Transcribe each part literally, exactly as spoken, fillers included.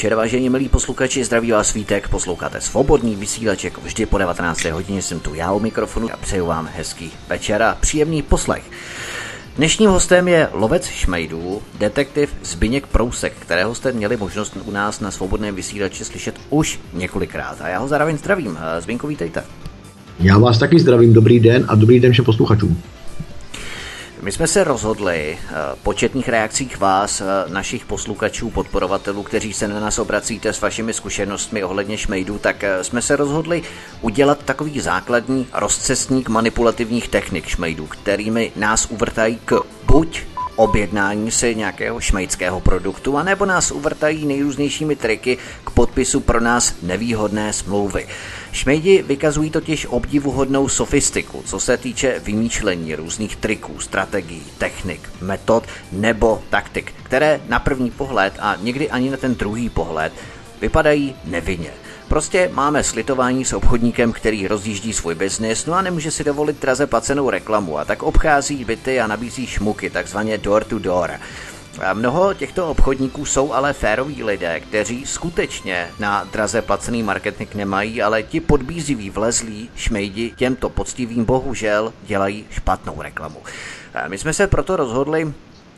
večer, vážení milí posluchači, zdraví vás Vítek, posloucháte Svobodný vysílač, jako vždy po devatenácté hodině jsem tu já u mikrofonu a přeju vám hezký večer a příjemný poslech. Dnešním hostem je lovec šmejdů, detektiv Zbyněk Prousek, kterého jste měli možnost u nás na Svobodném vysílači slyšet už několikrát. A já ho zároveň zdravím. Zbyňku, vítejte. Já vás taky zdravím, dobrý den a dobrý den všem posluchačům. My jsme se rozhodli po četných reakcích vás, našich posluchačů, podporovatelů, kteří se na nás obracíte s vašimi zkušenostmi ohledně šmejdů, tak jsme se rozhodli udělat takový základní rozcestník manipulativních technik šmejdů, kterými nás uvrtají k buď objednání si nějakého šmejdského produktu, anebo nás uvrtají nejrůznějšími triky k podpisu pro nás nevýhodné smlouvy. Šmejdi vykazují totiž obdivuhodnou sofistiku, co se týče vymýšlení různých triků, strategií, technik, metod nebo taktik, které na první pohled a někdy ani na ten druhý pohled vypadají nevinně. Prostě máme slitování s obchodníkem, který rozjíždí svůj biznis, no a nemůže si dovolit draze placenou reklamu a tak obchází byty a nabízí šmuky, takzvaně door to door. A mnoho těchto obchodníků jsou ale féroví lidé, kteří skutečně na draze placený marketing nemají, ale ti podbíziví vlezlí šmejdi těmto poctivým bohužel dělají špatnou reklamu. A my jsme se proto rozhodli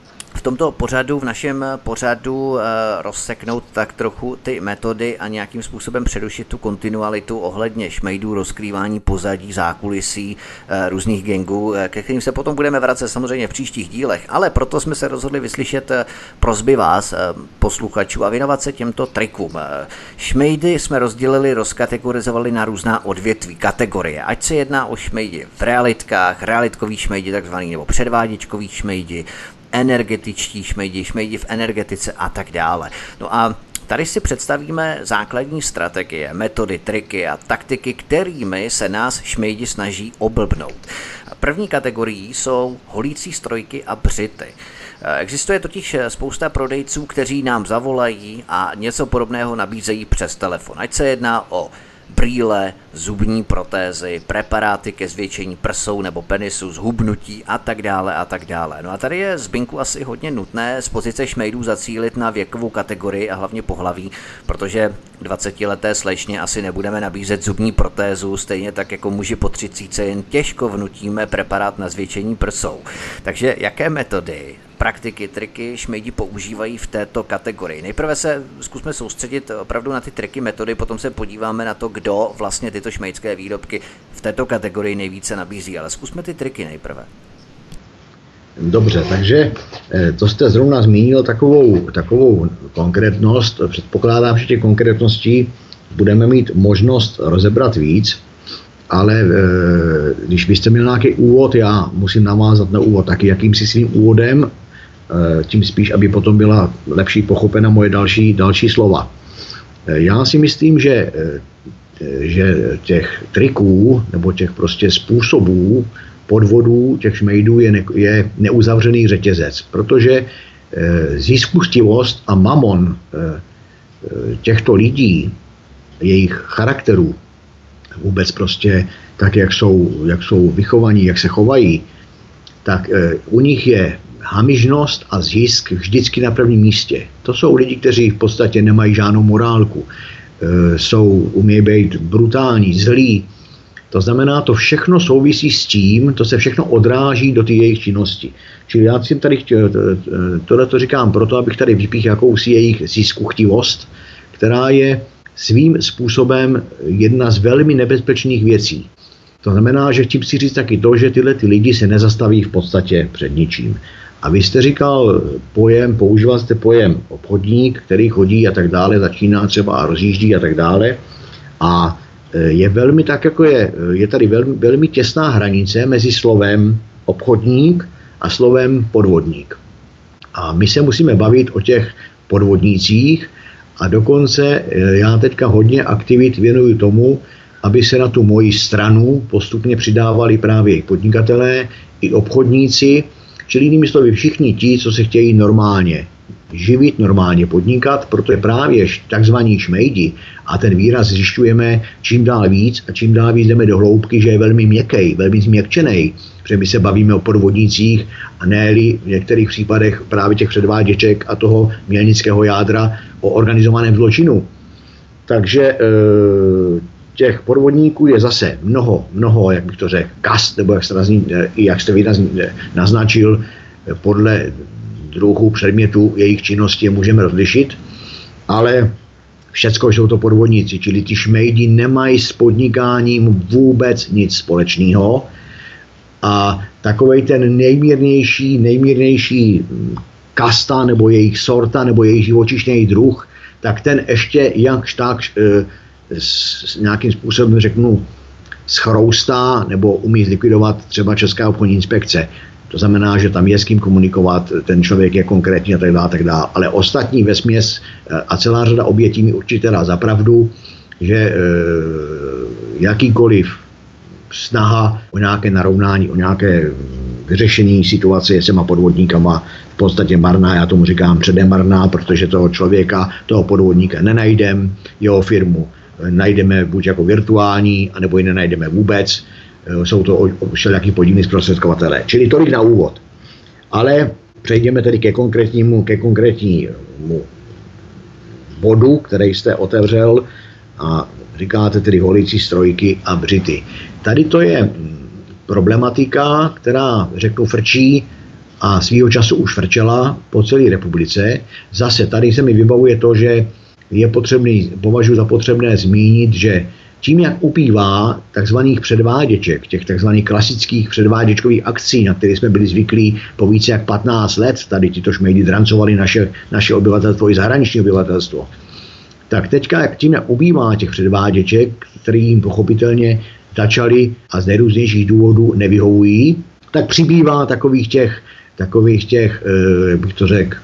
v tomto pořadu, v našem pořadu e, rozseknout tak trochu ty metody a nějakým způsobem přerušit tu kontinualitu ohledně šmejdů, rozkrývání pozadí, zákulisí, e, různých gangů, e, ke kterým se potom budeme vracet samozřejmě v příštích dílech, ale proto jsme se rozhodli vyslyšet e, prosby vás, e, posluchačů, a věnovat se těmto trikům. E, šmejdy jsme rozdělili, rozkategorizovali na různá odvětví, kategorie, ať se jedná o šmejdi v realitkách, realitkový šmejdi takzvaný, nebo předváděčkový šmejdi, energetičtí šmejdi, šmejdi v energetice a tak dále. No a tady si představíme základní strategie, metody, triky a taktiky, kterými se nás šmejdi snaží oblbnout. První kategorií jsou holící strojky a břity. Existuje totiž spousta prodejců, kteří nám zavolají a něco podobného nabízejí přes telefon. Ať se jedná o brýle, zubní protézy, preparáty ke zvětšení prsou nebo penisu, zhubnutí a tak dále a tak dále. No a tady je, Zbyňku, asi hodně nutné z pozice šmejdů zacílit na věkovou kategorii a hlavně pohlaví, protože dvacetileté slečně asi nebudeme nabízet zubní protézu, stejně tak jako muži po třicítce jen těžko vnutíme preparát na zvětšení prsou. Takže jaké metody, praktiky, triky šmejdi používají v této kategorii? Nejprve se zkusme soustředit opravdu na ty triky, metody, potom se podíváme na to, kdo vlastně tyto šmejdské výrobky v této kategorii nejvíce nabízí, ale zkusme ty triky nejprve. Dobře, takže to jste zrovna zmínil takovou, takovou konkrétnost. Předpokládám, že těch konkrétností budeme mít možnost rozebrat víc, ale když byste měl nějaký úvod, já musím navázat na úvod taky jakýmsi svým úvodem, tím spíš, aby potom byla lepší pochopena moje další, další slova. Já si myslím, že, že těch triků nebo těch prostě způsobů podvodů těch šmejdů je, ne, je neuzavřený řetězec, protože ziskuchtivost a mamon těchto lidí, jejich charakterů, vůbec prostě tak, jak jsou, jak jsou vychovaní, jak se chovají, tak u nich je hamižnost a zisk vždycky na prvním místě. To jsou lidi, kteří v podstatě nemají žádnou morálku, jsou, umějí být brutální, zlí. To znamená, to všechno souvisí s tím, to se všechno odráží do té jejich činnosti. Čili já si tady tohle to říkám proto, abych tady vypíchl jakousi jejich ziskuchtivost, která je svým způsobem jedna z velmi nebezpečných věcí. To znamená, že tím si říct taky to, že tyhle ty lidi se nezastaví v podstatě před ničím. A vy jste říkal pojem, používal jste pojem obchodník, který chodí a tak dále, začíná třeba a rozjíždí a tak dále. A je velmi tak, jako je, je tady velmi, velmi těsná hranice mezi slovem obchodník a slovem podvodník. A my se musíme bavit o těch podvodnících a dokonce já teďka hodně aktivit věnuju tomu, aby se na tu moji stranu postupně přidávali právě i podnikatelé, i obchodníci, čili jinými slovy všichni ti, co se chtějí normálně živit, normálně podnikat, protože právě takzvaní šmejdi, a ten výraz zjišťujeme čím dál víc a čím dál víc jdeme do hloubky, že je velmi měkký, velmi změkčenej, protože my se bavíme o podvodnících a ne-li v některých případech právě těch předváděček a toho mělnického jádra o organizovaném zločinu. Takže těch podvodníků je zase mnoho, mnoho, jak bych to řekl, kast, nebo jak jste, nazní, jak jste výrazně naznačil, podle druhu předmětu jejich činnosti můžeme rozlišit, ale všecko jsou to podvodníci, čili ty šmejdi nemají s podnikáním vůbec nic společného a takovej ten nejmírnější, nejmírnější kasta nebo jejich sorta nebo jejich živočišný druh, tak ten ještě jakž tak e, s nějakým způsobem, řeknu, schroustá nebo umí zlikvidovat třeba Česká obchodní inspekce. To znamená, že tam je s kým komunikovat, ten člověk je konkrétní a tak dále, tak dále. Ale ostatní vesměs a celá řada obětí mi určitě dá za pravdu, že e, jakýkoliv snaha o nějaké narovnání, o nějaké vyřešení situace s těma podvodníkama v podstatě marná, já tomu říkám předem marná, protože toho člověka, toho podvodníka nenajdeme, jeho firmu najdeme buď jako virtuální, anebo ji nenajdeme vůbec. Jsou to všelijaký podivní zprostředkovatelé. Čili tolik na úvod. Ale přejdeme tedy ke konkrétnímu, ke konkrétnímu bodu, který jste otevřel a říkáte tedy holicí strojky a břity. Tady to je problematika, která, řeknu, frčí a svýho času už frčela po celé republice. Zase tady se mi vybavuje to, že je potřebný, považuji za potřebné zmínit, že tím, jak upívá takzvaných předváděček, těch takzvaných klasických předváděčkových akcí, na které jsme byli zvyklí po více jak patnáct let, tady tito šmejdi drancovali naše, naše obyvatelstvo i zahraniční obyvatelstvo, tak teďka, jak tím, jak ubývá těch předváděček, které jim pochopitelně začaly a z nejrůznějších důvodů nevyhovují, tak přibývá takových těch, takových těch, jak bych to řekl,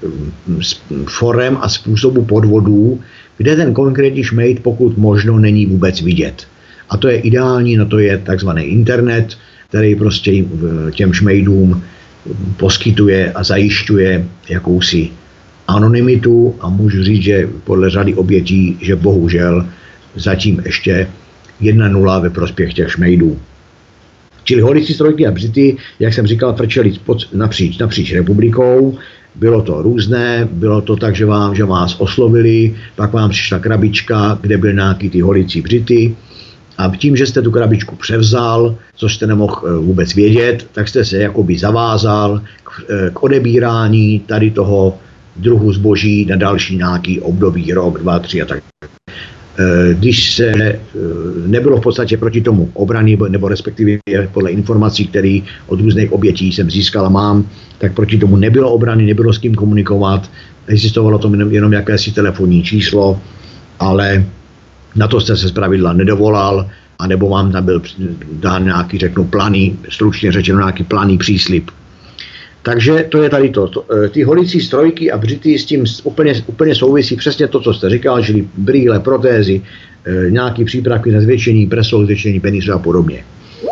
forem a způsobu podvodů, kde ten konkrétní šmejd pokud možno není vůbec vidět. A to je ideální, no to je takzvaný internet, který prostě těm šmejdům poskytuje a zajišťuje jakousi anonymitu a můžu říct, že podle řady obětí, že bohužel zatím ještě jedna nula ve prospěch těch šmejdů. Čili holicí strojky a břity, jak jsem říkal, frčeli napříč, napříč republikou. Bylo to různé, bylo to tak, že, vám, že vás oslovili, pak vám přišla krabička, kde byly nějaký ty holicí břity a tím, že jste tu krabičku převzal, což jste nemohl vůbec vědět, tak jste se jakoby zavázal k, k odebírání tady toho druhu zboží na další nějaký období, rok, dva, tři a tak. Když se nebylo v podstatě proti tomu obrany, nebo respektive podle informací, které od různých obětí jsem získal a mám, tak proti tomu nebylo obrany, nebylo s kým komunikovat, existovalo to jenom jakési telefonní číslo, ale na to jste se zpravidla nedovolal, anebo vám tam byl dán nějaký, řeknu, planý, stručně řečeno nějaký planý příslib. Takže to je tady to. Ty holicí strojky a břity s tím úplně, úplně souvisí přesně to, co jste říkal, čili brýle, protézy, nějaký přípravky na zvětšení prsou, zvětšení penisu a podobně.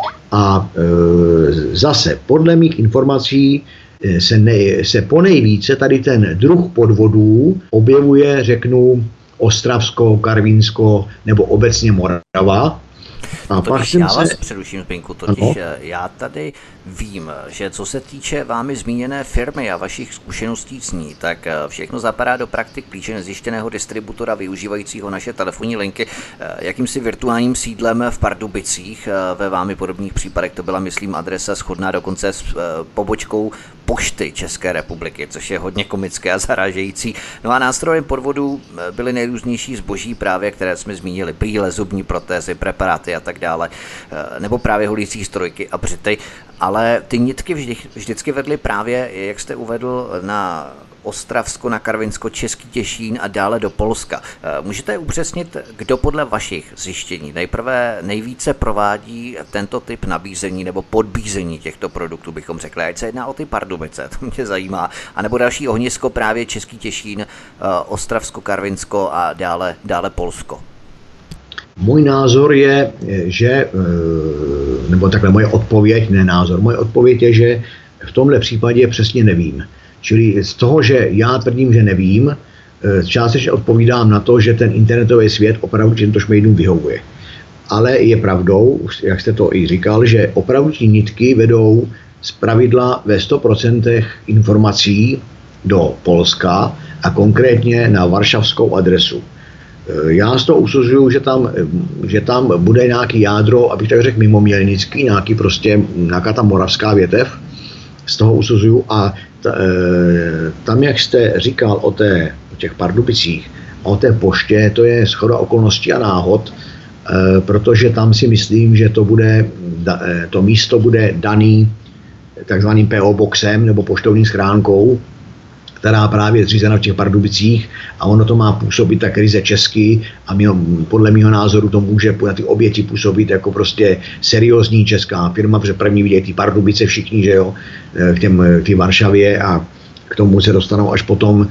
A e, zase, podle mých informací se, ne, se ponejvíce tady ten druh podvodů objevuje, řeknu, Ostravsko, Karvinsko nebo obecně Morava. A no totiž já vás se... přeruším, Zbyňku, totiž ano. Já tady vím, že co se týče vámi zmíněné firmy a vašich zkušeností s ní, tak všechno zapadá do praktik klíče nezjištěného distributora využívajícího naše telefonní linky jakýmsi virtuálním sídlem v Pardubicích. Ve vámi podobných případech to byla, myslím, adresa shodná dokonce s pobočkou Pošty České republiky, což je hodně komické a zarážející. No a nástrojem podvodu byly nejrůznější zboží právě, které jsme zmínili, brýle, zubní protézy, preparáty a tak dále, nebo právě holící strojky a břity, ale ty nitky vždy, vždycky vedly právě, jak jste uvedl, na Ostravsko, na Karvinsko, Český Těšín a dále do Polska. Můžete upřesnit, kdo podle vašich zjištění nejprve nejvíce provádí tento typ nabízení nebo podbízení těchto produktů, bychom řekli, ať se jedná o ty Pardubice, to mě zajímá, anebo další ohnisko právě Český Těšín, Ostravsko, Karvinsko a dále, dále Polsko. Můj názor je, že, nebo takhle moje odpověď, ne názor, moje odpověď je, že v tomhle případě přesně nevím. Čili z toho, že já tvrdím, že nevím, částečně odpovídám na to, že ten internetový svět opravdu těmto šmejdům vyhovuje. Ale je pravdou, jak jste to i říkal, že opravdu ti nitky vedou zpravidla ve sto procent informací do Polska a konkrétně na varšavskou adresu. Já z toho usuzuju, že tam, že tam bude nějaký jádro, abych tak řekl mimomělnický, nějaký prostě, nějaká ta moravská větev, z toho usuzuju a ta, tam, jak jste říkal o, té, o těch Pardubicích a o té poště, to je shoda okolností a náhod, protože tam si myslím, že to bude, to místo bude daný takzvaným P O boxem nebo poštovní schránkou, která právě je zřízena v těch Pardubicích a ono to má působit tak ryze česky a mýho, podle mého názoru to může na ty oběti působit jako prostě seriózní česká firma, protože první vidějí ty Pardubice všichni, že jo, k těm, k té Varšavě a k tomu se dostanou až potom,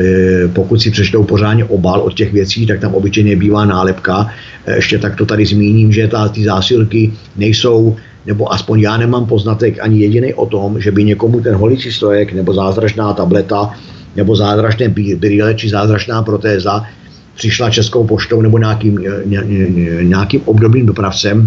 pokud si přečtou pořádně obal od těch věcí, tak tam obyčejně bývá nálepka. Ještě tak to tady zmíním, že ta, ty zásilky nejsou, nebo aspoň já nemám poznatek ani jediný o tom, že by někomu ten holicí stojek, nebo zázračná tableta, nebo zázračné brýle, či zázračná protéza přišla Českou poštou nebo nějakým, ně, nějakým obdobným dopravcem,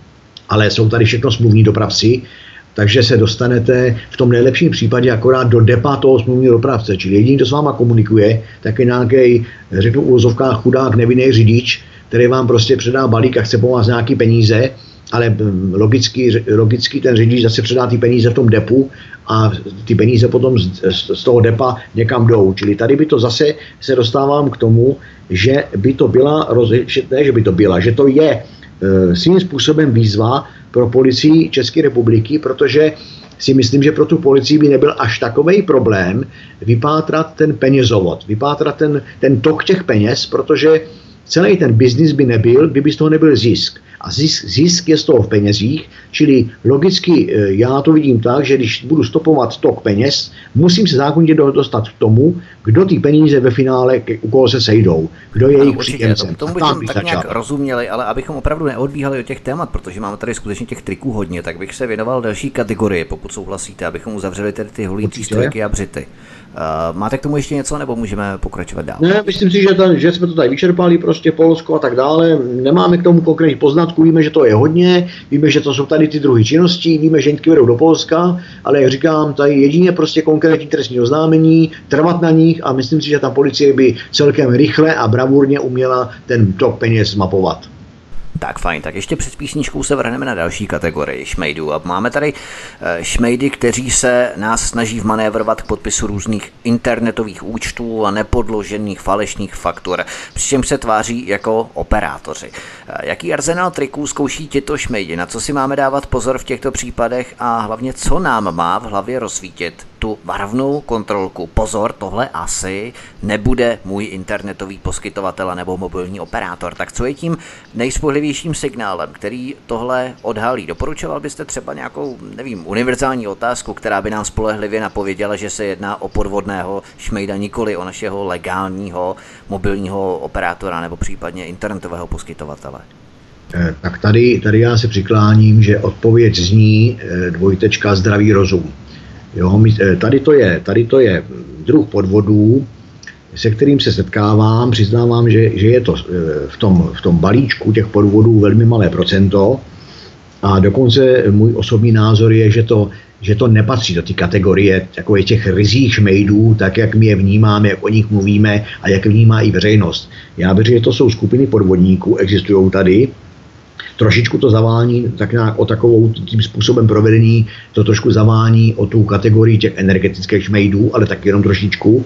ale jsou tady všechno smluvní dopravci, takže se dostanete v tom nejlepším případě akorát do depa toho smluvního dopravce. Čili jediný, kdo s váma komunikuje, tak je nějaký, řeknu v uvozovkách, chudák nevinný řidič, který vám prostě předá balík a chce po vás nějaký peníze, ale logicky, logicky ten řidič zase předá ty peníze v tom depu a ty peníze potom z, z toho depa někam jdou. Čili tady by to zase se dostávám k tomu, že by to byla, ne, že by to byla, že to je e, svým způsobem výzva pro policii České republiky, protože si myslím, že pro tu policii by nebyl až takovej problém vypátrat ten penězovod, vypátrat ten, ten tok těch peněz, protože celý ten biznis by nebyl, kdyby z toho nebyl zisk. A zisk, zisk je z toho v penězích, čili logicky já to vidím tak, že když budu stopovat tok peněz, musím se zákonitě dostat k tomu, kdo ty peníze ve finále, u koho se sejdou, kdo je jejich příjemcem. Tomu bychom tak nějak rozuměli, ale abychom opravdu neodbíhali od těch témat, protože máme tady skutečně těch triků hodně, tak bych se věnoval další kategorii, pokud souhlasíte, abychom uzavřeli tedy ty holící stojky a břity. Uh, máte k tomu ještě něco, nebo můžeme pokračovat dál? Ne, myslím si, že, ta, že jsme to tady vyčerpali, prostě Polsko a tak dále. Nemáme k tomu konkrétní poznatků, víme, že to je hodně, víme, že to jsou tady ty druhy činností, víme, že někdy vedou do Polska, ale jak říkám, tady jedině prostě konkrétní trestní oznámení, trvat na nich a myslím si, že ta policie by celkem rychle a bravurně uměla ten tok peněz mapovat. Tak fajn, tak ještě před písničkou se vrhneme na další kategorii šmejdů. A máme tady šmejdy, kteří se nás snaží vmanévrovat k podpisu různých internetových účtů a nepodložených falešných faktur, přičemž se tváří jako operátoři. Jaký arzenál triků zkouší tito šmejdi? Na co si máme dávat pozor v těchto případech a hlavně co nám má v hlavě rozsvítit tu varovnou kontrolku? Pozor, tohle asi nebude můj internetový poskytovatel nebo mobilní operátor. Tak co je tím nejspolehlivějším signálem, který tohle odhalí? Doporučoval byste třeba nějakou, nevím, univerzální otázku, která by nám spolehlivě napověděla, že se jedná o podvodného šmejda, nikoli o našeho legálního mobilního operátora nebo případně internetového poskytovatele? Tak tady, tady já se přikláním, že odpověď zní dvojtečka zdravý rozum. Jo, tady to je, tady to je druh podvodů, se kterým se setkávám, přiznávám, že, že je to v tom, v tom balíčku těch podvodů velmi malé procento a dokonce můj osobní názor je, že to, že to nepatří do té kategorie takových těch ryzích šmejdů, tak jak my je vnímáme, jak o nich mluvíme a jak vnímá i veřejnost. Já věřím, že to jsou skupiny podvodníků, existují tady. Trošičku to zavání tak nějak o takovou tím způsobem provedení, to trošku zavání o tu kategorii těch energetických šmejdů, ale tak jenom trošičku.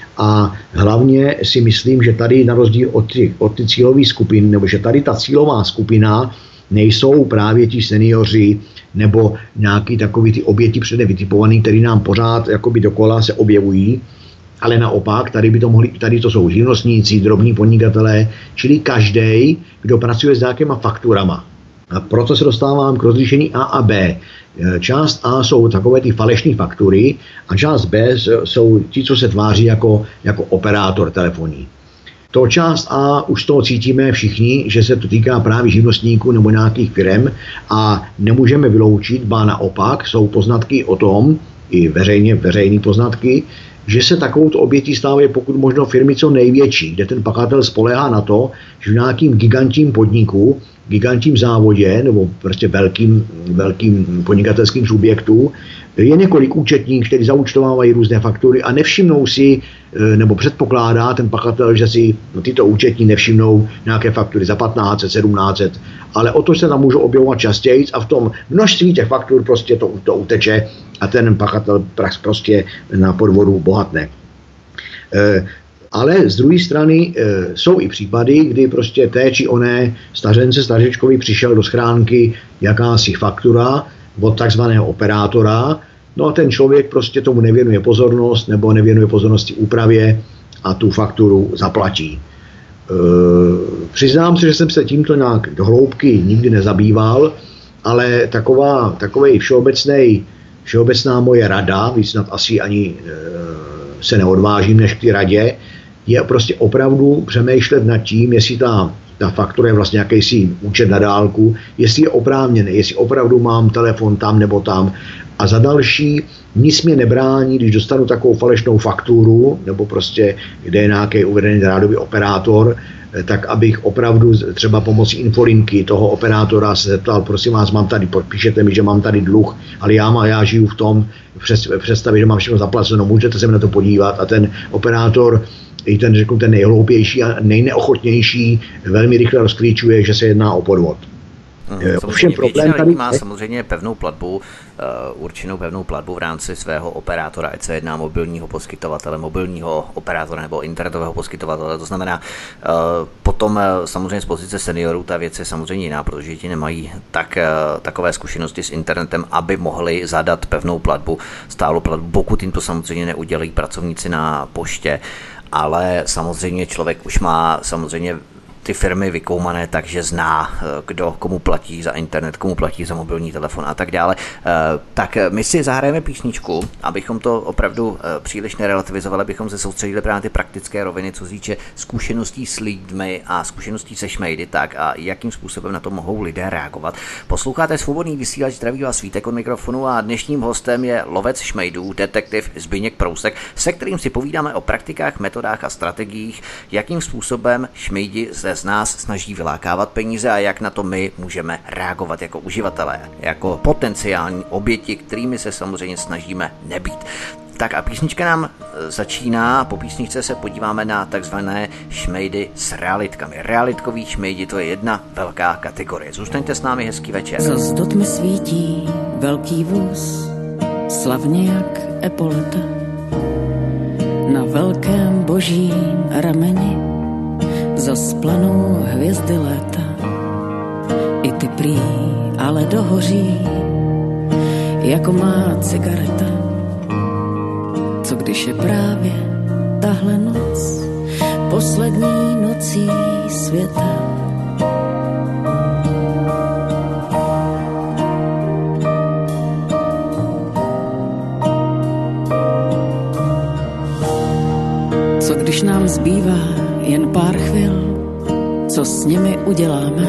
A hlavně si myslím, že tady na rozdíl od ty, od ty cílové skupiny, nebo že tady ta cílová skupina nejsou právě ti seniori nebo nějaký takový ty oběti předem vytipovaný, který nám pořád jakoby dokola se objevují, ale naopak, tady by to mohli, tady to jsou živnostníci, drobní podnikatelé, čili každý, kdo pracuje s nějakýma fakturama. A proto se dostávám k rozlišení A a B. Část A jsou takové ty falešné faktury a část B jsou ti, co se tváří jako, jako operátor telefonní. To část A už z toho cítíme všichni, že se to týká právě živnostníků nebo nějakých firem a nemůžeme vyloučit, ba naopak, jsou poznatky o tom, i veřejně, veřejné poznatky, že se takovouto obětí stávají pokud možno firmy co největší, kde ten pachatel spoléhá na to, že v nějakým gigantním podniku, gigantním závodě nebo prostě velkým, velkým podnikatelským subjektu je několik účetních, kteří zaúčtovávají různé faktury a nevšimnou si, nebo předpokládá ten pachatel, že si no, tyto účetní nevšimnou nějaké faktury za patnáct set, sedmnáct set, ale o to se tam můžou objevovat častěji a v tom množství těch faktur prostě to, to uteče a ten pachatel prostě na podvodu bohatne. E, ale z druhé strany e, jsou i případy, kdy prostě té či oné stařence stařečkovi přišel do schránky jakási faktura od takzvaného operátora, no a ten člověk prostě tomu nevěnuje pozornost nebo nevěnuje pozornosti úpravě a tu fakturu zaplatí. E, přiznám se, že jsem se tímto nějak do hloubky nikdy nezabýval, ale taková, takovej všeobecnej, všeobecná moje rada, víc snad asi ani e, se neodvážím než k té radě, je prostě opravdu přemýšlet nad tím, jestli ta ta faktura je vlastně jakýsi účet na dálku, jestli je oprávněný, jestli opravdu mám telefon tam nebo tam. A za další, nic mě nebrání, když dostanu takovou falešnou fakturu, nebo prostě, kde je nějaký uvedený rádový operátor, tak abych opravdu třeba pomocí infolinky toho operátora se zeptal, prosím vás, mám tady, podpíšete mi, že mám tady dluh, ale já, má, já žiju v tom představě, že mám všechno zaplaceno, můžete se mi na to podívat a ten operátor i ten, řeknu, ten nejhloupější a nejneochotnější velmi rychle rozklíčuje, že se jedná o podvod. Hmm, Ovšem problém tady má samozřejmě pevnou platbu, uh, určenou pevnou platbu v rámci svého operátora, ať se jedná mobilního poskytovatele, mobilního operátora nebo internetového poskytovatele. To znamená, uh, potom uh, samozřejmě z pozice seniorů ta věc je samozřejmě jiná, protože ti nemají tak, uh, takové zkušenosti s internetem, aby mohli zadat pevnou platbu, stálou platbu, pokud jim to samozřejmě neudělají pracovníci na poště. Ale samozřejmě člověk už má samozřejmě ty firmy vykoumané, takže zná, kdo komu platí za internet, komu platí za mobilní telefon a tak dále. Tak my si zahrajeme písničku, abychom to opravdu příliš nerelativizovali, abychom se soustředili právě na ty praktické roviny, co říče zkušeností s lidmi a zkušeností se šmejdy, tak a jakým způsobem na to mohou lidé reagovat. Posloucháte Svobodný vysílač, zdraví vás Vítek od mikrofonu a dnešním hostem je lovec šmejdů, detektiv Zbyněk Prousek, se kterým si povídáme o praktikách, metodách a strategiích, jakým způsobem šmejdi ze z nás snaží vylákávat peníze a jak na to my můžeme reagovat jako uživatelé, jako potenciální oběti, kterými se samozřejmě snažíme nebýt. Tak a písnička nám začíná, po písničce se podíváme na takzvané šmejdy s realitkami. Realitkový šmejdi, to je jedna velká kategorie. Zůstaňte s námi, hezký večer. Zas do tmy svítí velký vůz, slavně jak epoleta, na velkém božím rameni zas planou hvězdy léta. I ty prý ale dohoří, jako má cigareta. Co když je právě tahle noc poslední nocí světa? Co když nám zbývá jen pár chvil, co s nimi uděláme?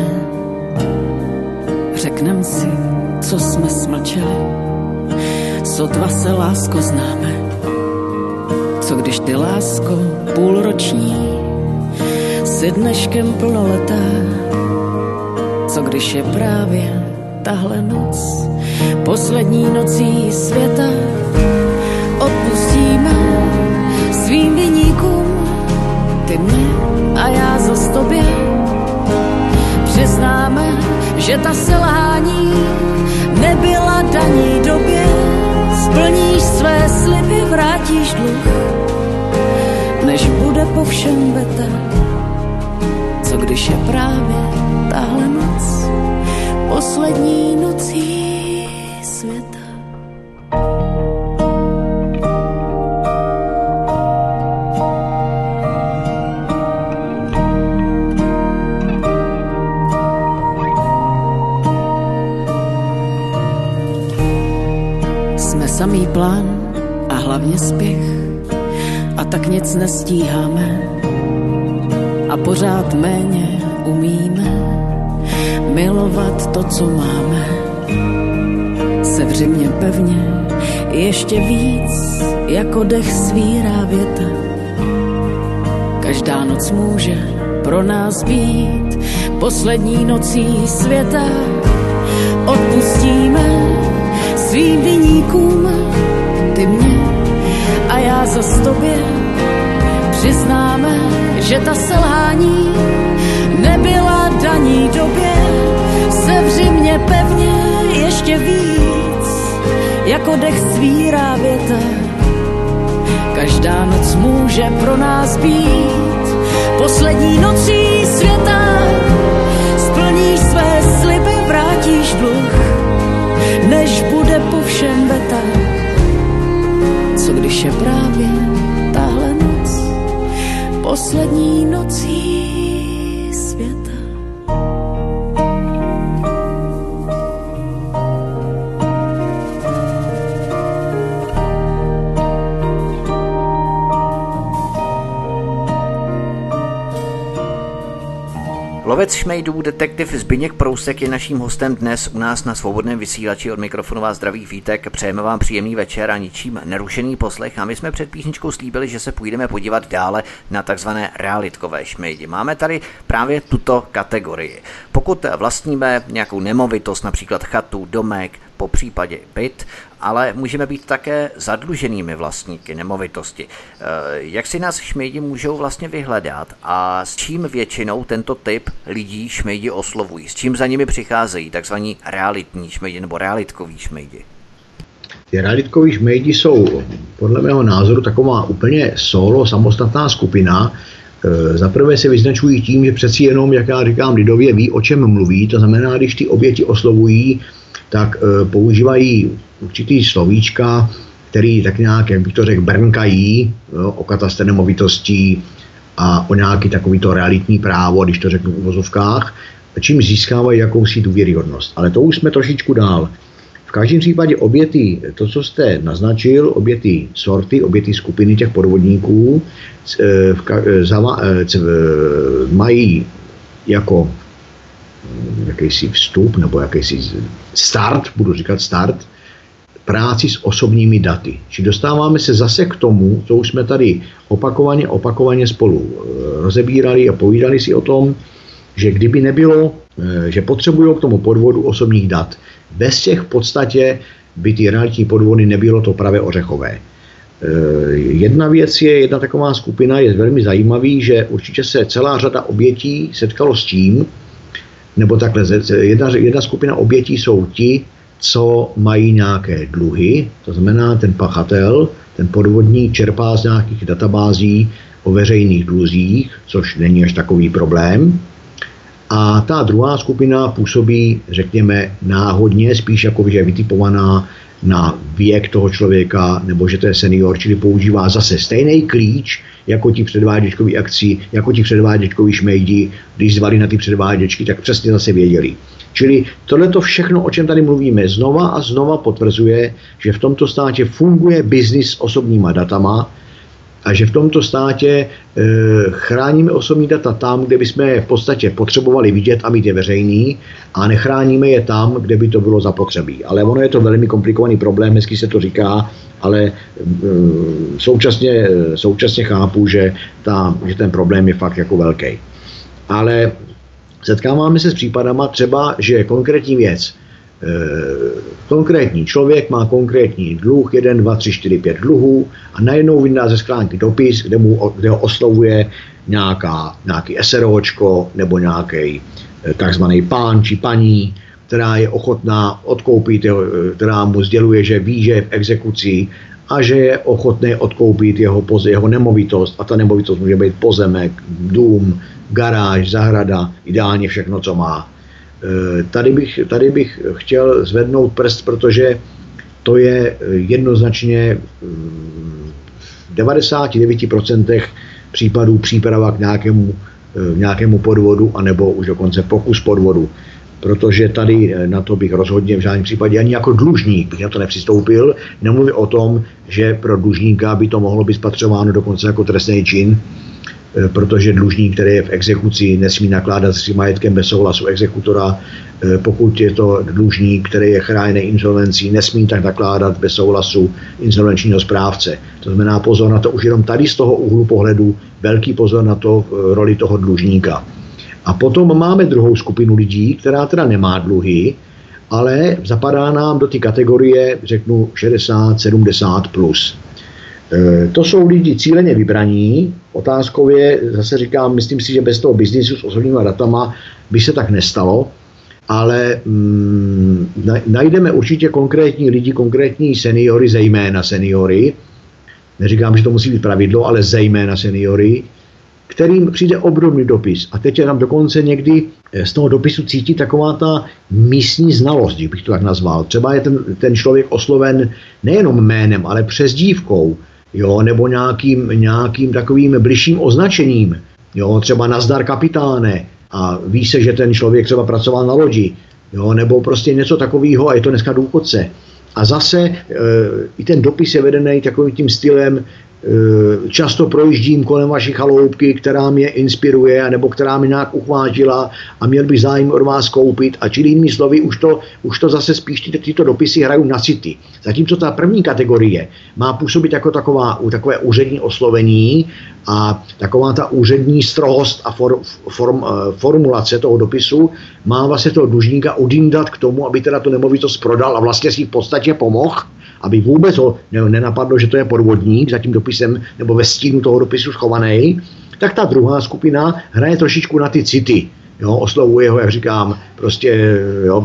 Řeknem si, co jsme smlčeli, sotva se lásko známe. Co když ty lásko půlroční si dneškem plnoletá? Co když je právě tahle noc poslední nocí světa? Odpustíme svým viníkům, ty mě a já zas tobě. Přiznáme, že ta selhání nebyla daní době. Splníš své sliby, vrátíš dluh, než bude po všem veter. Co když je právě tahle noc poslední nocí světa? Samý plán a hlavně spěch, a tak nic nestíháme a pořád méně umíme milovat to, co máme. Sevři mě pevně ještě víc jako dech svírá věta. Každá noc může pro nás být poslední nocí světa. Odpustíme svým viníkům, ty mě a já zas tobě. Přiznáme, že ta selhání nebyla daní době. Sevři mě pevně ještě víc, jako dech svírá věta. Každá noc může pro nás být poslední nocí světa. Splníš své sliby, vrátíš dluh, než bude po všem veta. Co když je právě tahle noc poslední nocí světa? Lovec šmejdů, detektiv Zbyněk Prousek je naším hostem dnes u nás na Svobodném vysílači. Od mikrofonu vás zdraví Vítek, přejeme vám příjemný večer a ničím nerušený poslech. A my jsme před písničkou slíbili, že se půjdeme podívat dále na takzvané realitkové šmejdi. Máme tady právě tuto kategorii. Pokud vlastníme nějakou nemovitost, například chatu, domek, po případě byt, ale můžeme být také zadluženými vlastníky nemovitosti. Jak si nás šmejdi můžou vlastně vyhledat a s čím většinou tento typ lidí šmejdi oslovují? S čím za nimi přicházejí takzvaní realitní šmejdi nebo realitkoví šmejdi? Ty realitkoví šmejdi jsou podle mého názoru taková úplně solo, samostatná skupina. Zaprvé se vyznačují tím, že přeci jenom, jak já říkám, lidově ví, o čem mluví. To znamená, když ty oběti oslovují, tak e, používají určitý slovíčka, který tak nějak, jak bych to řekl, brnkají jo, o katastr nemovitostí a o nějaký takovýto realitní právo, když to řeknu v uvozovkách, čím získávají jakousi důvěryhodnost. Ale to už jsme trošičku dál. V každém případě obě ty, to, co jste naznačil, obě ty sorty, obě ty skupiny těch podvodníků e, v, e, zava, e, c, e, mají jako jakýsi vstup nebo jakýsi start, budu říkat start, práci s osobními daty. Či dostáváme se zase k tomu, co už jsme tady opakovaně, opakovaně spolu rozebírali a povídali si o tom, že kdyby nebylo, že potřebují k tomu podvodu osobních dat, bez těch v podstatě by ty realitní podvody nebylo to pravé ořechové. Jedna věc je, jedna taková skupina je velmi zajímavý, že určitě se celá řada obětí setkalo s tím, nebo takhle, jedna, jedna skupina obětí jsou ti, co mají nějaké dluhy, to znamená ten pachatel, ten podvodník čerpá z nějakých databází o veřejných dluzích, což není až takový problém. A ta druhá skupina působí, řekněme, náhodně, spíš jako že je vytipovaná na věk toho člověka, nebo že to je senior, čili používá zase stejný klíč, jako ti předváděčkoví akci, jako ti předváděčkoví šmejdi, když zvali na ty předváděčky, tak přesně zase věděli. Čili tohleto všechno, o čem tady mluvíme, znova a znova potvrzuje, že v tomto státě funguje biznis s osobníma datama a že v tomto státě e, chráníme osobní data tam, kde bychom je v podstatě potřebovali vidět a mít je veřejný, a nechráníme je tam, kde by to bylo zapotřebí. Ale ono je to velmi komplikovaný problém, hezky se to říká, ale e, současně, současně chápu, že, ta, že ten problém je fakt jako velký. Ale setkáváme se s případama třeba, že konkrétní věc, konkrétní člověk má konkrétní dluh, jeden, dva, tři, čtyři, pět dluhů a najednou vydá ze schránky dopis, kde, mu, kde ho oslovuje nějaká, nějaký SROčko nebo nějaký takzvaný pán či paní, která je ochotná odkoupit, která mu sděluje, že ví, že je v exekuci a že je ochotný odkoupit jeho, jeho nemovitost, a ta nemovitost může být pozemek, dům, garáž, zahrada, ideálně všechno, co má. Tady bych, tady bych chtěl zvednout prst, protože to je jednoznačně v devadesáti devíti procentech případů příprava k nějakému, nějakému podvodu, anebo už dokonce pokus podvodu. Protože tady na to bych rozhodně v žádném případě ani jako dlužník bych na to nepřistoupil. Nemluvím o tom, že pro dlužníka by to mohlo být spatřováno dokonce jako trestný čin. protože dlužník, který je v exekuci, nesmí nakládat s majetkem bez souhlasu exekutora. Pokud je to dlužník, který je chráněný insolvencí, nesmí tak nakládat bez souhlasu insolvenčního správce. To znamená pozor na to už jenom tady z toho úhlu pohledu, velký pozor na to roli toho dlužníka. A potom máme druhou skupinu lidí, která teda nemá dluhy, ale zapadá nám do té kategorie, řeknu, šedesát sedmdesát plus. E, to jsou lidi cíleně vybraní. Otázkou je, zase říkám, myslím si, že bez toho biznisu s osobníma datama by se tak nestalo, ale mm, najdeme určitě konkrétní lidi, konkrétní seniory, zejména seniory, neříkám, že to musí být pravidlo, ale zejména seniory, kterým přijde obdobný dopis. A teď je tam dokonce někdy z toho dopisu cítí taková ta místní znalost, bych to tak nazval. Třeba je ten, ten člověk osloven nejenom jménem, ale přezdívkou, jo, nebo nějakým, nějakým takovým bližším označením. Jo, třeba nazdar kapitáne a ví se, že ten člověk třeba pracoval na lodi, jo, nebo prostě něco takového a je to dneska důchodce. A zase e, i ten dopis je vedený takovým tím stylem, často projíždím kolem vaší chaloupky, která mě inspiruje, nebo která mě nějak uchvátila a měl bych zájem od vás koupit. A čili jinými slovy, už to, už to zase spíš ty, tyto dopisy hrají na city. Zatímco ta první kategorie má působit jako taková, takové úřední oslovení a taková ta úřední strohost a for, form, formulace toho dopisu má vlastně toho dlužníka udindat k tomu, aby teda tu nemovitost prodal a vlastně si v podstatě pomohl, aby vůbec ho nenapadlo, že to je podvodník za tím dopisem nebo ve stínu toho dopisu schovaný, tak ta druhá skupina hraje trošičku na ty city. Jo, oslovuje ho, jak říkám, prostě jo,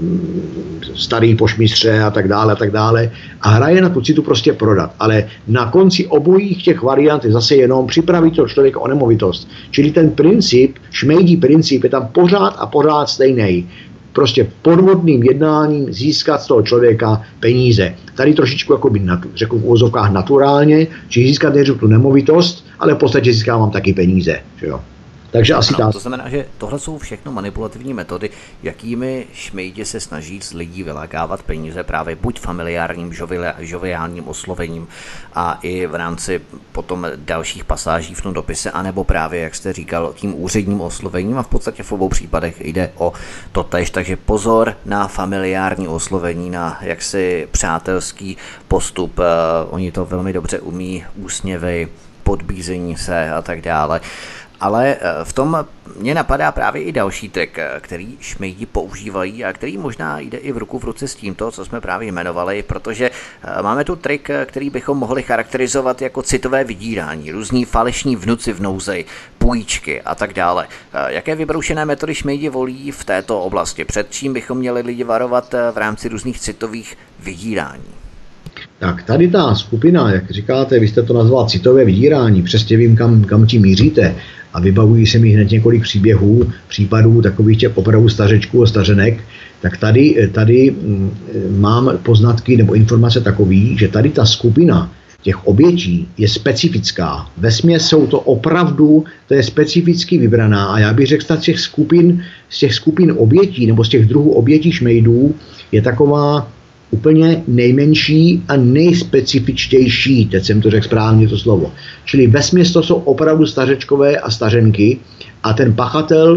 starý pošmistře a tak dále a tak dále a hraje na tu citu prostě prodat. Ale na konci obojích těch variant je zase jenom připravit toho člověka o nemovitost. Čili ten princip, šmejdí princip je tam pořád a pořád stejný. Prostě podvodným jednáním získat z toho člověka peníze. Tady trošičku, jako by, řekl v uvozovkách naturálně, či získat neřekl tu nemovitost, ale v podstatě získávám taky peníze. Že jo? Takže asi no, tak. To znamená, že tohle jsou všechno manipulativní metody, jakými šmejdi se snaží z lidí vylákávat peníze právě buď familiárním, žoviálním oslovením a i v rámci potom dalších pasáží v tom dopise, anebo právě, jak jste říkal, tím úředním oslovením a v podstatě v obou případech jde o totéž, takže pozor na familiární oslovení, na jaksi přátelský postup, oni to velmi dobře umí, úsměvy, podbízení se a tak dále. Ale v tom mě napadá právě i další trik, který šmejdi používají a který možná jde i v ruku v ruce s tímto, co jsme právě jmenovali, protože máme tu trik, který bychom mohli charakterizovat jako citové vydírání, různí falešní vnuci v nouzi, půjčky a tak dále. Jaké vybroušené metody šmejdi volí v této oblasti? Před čím bychom měli lidi varovat v rámci různých citových vydírání? Tak tady ta skupina, jak říkáte, vy jste to nazval citové vydírání, přesně vím, kam, kam tím míříte a vybavují se mi hned několik příběhů, případů takových těch opravdu stařečků a stařenek, tak tady, tady mám poznatky nebo informace takový, že tady ta skupina těch obětí je specifická. Vesměs jsou to opravdu, to je specificky vybraná a já bych řekl, z těch skupin, z těch skupin obětí nebo z těch druhů obětí šmejdů je taková úplně nejmenší a nejspecifičtější, teď jsem to řekl správně to slovo. Čili vesměs to jsou opravdu stařečkové a stařenky a ten pachatel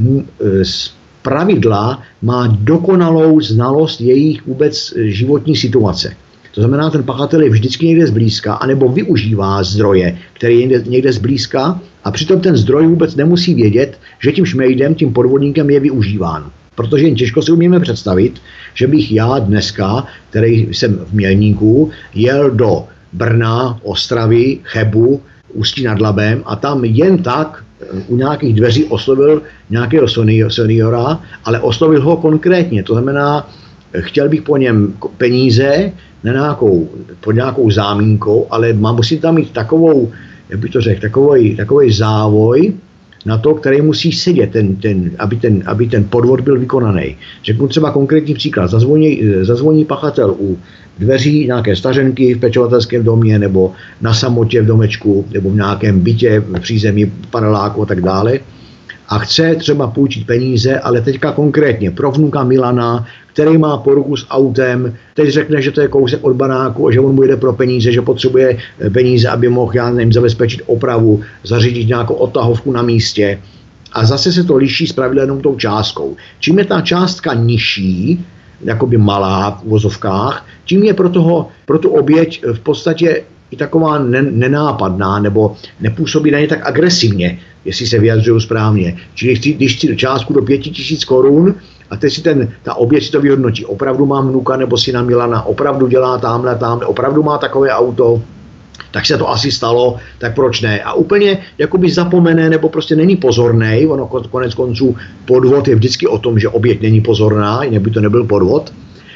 z pravidla má dokonalou znalost jejich vůbec životní situace. To znamená, ten pachatel je vždycky někde zblízka, anebo využívá zdroje, který je někde, někde zblízka a přitom ten zdroj vůbec nemusí vědět, že tím šmejdem, tím podvodníkem je využíván. Protože jen těžko si umíme představit, že bych já dneska, který jsem v Mělníku, jel do Brna, Ostravy, Chebu, Ústí nad Labem a tam jen tak u nějakých dveří oslovil nějakého seniora, ale oslovil ho konkrétně. To znamená, chtěl bych po něm peníze, ne nějakou, pod nějakou zámínkou, ale mám, musím tam mít takovou, jak bych to řekl, takový, takový závoj, na to, který musí sedět, ten, ten, aby, ten, aby ten podvod byl vykonaný. Řeknu třeba konkrétní příklad. Zazvoní, zazvoní pachatel u dveří nějaké stařenky v pečovatelském domě nebo na samotě v domečku nebo v nějakém bytě v přízemí paneláku a tak dále. a chce třeba půjčit peníze, ale teďka konkrétně pro vnuka Milana, který má poruchu s autem, teď řekne, že to je kousek od baráku a že on mu jde pro peníze, že potřebuje peníze, aby mohl, já nevím, zabezpečit opravu, zařídit nějakou odtahovku na místě. A zase se to liší s pravidelnou tou částkou. Čím je ta částka nižší, jakoby malá v uvozovkách, tím je pro, toho, pro tu oběť v podstatě i taková nenápadná, nebo nepůsobí na ně tak agresivně, jestli se vyjadřují správně. Čili když chci částku do pěti tisíc korun a teď si ten, ta oběť si to vyhodnotí, opravdu mám vnuka nebo syna Milana, opravdu dělá tamhle, tamhle, opravdu má takové auto, tak se to asi stalo, tak proč ne? A úplně jakoby zapomene, nebo prostě není pozornej, ono konec konců podvod je vždycky o tom, že oběť není pozorná, jinak by to nebyl podvod.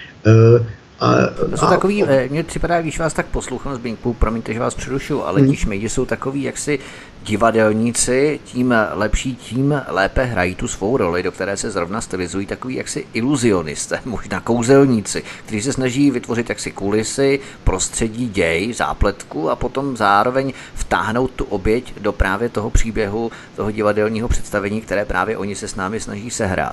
Uh, A, to jsou a, takový, mně připadá, když vás tak poslouchám z Binku, promiňte, že vás přerušu, ale hmm. ti šmejdi jsou takový jaksi divadelníci, tím lepší, tím lépe hrají tu svou roli, do které se zrovna stylizují takový jaksi iluzionisté, možná kouzelníci, kteří se snaží vytvořit jaksi kulisy, prostředí, děj, zápletku a potom zároveň vtáhnout tu oběť do právě toho příběhu, toho divadelního představení, které právě oni se s námi snaží sehrát.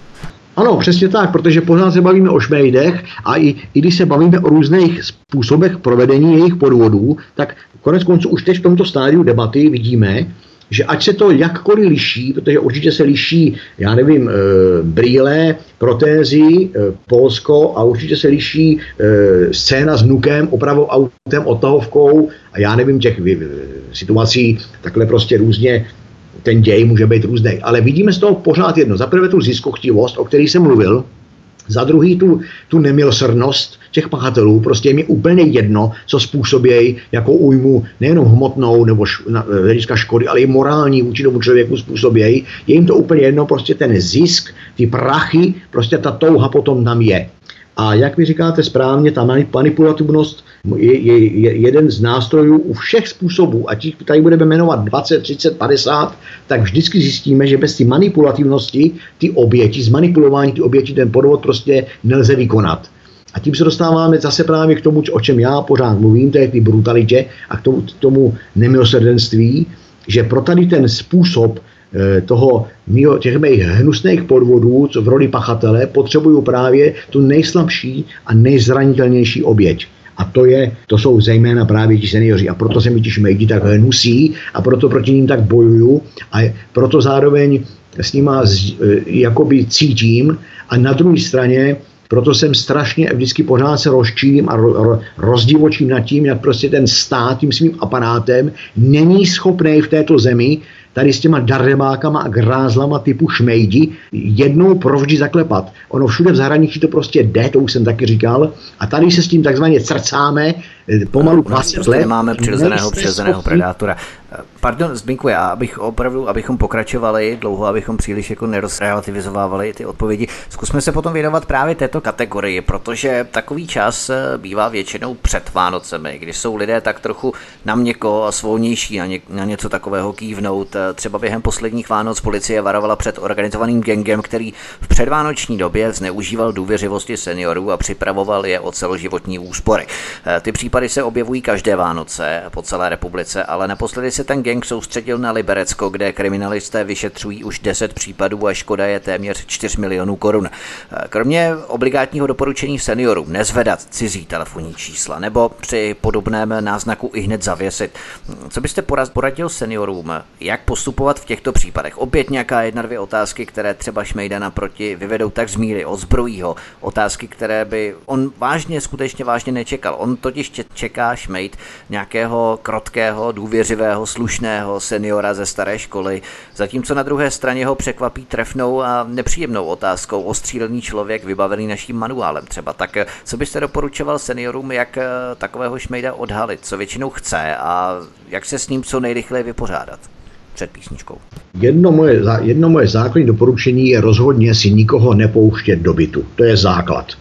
Ano, přesně tak, protože pořád se bavíme o šmejdech a i, i když se bavíme o různých způsobech provedení jejich podvodů, tak konec konců už teď v tomto stádiu debaty vidíme, že ať se to jakkoliv liší, protože určitě se liší, já nevím, e, brýle, protézy, e, Polsko a určitě se liší e, scéna s vnukem, opravou autem, odtahovkou a já nevím, těch e, situací takhle prostě různě. Ten děj může být různý, ale vidíme z toho pořád jedno. Za prvé tu ziskochtivost, o který jsem mluvil, za druhý tu, tu nemilosrdnost těch pachatelů, prostě jim je úplně jedno, co způsobějí, jakou újmu nejenom hmotnou nebo hlediska škody, ale i morální vůči tomu člověku způsobějí. Je jim to úplně jedno, prostě ten zisk, ty prachy, prostě ta touha potom tam je. A jak vy říkáte správně, ta manipulativnost je, je, je jeden z nástrojů u všech způsobů. A ti tady budeme jmenovat dvacet, třicet, padesát, tak vždycky zjistíme, že bez té manipulativnosti, ty oběti, zmanipulování ty oběti, ten podvod prostě nelze vykonat. A tím se dostáváme zase právě k tomu, o čem já pořád mluvím, to je k té brutalitě a k tomu, k tomu nemilosrdenství, že pro tady ten způsob toho, těch mých hnusných podvodů, co v roli pachatele, potřebuju právě tu nejslabší a nejzranitelnější oběť. A to, je, to jsou zejména právě ti seniori. A proto se mi ti šmejdi tak hnusí a proto proti ním tak bojuju a proto zároveň s nima jakoby cítím a na druhé straně proto jsem strašně vždycky pořád se rozčím a ro, rozdivočím nad tím, jak prostě ten stát tím svým aparátem není schopný v této zemi tady s těma darebákama a grázlama typu šmejdi jednou provždy zaklepat. Ono všude v zahraničí to prostě jde, to už jsem taky říkal, a tady se s tím takzvaně crcáme pomalu dvacet prostě let. Nemáme přirozeného, přirozeného predátora. Pardon, Zbyňku, já abych opravdu, abychom pokračovali dlouho, abychom příliš jako nerozrelativizovávali ty odpovědi. Zkusme se potom věnovat právě této kategorii, protože takový čas bývá většinou před Vánocemi, když jsou lidé tak trochu na měko a svolnější na, ně, na něco takového kývnout. Třeba během posledních Vánoc policie varovala před organizovaným gangem, který v předvánoční době zneužíval důvěřivosti seniorů a připravoval je o celoživotní úspory. Ty případy se objevují každé Vánoce po celé republice, ale naposledy se ten gang soustředil na Liberecko, kde kriminalisté vyšetřují už deset případů a škoda je téměř čtyři milionů korun. Kromě obligátního doporučení seniorům nezvedat cizí telefonní čísla nebo při podobném náznaku i hned zavěsit, co byste poradil seniorům, jak postupovat v těchto případech? Opět nějaká jedna, dvě otázky, které třeba šmejda naproti vyvedou tak z míry, odzbrojí ho. Otázky, které by on vážně, skutečně vážně nečekal. On totiž čeká šmejd nějakého krotkého, důvěřivého, slušného seniora ze staré školy, zatímco na druhé straně ho překvapí trefnou a nepříjemnou otázkou ostřílený člověk vybavený naším manuálem třeba. Tak co byste doporučoval seniorům, jak takového šmejda odhalit, co většinou chce a jak se s ním co nejrychleji vypořádat? Před písničkou. Jedno moje, jedno moje základní doporučení je rozhodně si nikoho nepouštět do bytu. To je základ.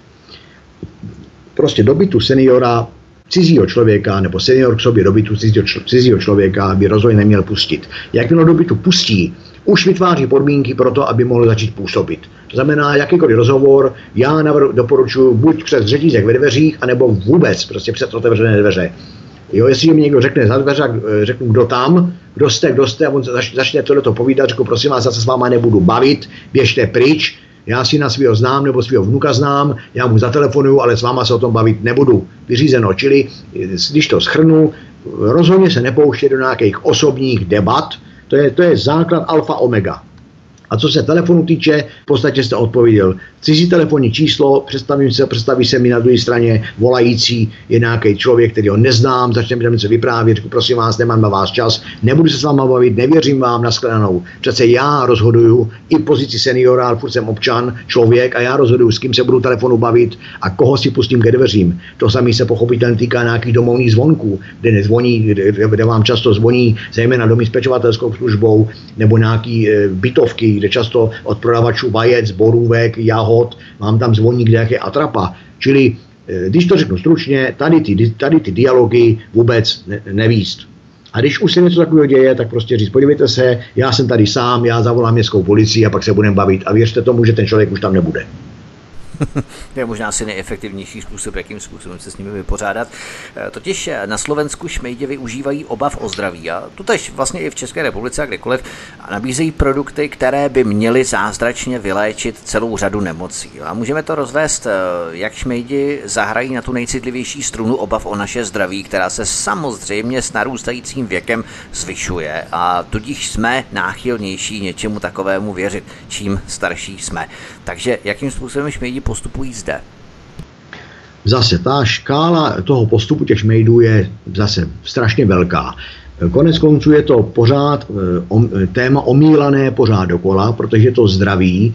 Prostě do bytu seniora, cizího člověka, nebo senior k sobě do bytu cizího, cizího člověka by rozhodně neměl pustit. Jakmile do bytu pustí, už vytváří podmínky pro to, aby mohl začít působit. To znamená, jakýkoliv rozhovor, já doporučuji buď přes řetízek ve dveřích, anebo vůbec prostě přes otevřené dveře. Jo, jestliže mi někdo řekne za dveře, řeknu, kdo tam, kdo jste, kdo jste, a on začne tohleto povídat, řeknu, prosím vás, já se s váma nebudu bavit, běžte pryč, já si na svého znám nebo svého vnuka znám, já mu zatelefonuju, ale s váma se o tom bavit nebudu. Vyřízeno, čili když to shrnu, rozhodně se nepouštět do nějakých osobních debat, to je, to je základ alfa omega. A co se telefonu týče, v podstatě jste odpověděl. Cizí telefonní číslo, představí se, představí se mi na druhé straně volající je nějaký člověk, který ho neznám, začne mi tam něco vyprávět, řeknu, prosím vás, nemám na vás čas, nebudu se s váma bavit, nevěřím vám, nashledanou. Přece já rozhoduju i v pozici seniora, ale furt jsem občan, člověk a já rozhoduju, s kým se budu telefonu bavit a koho si pustím ke dveřím. To samé se pochopitelně týká nějakých domovních zvonků, kde nezvoní, kde, kde vám často zvoní, zejména domy s pečovatelskou službou nebo nějaký e, bytovky, kde často od prodavačů vajec, borůvek, jahod, mám tam zvoní, kde jak je atrapa. Čili, když to řeknu stručně, tady ty, tady ty dialogy vůbec ne, nevíst. A když už se něco takového děje, tak prostě říct, podívejte se, já jsem tady sám, já zavolám městskou policii a pak se budeme bavit. A věřte tomu, že ten člověk už tam nebude. To je možná asi nejefektivnější způsob, jakým způsobem se s nimi vypořádat. Totiž na Slovensku šmejdi využívají obav o zdraví a tutež vlastně i v České republice a kdekoliv nabízejí produkty, které by měly zázračně vyléčit celou řadu nemocí. A můžeme to rozvést, jak šmejdi zahrají na tu nejcitlivější strunu obav o naše zdraví, která se samozřejmě s narůstajícím věkem zvyšuje a tudíž jsme náchylnější něčemu takovému věřit, čím starší jsme. Takže jakým způsobem šmejdi postupují zde? Zase ta škála toho postupu těch šmejdů je zase strašně velká. Konec konců je to pořád téma omílané pořád dokola, protože to zdraví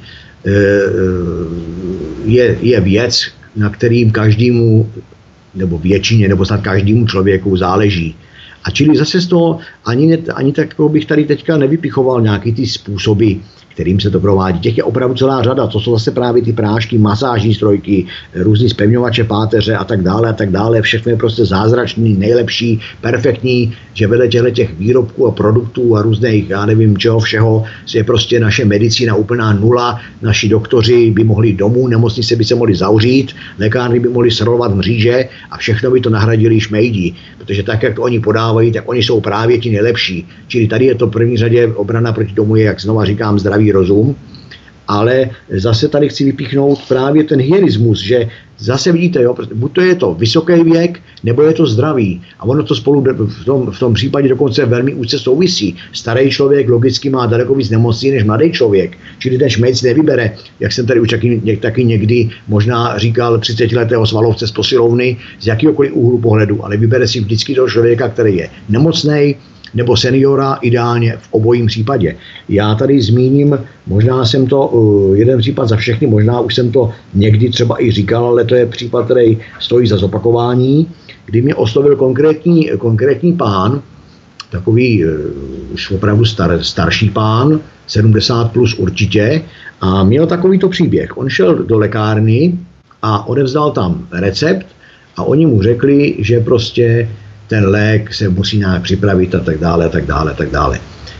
je, je věc, na kterým každému, nebo většině, nebo snad každému člověku záleží. A čili zase z toho ani, ani tak bych tady teďka nevypichoval nějaký ty způsoby, kterým se to provádí. Těch je opravdu celá řada. To jsou zase právě ty prášky, masážní strojky, různý zpevňovače páteře a tak dále a tak dále. Všechno je prostě zázračný, nejlepší, perfektní, že vedle těchto těch výrobků a produktů a různých, já nevím čeho všeho, je prostě naše medicína úplná nula. Naši doktoři by mohli domů, nemocnice by se mohli zavřít, lékárny by mohli srolovat mříže a všechno by to nahradili šmejdi. Protože tak, jak to oni podávají, tak oni jsou právě ti nejlepší. Čili tady je to v první řadě obrana proti tomu, je, jak znova říkám, zdravý rozum, ale zase tady chci vypíchnout právě ten hygienismus, že zase vidíte, jo, buď to je to vysoký věk, nebo je to zdravý. A ono to spolu v tom, v tom případě dokonce velmi úzce souvisí. Starý člověk logicky má daleko víc nemocí než mladý člověk. Čili ten šmejc nevybere, jak jsem tady už taky, taky někdy možná říkal třicetiletého svalovce z posilovny, z jakýhokoliv úhlu pohledu, ale vybere si vždycky toho člověka, který je nemocnej, nebo seniora, ideálně v obojím případě. Já tady zmíním, možná jsem to, uh, jeden případ za všechny, možná už jsem to někdy třeba i říkal, ale to je případ, který stojí za zopakování, kdy mě oslovil konkrétní, konkrétní pán, takový uh, už opravdu star, starší pán, sedmdesát plus určitě, a měl takovýto příběh. On šel do lékárny a odevzdal tam recept a oni mu řekli, že prostě ten lék se musí nějak připravit a tak dále, a tak dále, a tak dále.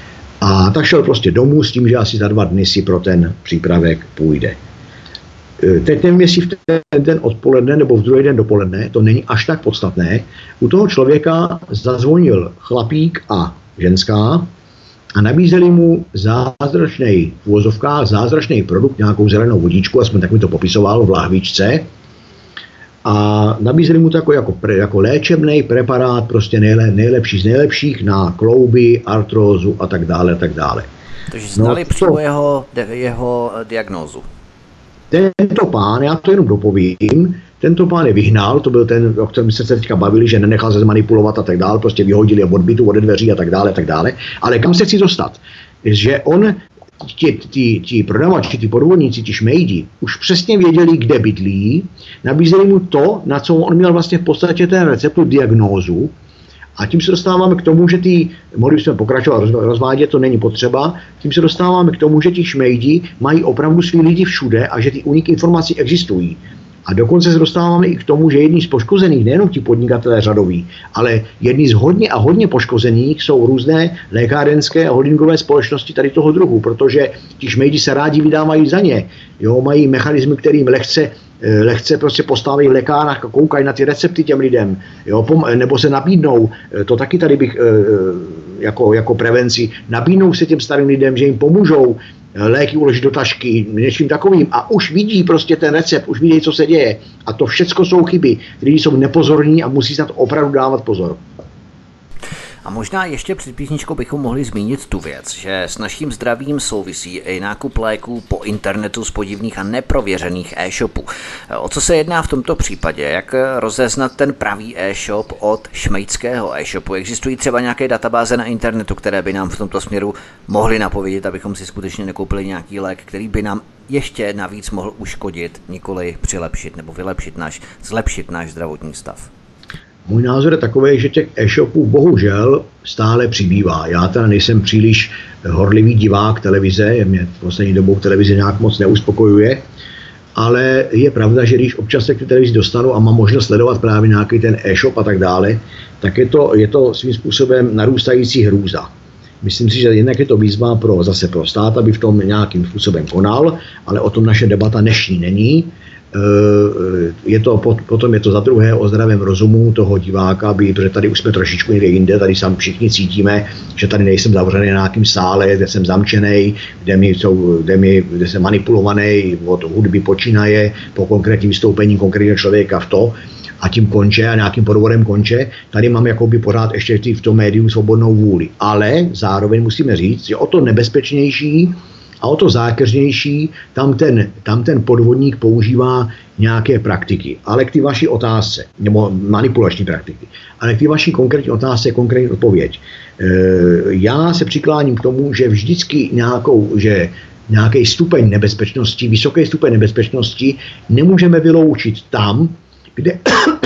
A tak šel prostě domů s tím, že asi za dva dny si pro ten přípravek půjde. Teď nevím, jestli v ten den odpoledne nebo v druhý den dopoledne, to není až tak podstatné. U toho člověka zazvonil chlapík a ženská a nabízeli mu zázračný, v uvozovkách zázračný produkt, nějakou zelenou vodičku, aspoň tak mi to popisoval v lahvičce. A nabízeli mu to jako, jako, pre, jako léčebný preparát, prostě nejle, nejlepší z nejlepších na klouby, artrózu a tak dále, a tak dále. Takže znali no, přímo jeho, jeho diagnózu. Tento pán, já to jenom dopovím, tento pán je vyhnal, to byl ten, o kterém se teďka bavili, že nenechal se zmanipulovat a tak dále, prostě vyhodili od bytu, od dveří a tak dále, a tak dále. Ale kam se chci dostat? Že on, ti, ti, ti prodavači, ti podvodníci, ti šmejdi, už přesně věděli, kde bydlí, nabízeli mu to, na co on měl vlastně v podstatě ten receptu diagnózu. A tím se dostáváme k tomu, že ty, mohli bychom pokračovat, rozvádět, to není potřeba, tím se dostáváme k tomu, že ti šmejdi mají opravdu svý lidi všude a že ty úniky informací existují. A dokonce se dostáváme i k tomu, že jedni z poškozených, nejenom ti podnikatelé řadoví, ale jedni z hodně a hodně poškozených jsou různé lékárenské a holdingové společnosti tady toho druhu, protože ti šmejdi se rádi vydávají za ně. Jo, mají mechanismy, kterým lehce lehce prostě postaví v lékárnách a koukají na ty recepty těm lidem, jo, nebo se nabídnou, to taky tady bych jako, jako prevenci, nabídnou se těm starým lidem, že jim pomůžou léky uložit do tašky, něčím takovým a už vidí prostě ten recept, už vidí, co se děje. A to všecko jsou chyby, lidi jsou nepozorní a musí se na to opravdu dávat pozor. A možná ještě před písničkou bychom mohli zmínit tu věc, že s naším zdravím souvisí i nákup léků po internetu z podivných a neprověřených e-shopů. O co se jedná v tomto případě? Jak rozeznat ten pravý e-shop od šmejdského e-shopu? Existují třeba nějaké databáze na internetu, které by nám v tomto směru mohly napovědět, abychom si skutečně nekoupili nějaký lék, který by nám ještě navíc mohl uškodit, nikoli přilepšit nebo vylepšit náš, zlepšit náš zdravotní stav? Můj názor je takový, že těch e-shopů bohužel stále přibývá. Já teda nejsem příliš horlivý divák televize, mě v poslední dobou televize nějak moc neuspokojuje, ale je pravda, že když občas se k televizi dostanu a mám možnost sledovat právě nějaký ten e-shop a tak dále, tak je to, je to svým způsobem narůstající hrůza. Myslím si, že jednak je to výzva pro, zase pro stát, aby v tom nějakým způsobem konal, ale o tom naše debata dnešní není. Je to, potom je to za druhé o zdravém rozumu toho diváka, aby, protože tady už jsme trošičku někde jinde, tady sami všichni cítíme, že tady nejsem zavřený na nějakým sále, kde jsem zamčený, kde, mi jsou, kde, mi, kde jsem manipulovaný, od hudby počínaje, po konkrétním vystoupení konkrétního člověka v to, a tím konče a nějakým podvodem konče. Tady mám jakoby pořád ještě v tom médiu svobodnou vůli. Ale zároveň musíme říct, že o to nebezpečnější a o to zákeřnější tam ten, tam ten podvodník používá nějaké praktiky. Ale k té vaší otázce, nebo manipulační praktiky, ale k té vaší konkrétní otázce konkrétní odpověď. E, já se přikláním k tomu, že vždycky nějakou, že nějaký stupeň nebezpečnosti, vysoký stupeň nebezpečnosti nemůžeme vyloučit tam, kde,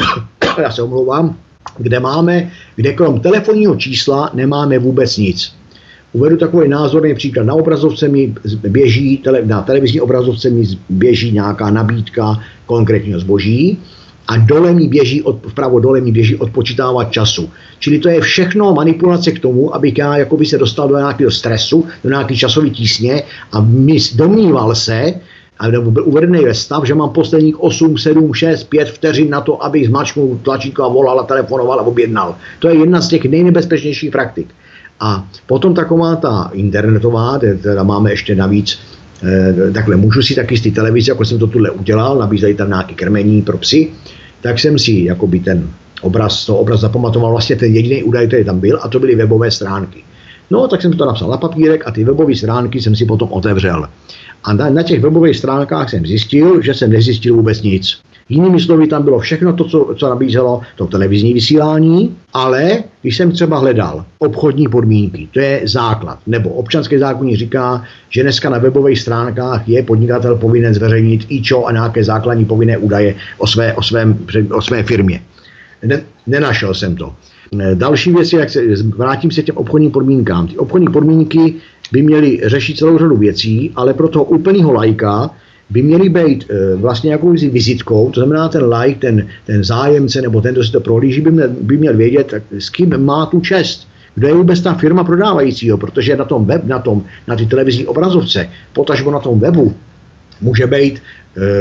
já se omlouvám, kde máme, kde krom telefonního čísla nemáme vůbec nic. Uvedu takový názorný příklad. Na obrazovce mi běží, na televizní obrazovce mi běží nějaká nabídka konkrétního zboží a dole mi běží, od, vpravo dole mi běží odpočítávat času. Čili to je všechno manipulace k tomu, abych já jakoby se dostal do nějakého stresu, do nějaké časové tísně a domníval se, nebo byl uvedený ve stav, že mám posledních osm, sedm, šest, pět vteřin na to, abych zmačknul tlačítko a volal a telefonoval a objednal. To je jedna z těch nejnebezpečnějších praktik. A potom taková ta internetová, teda máme ještě navíc, eh, takhle můžu si taky z té televize, jako jsem to tuhle udělal, nabízeli tam nějaké krmení pro psy, tak jsem si jakoby ten obraz, to obraz zapamatoval, vlastně ten jediný údaj, který tam byl, a to byly webové stránky. No, tak jsem to napsal na papírek a ty webové stránky jsem si potom otevřel. A na, na těch webových stránkách jsem zjistil, že jsem nezjistil vůbec nic. Jinými slovy, tam bylo všechno to, co, co nabízelo to televizní vysílání, ale když jsem třeba hledal obchodní podmínky, to je základ, nebo občanský zákoník říká, že dneska na webových stránkách je podnikatel povinen zveřejnit I Č O a nějaké základní povinné údaje o své, o svém, o své firmě. Ne, nenašel jsem to. Další věc je, jak se, vrátím se těm obchodním podmínkám. Ty obchodní podmínky by měly řešit celou řadu věcí, ale pro toho úplného lajka by měly být e, vlastně jakousi vizitkou, to znamená ten like, ten, ten zájemce nebo ten, kdo si to prohlíží, by měl, by měl vědět, s kým má tu čest. Kdo je vůbec ta firma prodávajícího, protože na tom web, na, tom, na ty televizní obrazovce, potažmo na tom webu, může být e,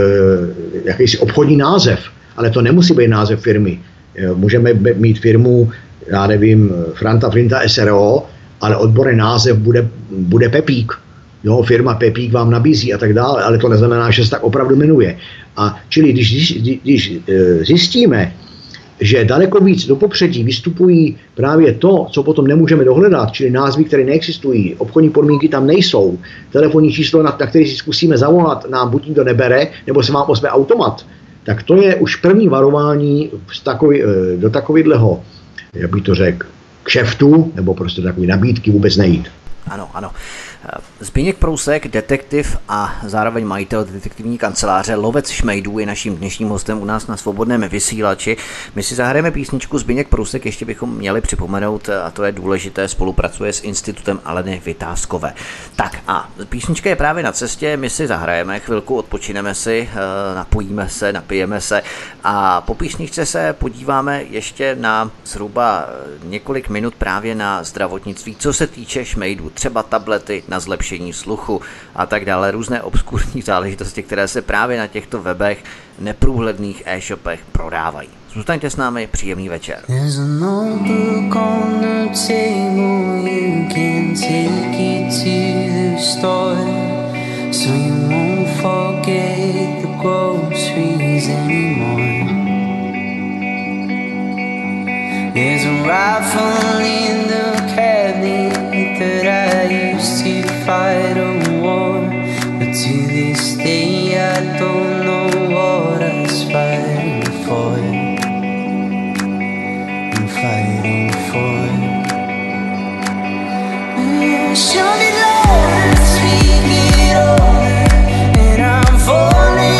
jakýsi obchodní název, ale to nemusí být název firmy. E, můžeme mít firmu, já nevím, Franta Frinta S R O, ale odborný název bude, bude Pepík. Jo, firma Pepík vám nabízí a tak dále, ale to neznamená, že se tak opravdu jmenuje. A čili když, když zjistíme, že daleko víc do popředí vystupují právě to, co potom nemůžeme dohledat, čili názvy, které neexistují, obchodní podmínky tam nejsou, telefonní číslo, na, na který si zkusíme zavolat, nám buď nikdo nebere, nebo se vám ozve automat, tak to je už první varování takový, do takového, jak bych to řekl, kšeftu, nebo prostě takové nabídky vůbec nejít. Ano, ano. Zbyněk Prousek, detektiv a zároveň majitel detektivní kanceláře Lovec šmejdů je naším dnešním hostem u nás na Svobodném vysílači. My si zahrajeme písničku. Zbyněk Prousek ještě bychom měli připomenout, a to je důležité, spolupracuje s Institutem Aleny Vytázkové. Tak a písnička je právě na cestě, my si zahrajeme, chvilku odpočineme si, napojíme se, napijeme se a po písničce se podíváme ještě na zhruba několik minut právě na zdravotnictví, co se týče šmejdů, třeba tablety na zlepšení sluchu a tak dále, různé obskurní záležitosti, které se právě na těchto webech, neprůhledných e-shopech prodávají. Zůstaňte s námi, příjemný večer. There's a rifle in the cabinet that I used to fight a war, but to this day I don't know what I was fighting for. I'm fighting for. Show me love and speak it over, and I'm falling.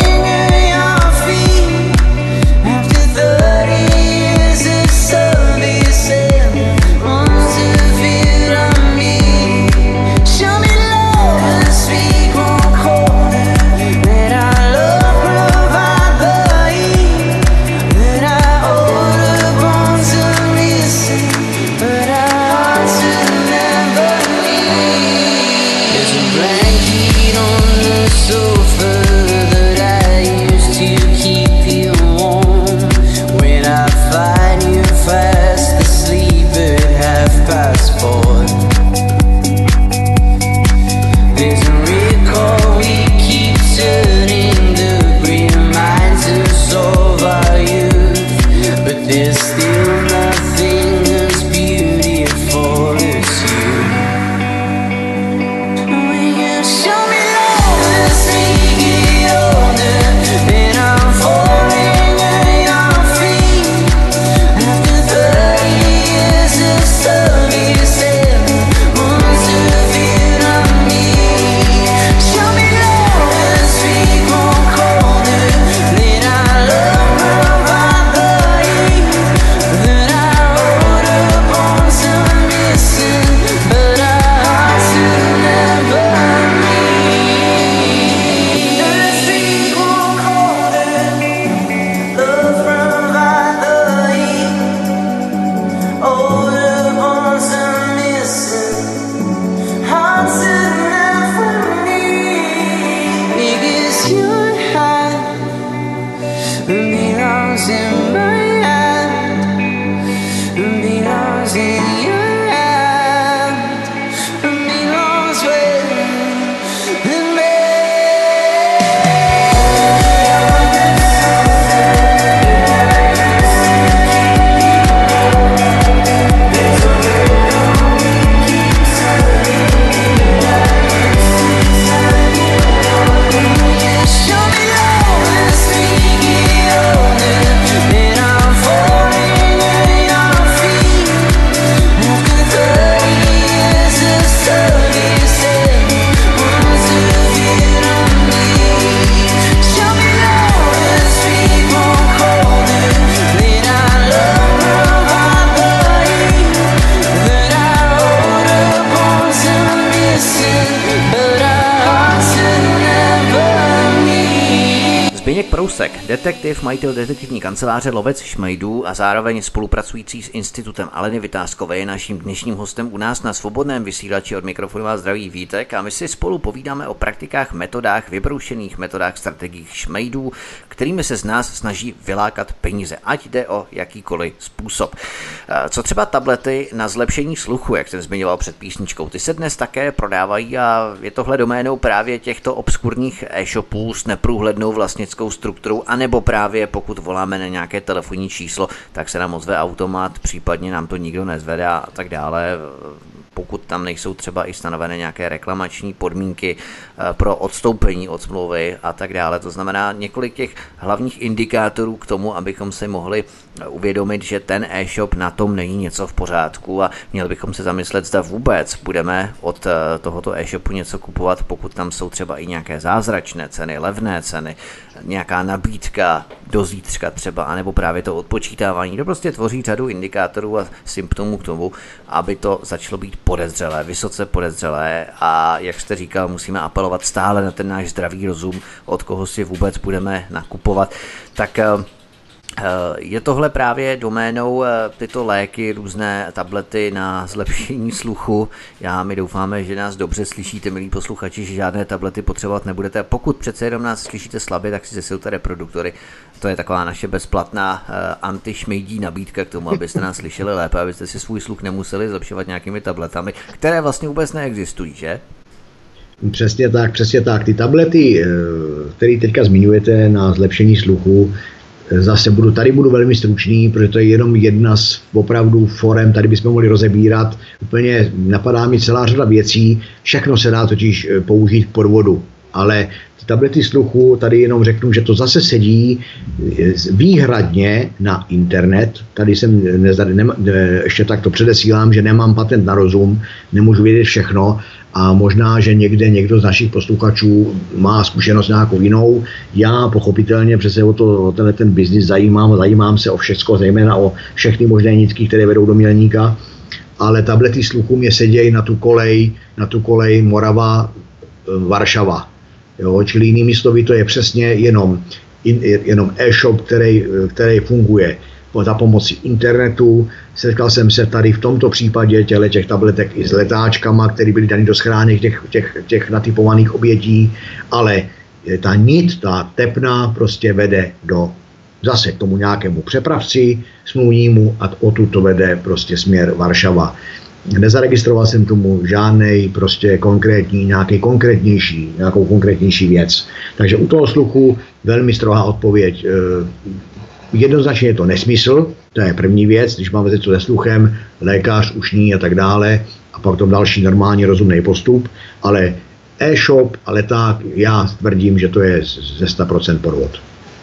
Prousek, detektiv, majitel detektivní kanceláře Lovec šmejdů a zároveň spolupracující s Institutem Aleny Vytázkové je naším dnešním hostem u nás na Svobodném vysílači. Od mikrofonu vás zdraví Vítek a my si spolu povídáme o praktikách, metodách, vybroušených metodách, strategiích šmejdů, kterými se z nás snaží vylákat peníze, ať jde o jakýkoliv způsob. Co třeba tablety na zlepšení sluchu, jak jsem zmiňoval před písničkou, ty se dnes také prodávají a je tohle doménou právě těchto obskurních e-shopů s neprůhlednou vlastnickou strukturou, anebo právě pokud voláme na nějaké telefonní číslo, tak se nám ozve automat, případně nám to nikdo nezvedá a tak dále. Pokud tam nejsou třeba i stanovené nějaké reklamační podmínky pro odstoupení od smlouvy a tak dále. To znamená několik těch hlavních indikátorů k tomu, abychom si mohli uvědomit, že ten e-shop na tom není něco v pořádku a měli bychom se zamyslet, zda vůbec budeme od tohoto e-shopu něco kupovat, pokud tam jsou třeba i nějaké zázračné ceny, levné ceny, nějaká nabídka do zítřka třeba, anebo právě to odpočítávání. To prostě tvoří řadu indikátorů a symptomů k tomu, aby to začalo být podezřelé, vysoce podezřelé a jak jste říkal, musíme apelovat stále na ten náš zdravý rozum, od koho si vůbec budeme nakupovat. Tak je tohle právě doménou tyto léky, různé tablety na zlepšení sluchu. Já my doufáme, že nás dobře slyšíte, milí posluchači, že žádné tablety potřebovat nebudete. Pokud přece jenom nás slyšíte slabě, tak si zesilte reproduktory. To je taková naše bezplatná antišmejdí nabídka k tomu, abyste nás slyšeli lépe, abyste si svůj sluch nemuseli zlepšovat nějakými tabletami, které vlastně vůbec neexistují, že? Přesně tak, přesně tak. Ty tablety, které teďka zmiňujete na zlepšení sluchu, zase budu, tady budu velmi stručný, protože to je jenom jedna z opravdu forem, tady bychom mohli rozebírat, úplně napadá mi celá řada věcí, všechno se dá totiž použít k podvodu, ale ty tablety sluchu, tady jenom řeknu, že to zase sedí výhradně na internet, tady jsem, ne, ne, ještě tak to předesílám, že nemám patent na rozum, nemůžu vědět všechno, a možná, že někde někdo z našich posluchačů má zkušenost nějakou jinou. Já pochopitelně přece o, to, o tenhle ten biznis zajímám, zajímám se o všechno, zejména o všechny možné nitky, které vedou do Mělníka, ale tablety sluchu mě sedějí na tu kolej, na tu kolej Morava, Varšava. Jo, čili jinými slovy, to je přesně jenom, jenom e-shop, který, který funguje za pomoci internetu. Setkal jsem se tady v tomto případě těle těch tabletek i s letáčkama, které byly daný do schránek těch, těch, těch natypovaných obětí, ale ta nit, ta tepna prostě vede do zase k tomu nějakému přepravci smluvnímu a odtud to vede prostě směr Varšava. Nezaregistroval jsem tomu žádnej prostě konkrétní, nějaký konkrétnější, nějakou konkrétnější věc. Takže u toho sluchu velmi strohá odpověď. Jednoznačně je to nesmysl, to je první věc, když máme něco se sluchem, lékař, ušní a tak dále, a pak to další normální rozumný postup, ale e-shop a leták, já tvrdím, že to je ze sto procent podvod.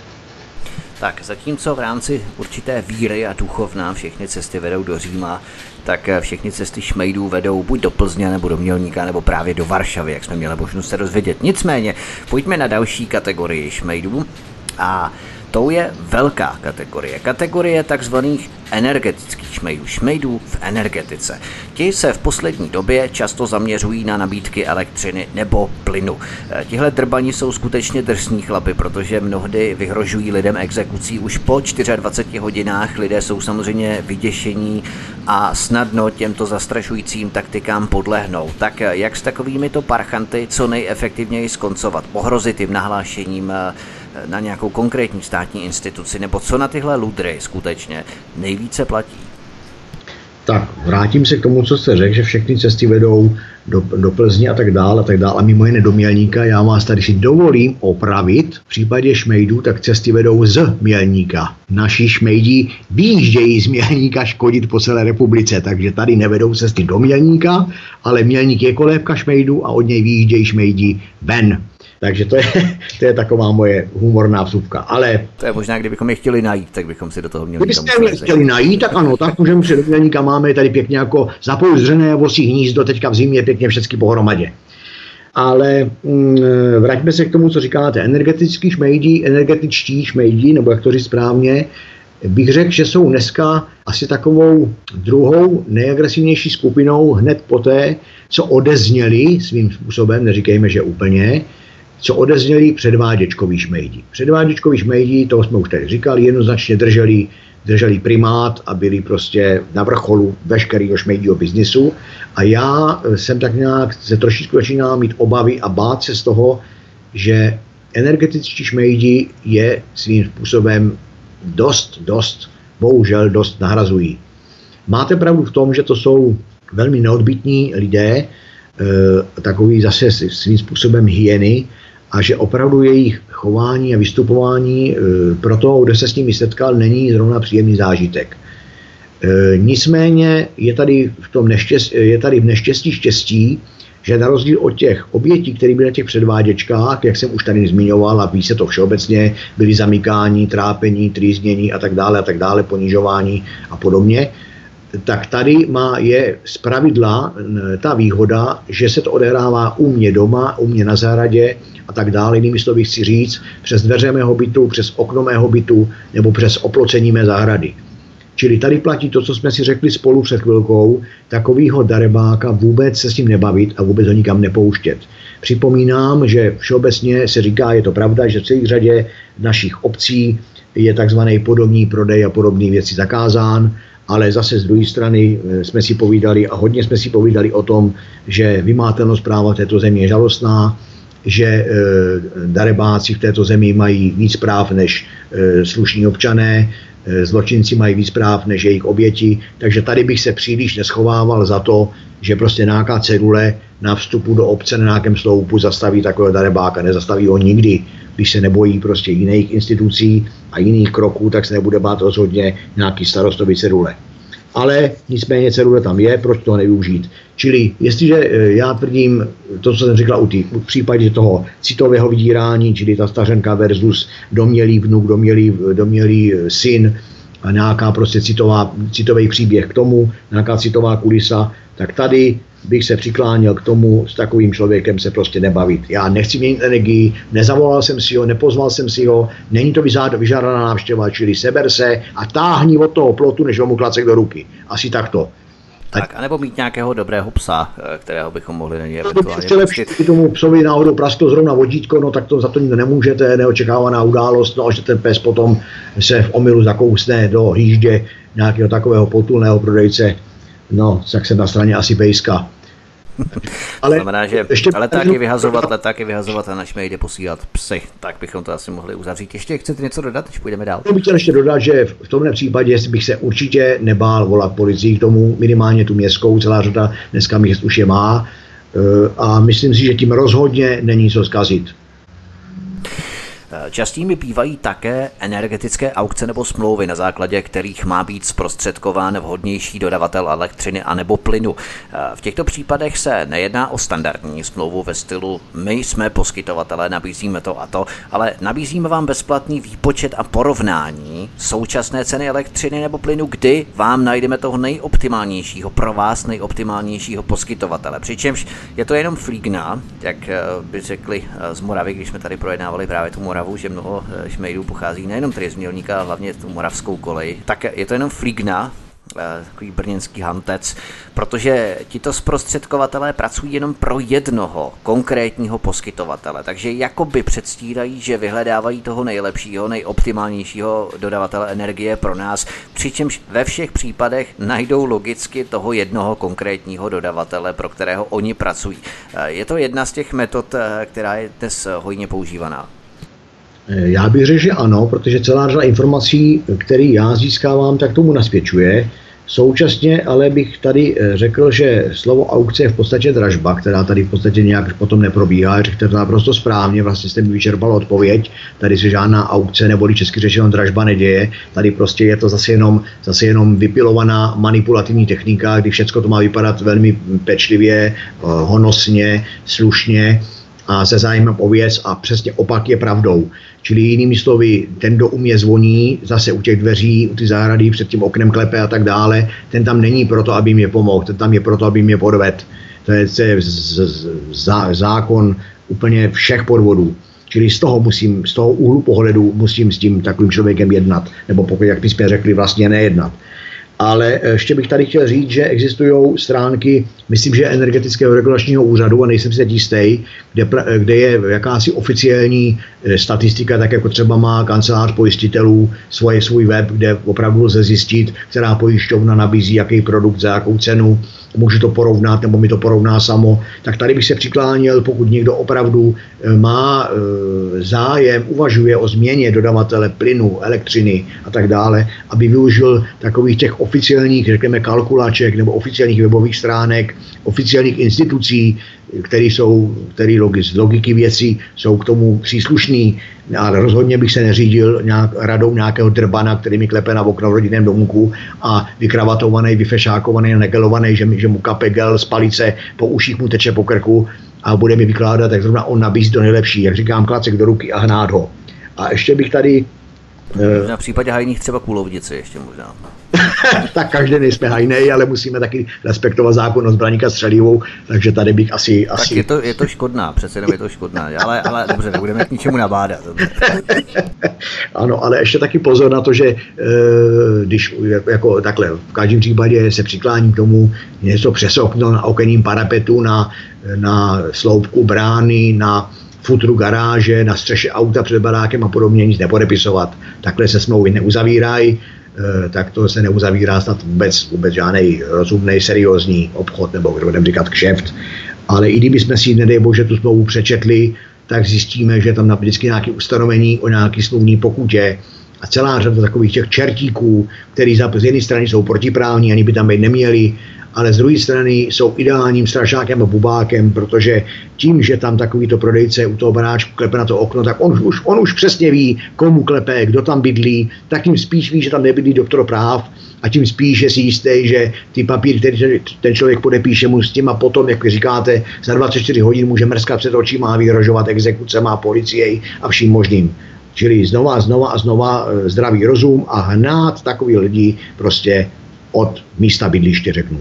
Tak zatímco v rámci určité víry a duchovna všechny cesty vedou do Říma, tak všechny cesty šmejdů vedou buď do Plzně, nebo do Mělníka, nebo právě do Varšavy, jak jsme měli možnost se dozvědět. Nicméně, pojďme na další kategorii šmejdů a tou je velká kategorie. Kategorie takzvaných energetických šmejdů, šmejdů v energetice. Ti se v poslední době často zaměřují na nabídky elektřiny nebo plynu. Tihle drbani jsou skutečně drsní chlapy, protože mnohdy vyhrožují lidem exekucí už po dvaceti čtyřech hodinách. Lidé jsou samozřejmě vyděšení a snadno těmto zastrašujícím taktikám podlehnou. Tak jak s takovými to parchanty co nejefektivněji skoncovat? Ohrozit jim nahlášením na nějakou konkrétní státní instituci, nebo co na tyhle ludry skutečně nejvíce platí? Tak, vrátím se k tomu, co jste řekl, že všechny cesty vedou do, do Plzně a tak dále, a tak dále, a mimo jiné do Mělníka. Já vás tady si dovolím opravit. V případě šmejdů, tak cesty vedou z Mělníka. Naši šmejdí vyjíždějí z Mělníka škodit po celé republice, takže tady nevedou cesty do Mělníka, ale Mělník je kolébka šmejdů a od něj vyjíždějí šmejdí ven. Takže to je, to je taková moje humorná vsuvka, ale... To je možná, kdybychom je chtěli najít, tak bychom si do toho měli... Kdybyste je chtěli najít, tak ano, tak můžeme si do Mělníka, máme tady pěkně jako zapouzdřené vosí hnízdo, teďka v zimě pěkně všechny pohromadě. Ale mm, vraťme se k tomu, co říkáte, energetický šmejdí, energetičtí šmejdí, nebo jak to říct správně, bych řekl, že jsou dneska asi takovou druhou nejagresivnější skupinou hned poté, co odezněli svým způsobem, neříkejme, že úplně, co odezněli předváděčkový šmejdi. Předváděčkový šmejdi, toho jsme už tady říkali, jednoznačně drželi, drželi primát a byli prostě na vrcholu veškerého šmejdího biznisu. A já jsem tak nějak se trošičku začínal mít obavy a bát se z toho, že energetičtí šmejdi je svým způsobem dost, dost, bohužel dost nahrazují. Máte pravdu v tom, že to jsou velmi neodbytní lidé, e, takový zase svým způsobem hyeny, a že opravdu jejich chování a vystupování e, pro to, kdo se s nimi setkal, není zrovna příjemný zážitek. E, nicméně je tady v tom neštěstí, je tady v neštěstí štěstí, že na rozdíl od těch obětí, které byly na těch předváděčkách, jak jsem už tady zmiňoval a ví se to všeobecně, byly zamykání, trápení, trýznění a tak dále a tak dále, ponižování a podobně, tak tady má je zpravidla ta výhoda, že se to odehrává u mě doma, u mě na zahradě a tak dále. Jinými slovy chci říct, přes dveře mého bytu, přes okno mého bytu nebo přes oplocení mé zahrady. Čili tady platí to, co jsme si řekli spolu před chvilkou, takovýho darebáka vůbec se s ním nebavit a vůbec ho nikam nepouštět. Připomínám, že všeobecně se říká, je to pravda, že v celé řadě našich obcí je takzvaný podomní prodej a podobné věci zakázán, ale zase z druhé strany jsme si povídali a hodně jsme si povídali o tom, že vymahatelnost práva v této zemi je žalostná, že e, darebáci v této zemi mají víc práv než e, slušní občané, e, zločinci mají víc práv než jejich oběti, takže tady bych se příliš neschovával za to, že prostě nějaká cedule na vstupu do obce na nějakém sloupu zastaví takového darebáka, nezastaví ho nikdy. Když se nebojí prostě jiných institucí a jiných kroků, tak se nebude bát rozhodně nějaký starostový cedule. Ale nicméně cedule tam je, proč toho nevyužít. Čili jestliže já tvrdím to, co jsem říkal u tý, v případě toho citového vydírání, čili ta stařenka versus domělý vnuk, domělý, domělý syn a nějaká prostě citová, citový příběh k tomu, nějaká citová kulisa, tak tady bych se přikláněl k tomu, s takovým člověkem se prostě nebavit. Já nechci měnit energii, nezavolal jsem si ho, nepozval jsem si ho, není to vyžádaná návštěva, čili seber se a táhni od toho plotu, než mu klacek do ruky. Asi takto. Tak, anebo mít nějakého dobrého psa, kterého bychom mohli na něj eventuálně pustit. Když tomu psovi náhodou prasklo zrovna vodítko, no tak to za to nikdo nemůžete, neočekávaná událost, no a že ten pes potom se v omylu zakousne do hýždě nějakého takového potulného prodejce, no, tak jsem na straně asi pejska. Ale, znamená, že ještě letáky vyhazovat, letáky vyhazovat a na šmejde posílat psy. Tak bychom to asi mohli uzavřít. Ještě chcete něco dodat, než půjdeme dál? Já bych chtěl ještě dodat, že v tomhle případě bych se určitě nebál volat policii k tomu, minimálně tu městskou, celá řada dneska měst už je má a myslím si, že tím rozhodně není co zkazit. Častými bývají také energetické aukce nebo smlouvy, na základě kterých má být zprostředkován vhodnější dodavatel elektřiny anebo plynu. V těchto případech se nejedná o standardní smlouvu ve stylu my jsme poskytovatelé, nabízíme to a to, ale nabízíme vám bezplatný výpočet a porovnání současné ceny elektřiny nebo plynu, kdy vám najdeme toho nejoptimálnějšího, pro vás nejoptimálnějšího poskytovatele. Přičemž je to jenom flígna, jak by řekli z Moravy, když jsme tady projednávali právě tu Moravu, že mnoho šmejdů pochází nejenom tedy z Mělníka, ale hlavně tu moravskou kolej, tak je to jenom flígna, takový brněnský hantec, protože tito zprostředkovatelé pracují jenom pro jednoho konkrétního poskytovatele, takže jakoby předstírají, že vyhledávají toho nejlepšího, nejoptimálnějšího dodavatele energie pro nás, přičemž ve všech případech najdou logicky toho jednoho konkrétního dodavatele, pro kterého oni pracují. Je to jedna z těch metod, která je dnes hojně používaná. Já bych řekl, že ano, protože celá řada informací, které já získávám, tak tomu nasvědčuje. Současně ale bych tady řekl, že slovo aukce je v podstatě dražba, která tady v podstatě nějak potom neprobíhá. Řekl to naprosto správně, vlastně jste mi vyčerpal odpověď. Tady se žádná aukce, neboli česky řečeno dražba neděje. Tady prostě je to zase jenom, zase jenom vypilovaná manipulativní technika, kdy všechno to má vypadat velmi pečlivě, honosně, slušně a se zájmem o věc a přesně opak je pravdou. Čili jinými slovy, ten, kdo u mě zvoní, zase u těch dveří, u ty zahrady, před tím oknem klepe a tak dále, ten tam není proto, aby mě pomohl, ten tam je proto, aby mě podvedl. To je, to je z, z, z, zákon úplně všech podvodů. Čili z toho, musím, z toho úhlu pohledu musím s tím takovým člověkem jednat, nebo pokud, jak my jsme řekli, vlastně nejednat. Ale ještě bych tady chtěl říct, že existují stránky, myslím, že energetického regulačního úřadu, a nejsem si teď jistý, kde, kde je jakási oficiální statistika, tak jako třeba má kancelář pojistitelů svoje, svůj web, kde opravdu lze zjistit, která pojišťovna nabízí jaký produkt za jakou cenu, můžu to porovnat, nebo mi to porovná samo, tak tady bych se přikláněl, pokud někdo opravdu má zájem, uvažuje o změně dodavatele plynu, elektřiny a tak dále, aby využil takových těch oficiálních, řekněme, kalkulaček nebo oficiálních webových stránek, oficiálních institucí, které jsou, které z logiky věcí jsou k tomu příslušný, ale rozhodně bych se neřídil nějak radou nějakého drbana, který mi klepe na okno v rodinném domku a vykravatovaný, vyfešákovaný, negelovaný, že, že mu kape gel z palice, po uších mu teče po krku a bude mi vykládat, jak zrovna on nabízí to nejlepší, jak říkám, klacek do ruky a hnát ho. A ještě bych tady... Na případě hajných třeba kulovnici ještě možná. Tak každý nejsme hajnej, ale musíme taky respektovat zákon o zbraní a střelivou, takže tady bych asi... Tak asi... je to, je to škodná, přece jenom je to škodná, ale, ale dobře, nebudeme k ničemu nabádat. Ano, ale ještě taky pozor na to, že když jako takhle v každém případě se přikláním k tomu něco přes okno na okenním parapetu, na, na sloupku brány, na futru garáže, na střeše auta před barákem a podobně nic nepodepisovat. Takhle se smlouvy neuzavírají, tak to se neuzavírá snad vůbec, vůbec žádný rozumný, seriózní obchod, nebo kdo budeme říkat kšeft. Ale i kdybychom si, nedej bože, tu smlouvu přečetli, tak zjistíme, že tam vždycky nějaké ustanovení o nějaký smluvní pokutě a celá řada takových těch čertíků, který z jedné strany jsou protiprávní, ani by tam být neměli, ale z druhé strany jsou ideálním strašákem a bubákem, protože tím, že tam takovýto prodejce u toho baráčku klepe na to okno, tak on už, on už přesně ví, komu klepe, kdo tam bydlí, tak tím spíš ví, že tam nebydlí doktor práv a tím spíš je si jistý, že ty papíry, který ten člověk podepíše, mu s tím a potom, jak říkáte, za dvacet čtyři hodin může mrskat před očima a vyhrožovat exekucema a policiei a vším možným. Čili znova a znova a znova zdravý rozum a hnát takový lidi prostě od místa bydliště, řeknu.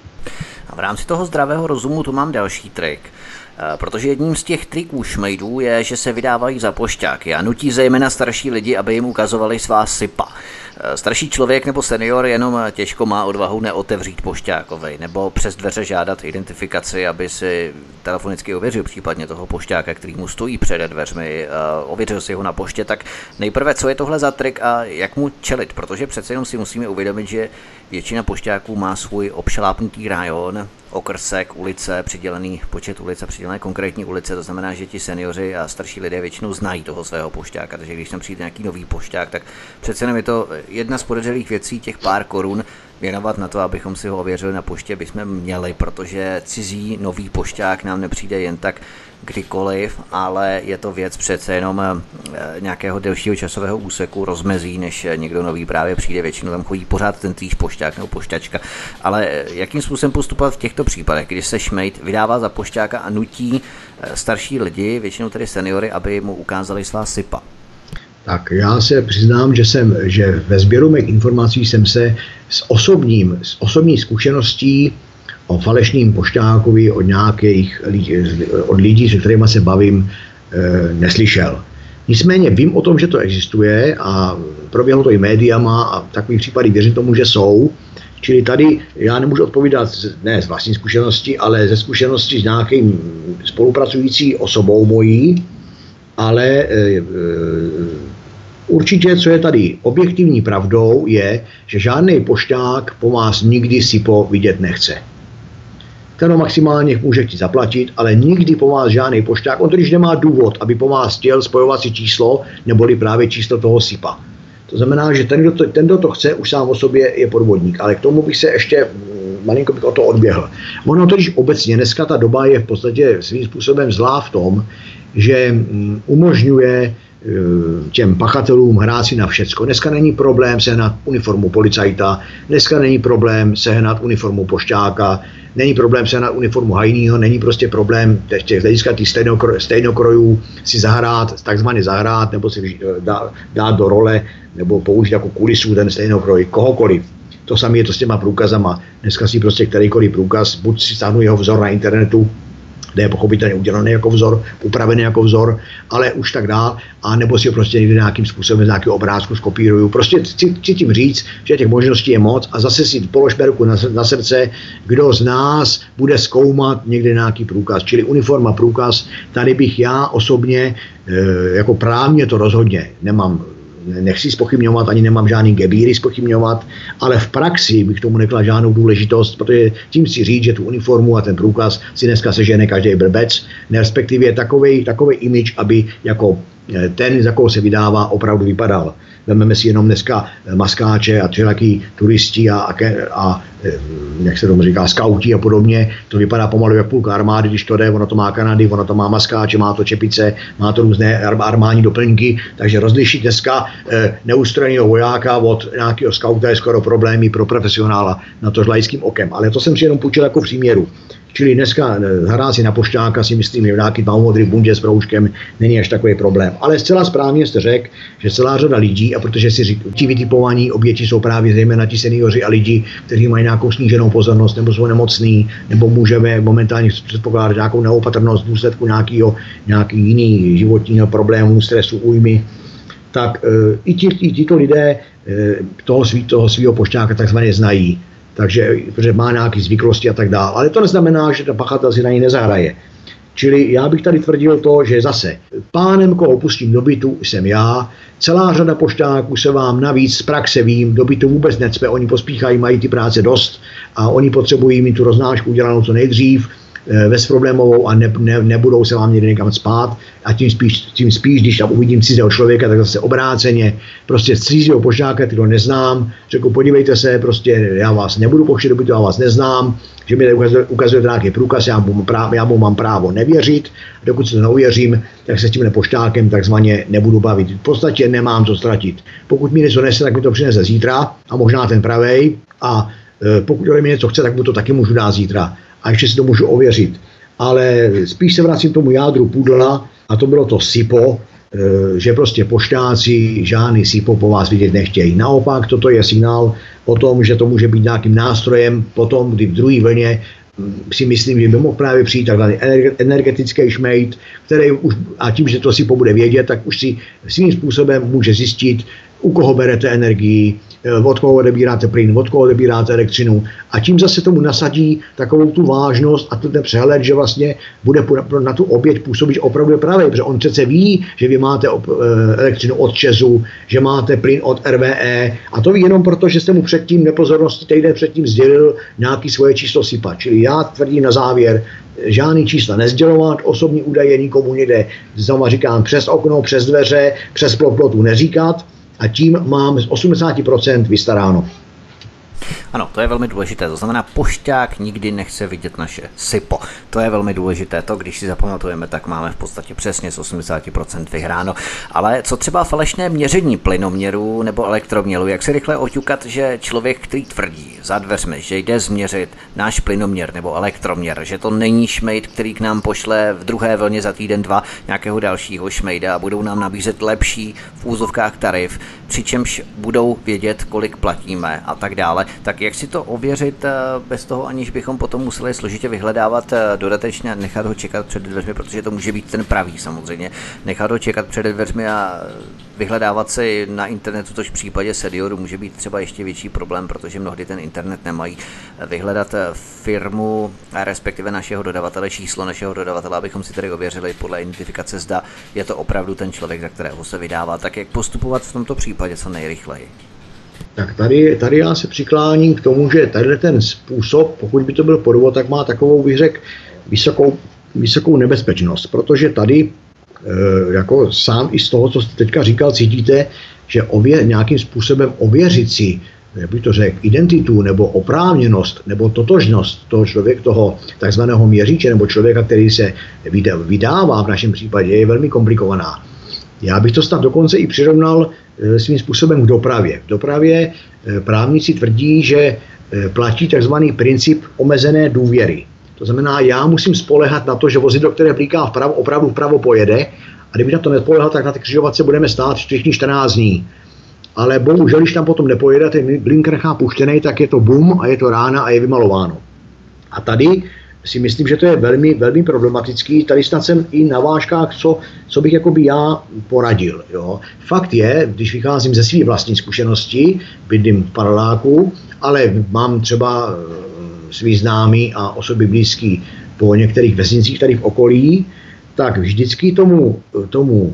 A v rámci toho zdravého rozumu tu mám další trik. Protože jedním z těch triků šmejdů je, že se vydávají za pošťáky a nutí zejména starší lidi, aby jim ukazovali svá sipa. Starší člověk nebo senior jenom těžko má odvahu neotevřít pošťákovi nebo přes dveře žádat identifikaci, aby si telefonicky ověřil případně toho pošťáka, který mu stojí před dveřmi, ověřil si ho na poště. Tak nejprve, co je tohle za trik a jak mu čelit, protože přece jenom si musíme uvědomit, že většina pošťáků má svůj obšelápnutý rajon, okrsek, ulice, přidělený počet ulic a přidělené konkrétní ulice, to znamená, že ti seniori a starší lidé většinou znají toho svého pošťáka, takže když tam přijde nějaký nový pošťák, tak přece jenom je to jedna z podezřelých věcí, těch pár korun věnovat na to, abychom si ho ověřili na poště, bychom měli, protože cizí nový pošťák nám nepřijde jen tak kdykoliv, ale je to věc přece jenom nějakého delšího časového úseku rozmezí, než někdo nový právě přijde, většinou tam chodí pořád ten týž pošťák nebo pošťačka. Ale jakým způsobem postupovat v těchto případech, když se šmejd vydává za pošťáka a nutí starší lidi, většinou tedy seniory, aby mu ukázali svá sipa? Tak já se přiznám, že jsem, že ve sběru mých informací jsem se s osobním, s osobní zkušeností o falešným pošťákovi od nějakých lidí, od lidí, se kterými se bavím, e, neslyšel. Nicméně vím o tom, že to existuje a proběhlo to i médiama a takový případy věřím tomu, že jsou. Čili tady já nemůžu odpovídat ne z vlastní zkušenosti, ale ze zkušenosti s nějakým spolupracující osobou mojí, ale e, e, určitě, co je tady objektivní pravdou, je, že žádný pošťák po vás nikdy sipo vidět nechce. Ten maximálně může chtít zaplatit, ale nikdy po vás žádný pošťák, on totiž nemá důvod, aby po vás chtěl spojovací číslo, neboli právě číslo toho sipa. To znamená, že ten, kdo to, ten, kdo to chce, už sám o sobě je podvodník, ale k tomu bych se ještě malinko bych o to odběhl. Ono totiž obecně dneska ta doba je v podstatě svým způsobem zlá v tom, že umožňuje těm pachatelům hrát si na všecko. Dneska není problém sehnat uniformu policajta, dneska není problém sehnat uniformu pošťáka, není problém sehnat uniformu hajnýho, není prostě problém těch hlediska těch stejnokrojů si zahrát, takzvaně zahrát, nebo si dát, dát do role, nebo použít jako kulisu ten stejnokroj, kohokoliv. To samé je to s těma průkazama. Dneska si prostě kterýkoliv průkaz, buď si stáhnu jeho vzor na internetu, kde je pochopitelně udělaný jako vzor, upravený jako vzor, ale už tak dál, a nebo si ho prostě někdy nějakým způsobem z nějakého obrázku skopíruju. Prostě chci, chci tím říct, že těch možností je moc a zase si položme ruku na, na srdce, kdo z nás bude zkoumat někde nějaký průkaz, čili uniforma, průkaz. Tady bych já osobně, jako právně to rozhodně nemám, nechci zpochybňovat, ani nemám žádný gebíry zpochybňovat, ale v praxi bych tomu nekladl žádnou důležitost, protože tím si říct, že tu uniformu a ten průkaz si dneska sežene každý blbec, respektive takovej, takovej image, aby jako ten, za koho se vydává, opravdu vypadal. Vezmeme si jenom dneska maskáče a třelaký turisti a, a, a jak se tomu říká, skauti a podobně. To vypadá pomalu jak půlka armády, když to jde, ono to má Kanady, ono to má maskáče, má to čepice, má to různé armádní doplňky, takže rozlišit dneska e, neustrojeného vojáka od nějakého skauta je skoro problémy pro profesionála na to laickým okem. Ale to jsem si jenom půjčil jako příměru. Čili dneska hrát si na pošťáka, si myslím, že nějaký tmavomodrý bundě s proužkem není až takový problém. Ale zcela správně jste řekl, že celá řada lidí, a protože si řík, ti vytipovaní oběti jsou právě zejména ti seniori a lidi, kteří mají nějakou sníženou pozornost, nebo jsou nemocní, nebo můžeme momentálně předpokládat nějakou neopatrnost v důsledku nějakého, nějaký jiný životního problému, stresu, újmy, tak e, i, ti, i tito lidé e, toho, svý, toho svýho pošťáka takzvaně znají. Takže protože má nějaké zvyklosti a tak dále. Ale to neznamená, že ta pachatel si na ní nezahraje. Čili já bych tady tvrdil to, že zase pánem, koho pustím do bytu, jsem já. Celá řada pošťáků se vám navíc z praxe vím, do bytu vůbec necpe, oni pospíchají, mají ty práce dost a oni potřebují mít tu roznášku udělanou co nejdřív, bezproblémovou a ne, ne, nebudou se vám někde někam spát a tím spíš, tím spíš, když tam uvidím cizího člověka, tak zase obráceně, prostě z cizího pošťáka, kterého neznám, řeknu, podívejte se, prostě já vás nebudu pouštět do bytu, já vás neznám, že mi ukazujete, ukazujete nějaký průkaz, já mu, právo, já mu mám právo nevěřit, dokud se to neuvěřím, tak se s tímhle pošťákem takzvaně nebudu bavit. V podstatě nemám co ztratit. Pokud mi něco nese, tak mi to přinese zítra a možná ten pravej a e, pokud mi něco chce, tak mu to taky můžu dát zítra. A ještě si to můžu ověřit. Ale spíš se vracím tomu jádru pudla a to bylo to SIPO, že prostě pošťáci žádný SIPO po vás vidět nechtějí. Naopak toto je signál o tom, že to může být nějakým nástrojem potom, kdy v druhé vlně si myslím, že by mohl právě přijít takhle energetický šmejd, který už, a tím, že to SIPO bude vědět, tak už si svým způsobem může zjistit, u koho berete energii, od koho odebíráte plyn, od koho odebíráte elektřinu a tím zase tomu nasadí takovou tu vážnost a ten přehled, že vlastně bude na tu oběť působit opravdu pravý, protože on přece ví, že vy máte elektřinu od ČEZu, že máte plyn od R V E a to ví jenom proto, že jste mu předtím nepozornosti týden předtím sdělil nějaký svoje číslo SIPA. Čili já tvrdím na závěr, žádný čísla nezdělovat, osobní údaje nikomu nejde, znovu říkám, přes okno, přes dveře, přes plot plotu neříkat, a tím mám z osmdesát procent vystaráno. Ano, to je velmi důležité. To znamená, pošťák nikdy nechce vidět naše SIPO. To je velmi důležité. To, když si zapamatujeme, tak máme v podstatě přesně z osmdesát procent vyhráno. Ale co třeba falešné měření plynoměru nebo elektroměru? Jak se rychle oťukat, že člověk, který tvrdí za dveřmi, že jde změřit náš plynoměr nebo elektroměr, že to není šmejd, který k nám pošle v druhé vlně za týden dva nějakého dalšího šmejda a budou nám nabízet lepší v úzovkách tarif, přičemž budou vědět, kolik platíme a tak dále. Tak jak si to ověřit bez toho, aniž bychom potom museli složitě vyhledávat dodatečně, nechat ho čekat před dveřmi, protože to může být ten pravý samozřejmě, nechat ho čekat před dveřmi a vyhledávat si na internetu, což v případě seniorů může být třeba ještě větší problém, protože mnohdy ten internet nemají, vyhledat firmu, respektive našeho dodavatele, číslo našeho dodavatele, abychom si tedy ověřili podle identifikace, zda je to opravdu ten člověk, za kterého se vydává. Tak jak postupovat v tomto případě co nejrychleji? Tak tady, tady já se přikláním k tomu, že tady ten způsob, pokud by to byl podvod, tak má takovou, bych řekl, vysokou, vysokou nebezpečnost, protože tady e, jako sám i z toho, co jste teďka říkal, cítíte, že ově, nějakým způsobem ověřit si, jak bych to řekl, identitu nebo oprávněnost nebo totožnost toho člověka, toho takzvaného měříče nebo člověka, který se vydává v našem případě, je velmi komplikovaná. Já bych to snad dokonce i přirovnal svým způsobem k dopravě. V dopravě právníci tvrdí, že platí takzvaný princip omezené důvěry. To znamená, já musím spoléhat na to, že vozidlo, které blíká vpravo, opravdu vpravo pojede, a kdyby na to nespolehal, tak na ty křižovatce budeme stát všichni čtrnáct dní. Ale bohužel, když tam potom nepojede, ten blinker nechá puštěnej, tak je to bum a je to rána a je vymalováno. A tady si myslím, že to je velmi, velmi problematický. Tady snad jsem i na vážkách, co, co bych jakoby já poradil. Jo. Fakt je, když vycházím ze své vlastní zkušenosti, bydlím v paneláku, ale mám třeba svý známý a osoby blízký po některých vesnicích tady v okolí, tak vždycky tomu, tomu,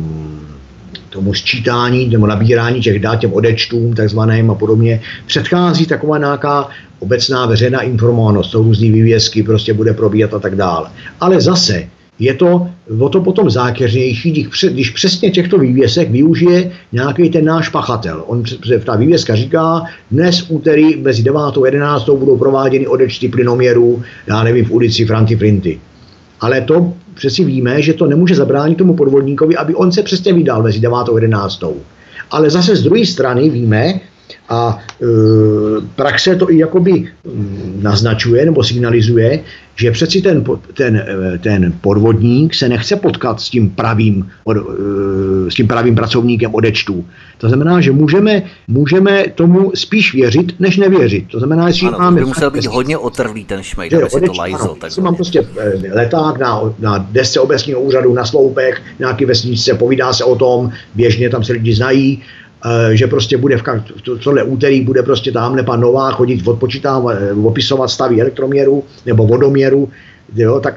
tomu sčítání nebo nabírání těch dat, těm odečtům takzvaným a podobně, předchází taková nějaká obecná veřejná informovanost, jsou různý vývězky, prostě bude probíhat a tak dále. Ale zase je to o to potom zákeřnější, když, když přesně těchto vývěsek využije nějaký ten náš pachatel. On, ta vývěska říká, dnes úterý mezi devátou a jedenáctou budou prováděny odečty plynoměrů, já nevím, v ulici Franty Frinty. Ale to přeci víme, že to nemůže zabránit tomu podvodníkovi, aby on se přesně vydal mezi devátou a jedenáctou. Ale zase z druhé strany víme, a e, praxe to i jakoby naznačuje nebo signalizuje, že přeci ten, ten, ten podvodník se nechce potkat s tím pravým, od, e, s tím pravým pracovníkem odečtů. To znamená, že můžeme, můžeme tomu spíš věřit, než nevěřit. To znamená, že ano, máme... by musel být hodně otrvlý ten šmejd, aby si to lajzl. Tak mám prostě leták na, na desce obecního úřadu, na sloupech, nějaký vesničce, povídá se o tom, běžně tam se lidi znají, že prostě bude v tohle úterý bude prostě tamhle pan Novák chodit odpočítávat, opisovat stavy elektroměru nebo vodoměru, jo, tak,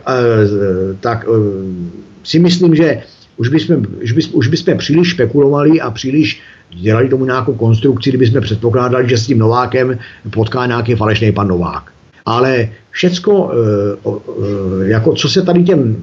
tak si myslím, že už bychom, už bychom, už bychom příliš špekulovali a příliš dělali tomu nějakou konstrukci, kdybychom předpokládali, že s tím Novákem potká nějaký falešný pan Novák. Ale všecko, jako co se tady těm,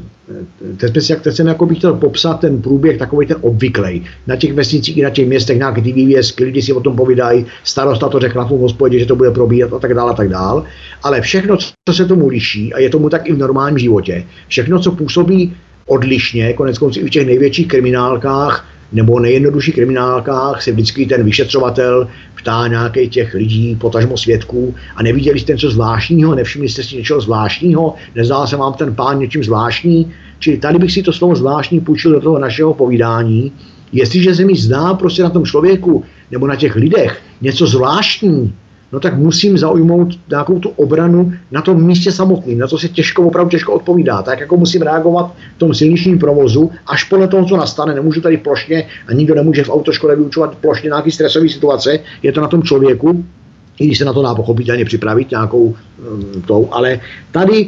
teď jsem jako bych chtěl popsat ten průběh takový ten obvyklej. Na těch vesnicích i na těch městech nějaké ty vývězky, lidi si o tom povídají, starosta to řekla v hospodě, že to bude probíhat a tak dále a tak dále. Ale všechno, co se tomu liší, a je tomu tak i v normálním životě, všechno, co působí odlišně, konec konců i v těch největších kriminálkách, nebo nejjednodušších kriminálkách se vždycky ten vyšetřovatel ptá nějakých těch lidí, potažmo svědků a neviděli jste něco zvláštního, nevšimli jste si něčeho zvláštního, nezdál se vám ten pán něčím zvláštní, čili tady bych si to slovo zvláštní půjčil do toho našeho povídání. Jestliže se mi zdá prostě na tom člověku nebo na těch lidech něco zvláštní, no tak musím zaujmout nějakou tu obranu na tom místě samotným, na to se těžko, opravdu těžko odpovídá. Tak jako musím reagovat v tom silničním provozu, až podle toho, co nastane, nemůžu tady plošně, a nikdo nemůže v autoškole vyučovat plošně nějaký stresové situace, je to na tom člověku, i když se na to dá pochopitelně připravit nějakou um, tou, ale tady,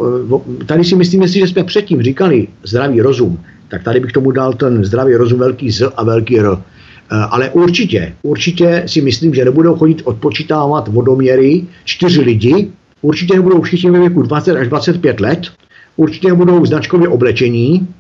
tady si myslím, že jsme předtím říkali zdravý rozum, tak tady bych tomu dal ten zdravý rozum velký Z a velký R. Ale určitě, určitě si myslím, že nebudou chodit odpočítávat vodoměry čtyři lidi, určitě nebudou všichni ve věku dvacet až dvacet pět let, určitě nebudou značkově oblečení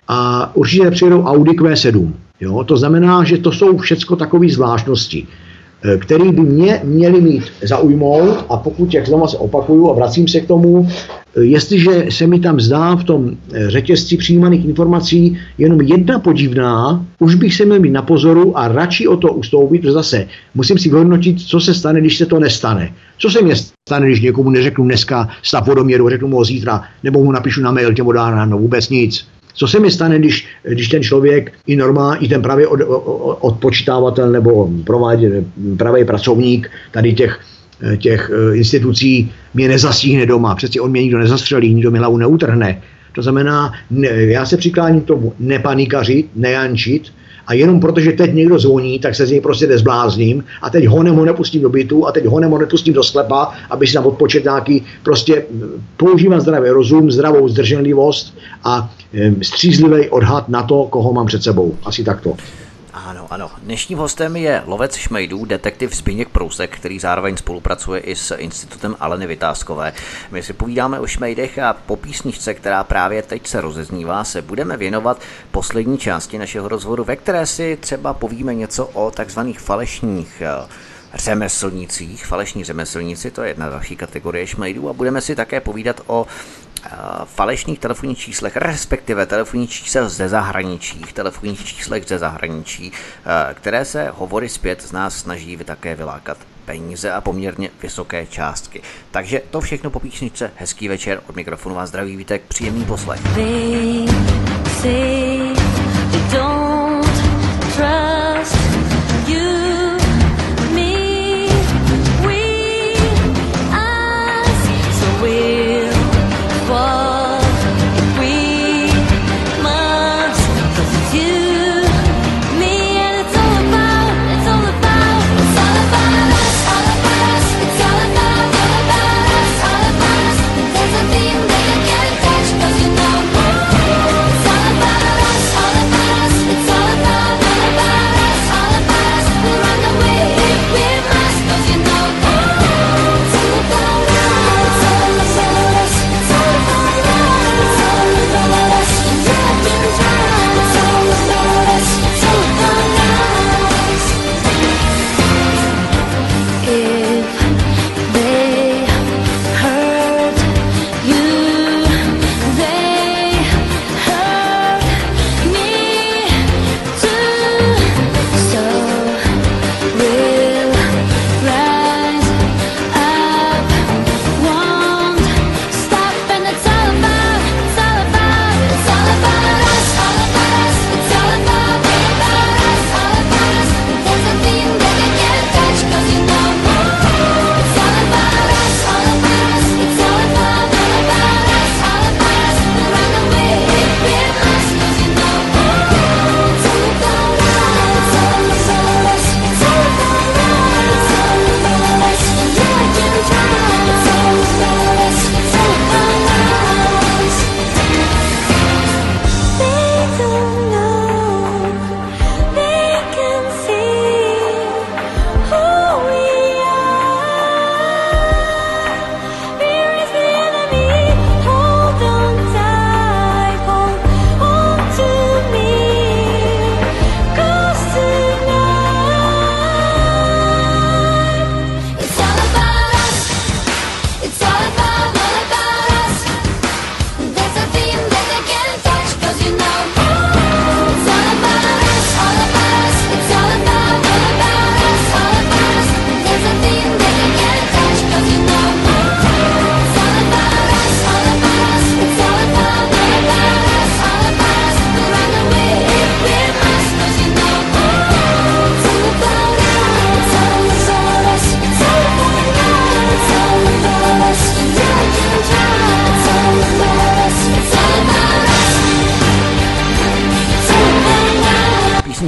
a určitě nepřijedou Audi Q sedm. Jo? To znamená, že to jsou všecko takové zvláštnosti, které by mě měly mít zaujmout, a pokud, jak znovu se opakuju a vracím se k tomu, jestliže se mi tam zdá v tom řetězci přijímaných informací jenom jedna podivná, už bych se měl mít na pozoru a radši o to ustoupit, protože zase musím si vyhodnotit, co se stane, když se to nestane. Co se mě stane, když někomu neřeknu dneska stav vodoměru, řeknu mu ho zítra, nebo mu napíšu na mail, těmu dá ráno, vůbec nic. Co se mi stane, když, když ten člověk i normální, i ten pravý od, od, odpočítávatel nebo provádí, pravý pracovník tady těch, těch institucí mě nezastíhne doma. Přeci on mě nikdo nezastřelí, nikdo mi hlavu neutrhne. To znamená, ne, já se přikláním k tomu nepanikařit, nejančit, a jenom protože teď někdo zvoní, tak se z něj prostě nezblázním a teď honem ho nepustím do bytu a teď honem ho nepustím do sklepa, aby si tam odpočet nějaký, prostě používám zdravý rozum, zdravou zdrženlivost a střízlivý odhad na to, koho mám před sebou. Asi takto. Ano, ano. Dnešním hostem je lovec šmejdů, detektiv Zbyněk Prousek, který zároveň spolupracuje i s institutem Aleny Vytázkové. My si povídáme o šmejdech a po písničce, která právě teď se rozeznívá, se budeme věnovat poslední části našeho rozhovoru, ve které si třeba povíme něco o takzvaných falešních řemeslnících. Falešní řemeslníci, to je jedna další kategorie šmejdů, a budeme si také povídat o falešných telefonních číslech, respektive telefonních číslech ze zahraničí, telefonních číslech ze zahraničí, které se hovory zpět z nás snaží také vylákat peníze a poměrně vysoké částky. Takže to všechno po písničce. Hezký večer, od mikrofonu vás zdraví Vítek, příjemný poslech. They say they don't trust you. It's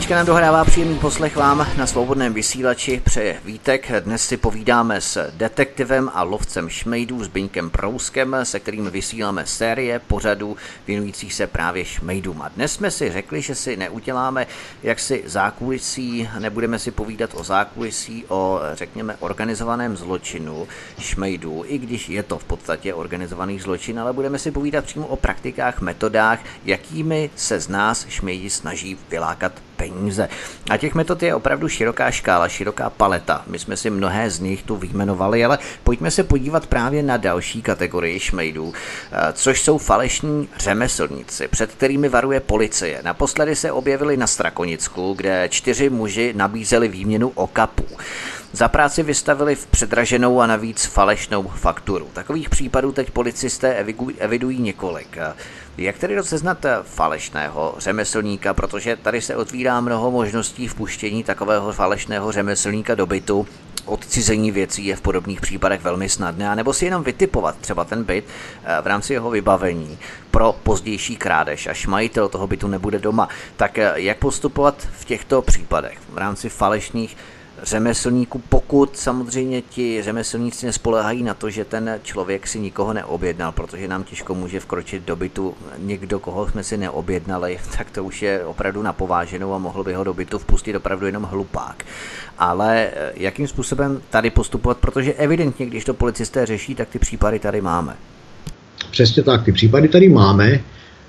Písnička nám dohrává, příjemný poslech vám na Svobodném vysílači přeje Vítek. Dnes si povídáme s detektivem a lovcem šmejdů Zbyňkem Prouskem, se kterým vysíláme série pořadů věnujících se právě šmejdům. A dnes jsme si řekli, že si neuděláme jaksi zákulisí, nebudeme si povídat o zákulisí, o řekněme organizovaném zločinu šmejdů, i když je to v podstatě organizovaný zločin, ale budeme si povídat přímo o praktikách, metodách, jakými se z nás šmejdi snaží vylákat peníze. A těch metod je opravdu široká škála, široká paleta. My jsme si mnohé z nich tu vyjmenovali, ale pojďme se podívat právě na další kategorii šmejdů, což jsou falešní řemeslníci, před kterými varuje policie. Naposledy se objevili na Strakonicku, kde čtyři muži nabízeli výměnu okapů. Za práci vystavili v předraženou a navíc falešnou fakturu. Takových případů teď policisté evidují několik. Jak tedy rozeznat falešného řemeslníka, protože tady se otvírá mnoho možností vpuštění takového falešného řemeslníka do bytu. Odcizení věcí je v podobných případech velmi snadné, nebo si jenom vytipovat třeba ten byt v rámci jeho vybavení pro pozdější krádež, až majitel toho bytu nebude doma. Tak jak postupovat v těchto případech v rámci falešných řemeslníků, pokud samozřejmě ti řemeslníci nespoléhají na to, že ten člověk si nikoho neobjednal, protože nám těžko může vkročit do bytu někdo, koho jsme si neobjednali, tak to už je opravdu napováženou a mohl by ho do bytu vpustit opravdu jenom hlupák. Ale jakým způsobem tady postupovat, protože evidentně, když to policisté řeší, tak ty případy tady máme. Přesně tak, ty případy tady máme.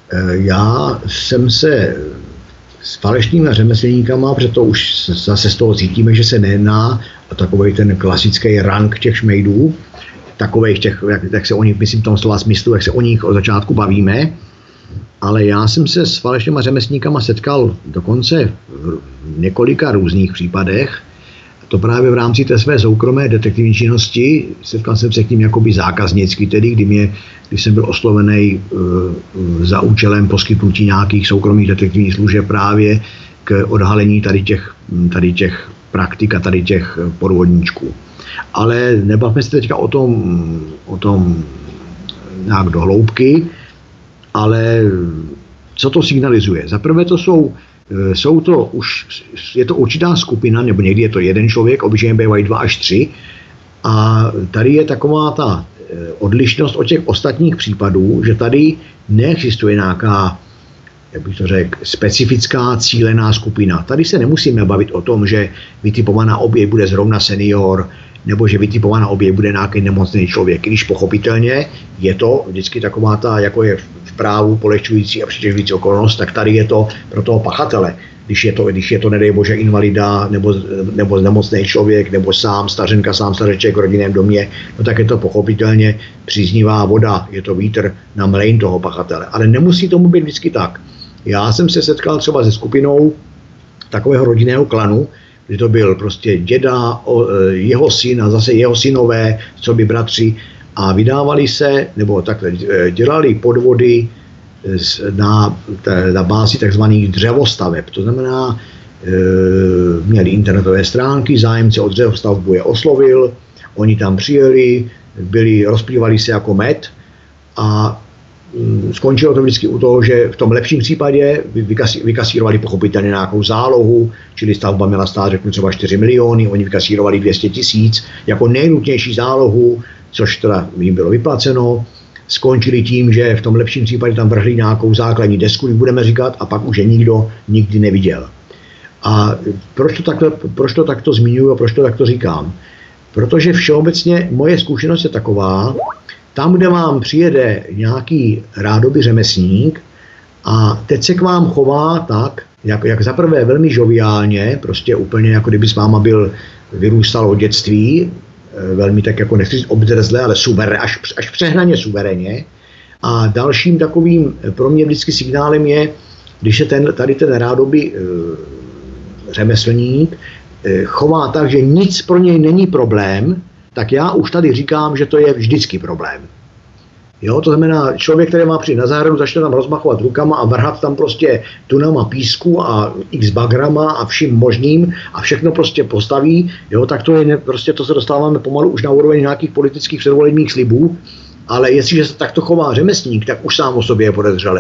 Já jsem se s falešnými řemeslníkama, protože to už zase z toho cítíme, že se nejedná o takový ten klasický rank těch šmejdů, takových těch, jak, jak se o nich, myslím v tom slova smyslu, jak se o nich od začátku bavíme, ale já jsem se s falešnými řemeslníkama setkal dokonce v několika různých případech, to právě v rámci té své soukromé detektivní činnosti, setkal jsem se k tím jakoby zákaznicky, tedy kdy, mě, kdy jsem byl oslovený uh, za účelem poskytnutí nějakých soukromých detektivních služeb právě k odhalení tady těch, tady těch praktik a tady těch podvodníčků. Ale nebavme se teďka o tom, o tom nějak do hloubky, ale co to signalizuje? Za prvé to jsou Jsou to už, je to určitá skupina, nebo někdy je to jeden člověk, obyčejně bývají dva až tři. A tady je taková ta odlišnost od těch ostatních případů, že tady neexistuje nějaká, jak bych to řekl, specifická cílená skupina. Tady se nemusíme bavit o tom, že vytipovaná oběť bude zrovna senior, nebo že vytipovaná oběť bude nějaký nemocný člověk. Když pochopitelně je to vždycky taková ta, jako je v právu polehčující a přitěžující okolnost, tak tady je to pro toho pachatele. Když je to, když je to nedej bože invalida, nebo, nebo nemocný člověk, nebo sám stařenka, sám stařeček v rodinném domě, no tak je to pochopitelně příznivá voda, je to vítr na mlejn toho pachatele. Ale nemusí tomu být vždycky tak. Já jsem se setkal třeba se skupinou takového rodinného klanu, kdy to byl prostě děda, jeho syn a zase jeho synové, co by bratři, a vydávali se, nebo takhle dělali podvody na, na bázi takzvaných dřevostaveb. To znamená, měli internetové stránky, zájemce o dřevostavbu je oslovil, oni tam přijeli, byli, rozplývali se jako med a skončilo to vždycky u toho, že v tom lepším případě vykasí, vykasírovali pochopitelně nějakou zálohu, čili stavba měla stát, řeknu, třeba čtyři miliony, oni vykasírovali dvě stě tisíc jako nejnutnější zálohu, což teda jim bylo vyplaceno. Skončili tím, že v tom lepším případě tam vrhli nějakou základní desku, budeme říkat, a pak už je nikdo nikdy neviděl. A proč to takto, proč to takto zmiňuji a proč to takto říkám? Protože všeobecně moje zkušenost je taková, tam, kde vám přijede nějaký rádoby řemeslník a teď se k vám chová tak, jak, jak zaprvé velmi žoviálně, prostě úplně jako kdyby s váma byl, vyrůstal od dětství, velmi tak jako nechci říct obdrzle, ale suveré, až, až přehnaně suverénně. A dalším takovým pro mě vždycky signálem je, když je ten, tady ten rádoby e, řemeslník e, chová tak, že nic pro něj není problém, tak já už tady říkám, že to je vždycky problém. Jo, to znamená, člověk, který má přijít na zahradu, začne tam rozmachovat rukama a vrhat tam prostě tunama písku a x bagrama a vším možným a všechno prostě postaví, jo, tak to je prostě, to se dostáváme pomalu už na úroveň nějakých politických předvolebních slibů, ale jestliže se takto chová řemeslník, tak už sám o sobě je podezřelej.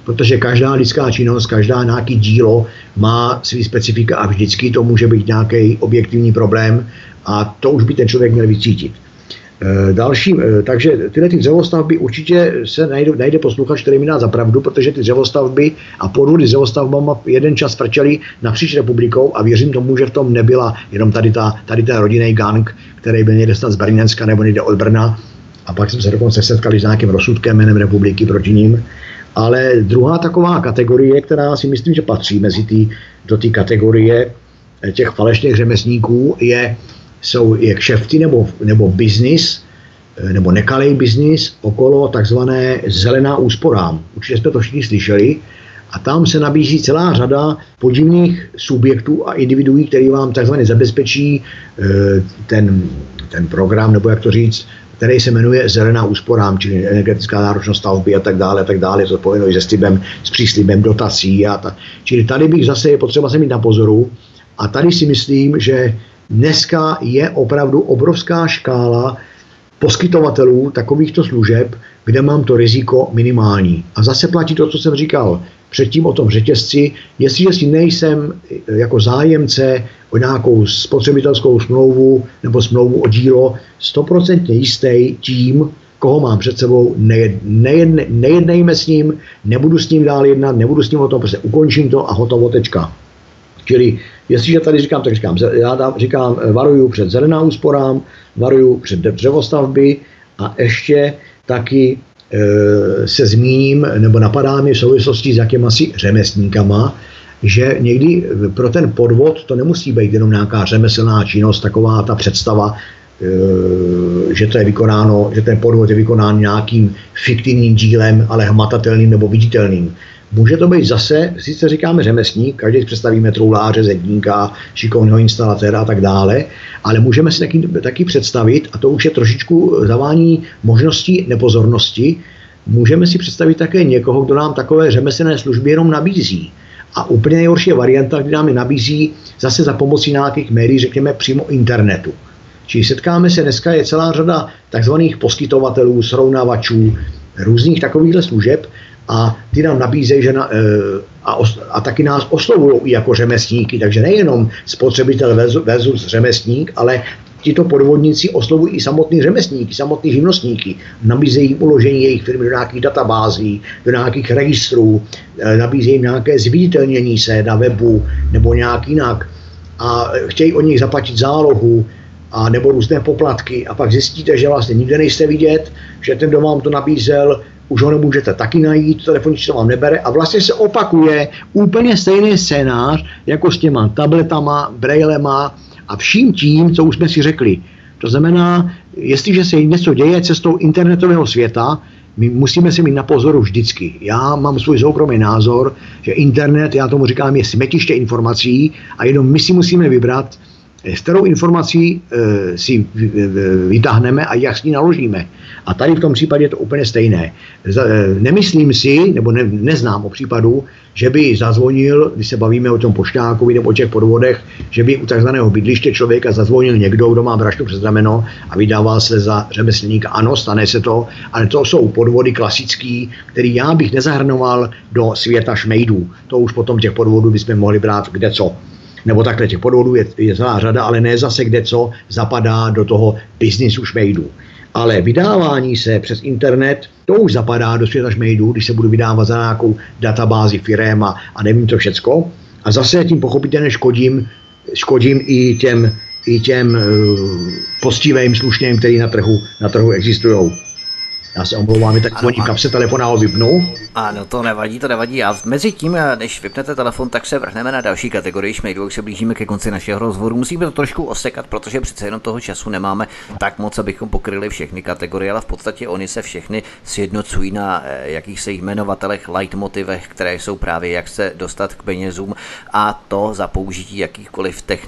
protože každá lidská činnost, každá nějaký dílo má svý specifika a vždycky to může být nějaký objektivní problém a to už by ten člověk měl vycítit. Další, takže tyhle ty dřevostavby určitě se najde, najde posluchač, který mi dá za pravdu, protože ty dřevostavby a podvody dřevostavbama jeden čas frčeli napříč republikou a věřím tomu, že v tom nebyla jenom tady, ta, tady ten rodinný gang, který byl někde snad z Brněnska nebo někde od Brna a pak jsme se dokonce setkali s nějakým rozsudkem jménem republiky proti ním. Ale druhá taková kategorie, která si myslím, že patří mezi tý, do té kategorie těch falešných řemeslníků, je jsou je kšefty nebo, nebo biznis, nebo nekalej biznis okolo takzvané zelená úsporám. Určitě jsme to všichni slyšeli. A tam se nabízí celá řada podivných subjektů a individuí, který vám takzvaně zabezpečí ten, ten program, nebo jak to říct, který se jmenuje zelená úsporám, čili energetická náročnost stavby a tak dále, a tak dále, to spojeno se slibem, s příslibem dotací. A ta. Čili tady bych zase je potřeba se mít na pozoru. A tady si myslím, že dneska je opravdu obrovská škála poskytovatelů takovýchto služeb, kde mám to riziko minimální. A zase platí to, co jsem říkal předtím o tom řetězci. Jestliže si nejsem jako zájemce o nějakou spotřebitelskou smlouvu nebo smlouvu o dílo stoprocentně jistý tím, koho mám před sebou, nejed, nejedne, nejednejme s ním, nebudu s ním dál jednat, nebudu s ním o tom, prostě ukončím to a hotovo, tečka. Čili jestliže tady říkám, tak říkám, já dám, říkám, varuju před zelená úsporám, varuju před dřevostavby a ještě taky e, se zmíním, nebo napadá mi v souvislosti s jakýmasi řemeslníkama, že někdy pro ten podvod to nemusí být jenom nějaká řemeslná činnost, taková ta představa, e, že to je vykonáno, že ten podvod je vykonán nějakým fiktivním dílem, ale hmatatelným nebo viditelným. Může to být zase, sice říkáme řemeslník, každý představíme trouláře, zedníka, šikovného instalatéra a tak dále, ale můžeme si taky, taky představit, a to už je trošičku zavání možností nepozornosti, můžeme si představit také někoho, kdo nám takové řemeslné služby jenom nabízí. A úplně nejhorší varianta, kdy nám je nabízí zase za pomocí nějakých médií, řekněme přímo internetu. Čili setkáme se, dneska je celá řada takzvaných poskytovatelů, srovnavačů, různých takovýchhle služeb, a ty nám nabízejí, že na, a, os, a taky nás oslovují i jako řemeslníky, takže nejenom spotřebitel versus řemeslník, ale tito podvodníci oslovují i samotný řemeslníky, samotný živnostníky. Nabízejí uložení jejich firmy do nějakých databází, do nějakých registrů, nabízejí nějaké zviditelnění se na webu nebo nějak jinak a chtějí od nich zaplatit zálohu a nebo různé poplatky a pak zjistíte, že vlastně nikde nejste vidět, že ten, kdo vám to nabízel, už ho nemůžete taky najít, telefonní číslo vám nebere a vlastně se opakuje úplně stejný scénář jako s těma tabletama, brailema a vším tím, co už jsme si řekli. To znamená, jestliže se něco děje cestou internetového světa, my musíme si mít na pozoru vždycky. Já mám svůj soukromý názor, že internet, já tomu říkám, je smetiště informací a jenom my si musíme vybrat, s kterou informací e, si vytáhneme a jak s ní naložíme. A tady v tom případě je to úplně stejné. E, nemyslím si, nebo ne, neznám o případu, že by zazvonil, když se bavíme o tom pošťákovi nebo o těch podvodech, že by u takzvaného bydliště člověka zazvonil někdo, kdo má brašnu přes rameno a vydával se za řemeslníka. Ano, stane se to, ale to jsou podvody klasický, který já bych nezahrnoval do světa šmejdů. To už potom těch podvodů bychom mohli brát kde co. Nebo takhle těch podvodů je, je celá řada, ale ne zase kde co zapadá do toho biznisu šmejdů. Ale vydávání se přes internet, to už zapadá do světa šmejdů, když se budu vydávat za nějakou databázi firem a, a nevím to všecko. A zase tím pochopitelně škodím, škodím i těm, i těm uh, poctivým slušným, který na trhu, na trhu existují. Já se omlouvám, tak zvoní kapse telefona ho vypnu. Ano, to nevadí, to nevadí. A mezi tím, než vypnete telefon, tak se vrhneme na další kategorii šmejdů, jak se blížíme ke konci našeho rozhovoru. Musíme to trošku osekat, protože přece jenom toho času nemáme tak moc, abychom pokryli všechny kategorie, ale v podstatě oni se všechny sjednocují na jakýchsi jmenovatelech, leitmotivech, které jsou právě jak se dostat k penězům a to za použití jakýchkoliv technik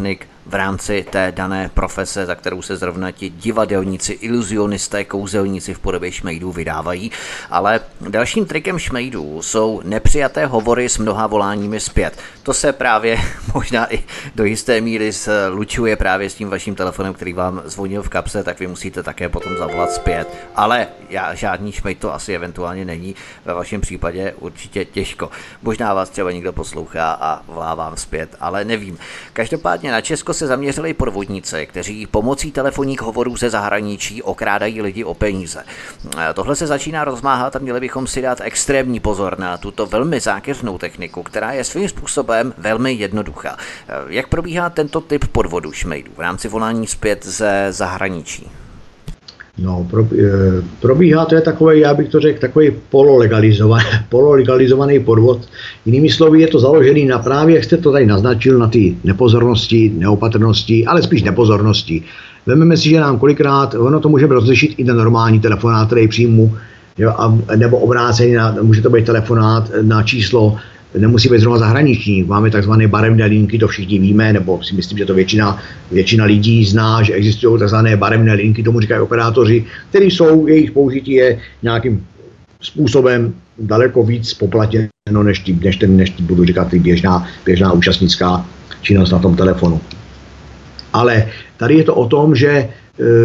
v rámci té dané profese, za kterou se zrovna ti divadelníci, iluzionisté, kouzelníci v podobě šmejdů vydávají. Ale dalším trikem šmejdů jsou nepřijaté hovory s mnoha voláními zpět. To se právě možná i do jisté míry slučuje právě s tím vaším telefonem, který vám zvonil v kapse, tak vy musíte také potom zavolat zpět. Ale já, žádný šmejd to asi eventuálně není, ve vašem případě určitě těžko. Možná vás třeba někdo poslouchá a volá vám zpět, ale nevím. Každopádně na Česko se zaměřili podvodníci, kteří pomocí telefonních hovorů ze zahraničí okrádají lidi o peníze. Tohle se začíná rozmáhat a měli bychom si dát extrémní pozor na tuto velmi zákeřnou techniku, která je svým způsobem velmi jednoduchá. Jak probíhá tento typ podvodu šmejdů v rámci volání zpět ze zahraničí? No, probíhá, to je takový, já bych to řekl, takový pololegalizovaný, pololegalizovaný podvod. Jinými slovy je to založený na právě, jak jste to tady naznačil, na ty nepozornosti, neopatrnosti, ale spíš nepozornosti. Vezmeme si, že nám kolikrát, ono to můžeme rozlišit i ten normální telefonát, který přijmu, jo, a, nebo obrácený, na, může to být telefonát na číslo, nemusí být zrovna zahraniční. Máme takzvané barevné linky, to všichni víme, nebo si myslím, že to většina, většina lidí zná, že existují takzvané barevné linky, tomu říkají operátoři, které jsou, jejich použití je nějakým způsobem daleko víc spoplatněno, než, tí, než, ten, než tí, budu říkat, běžná, běžná účastnická činnost na tom telefonu. Ale tady je to o tom, že e,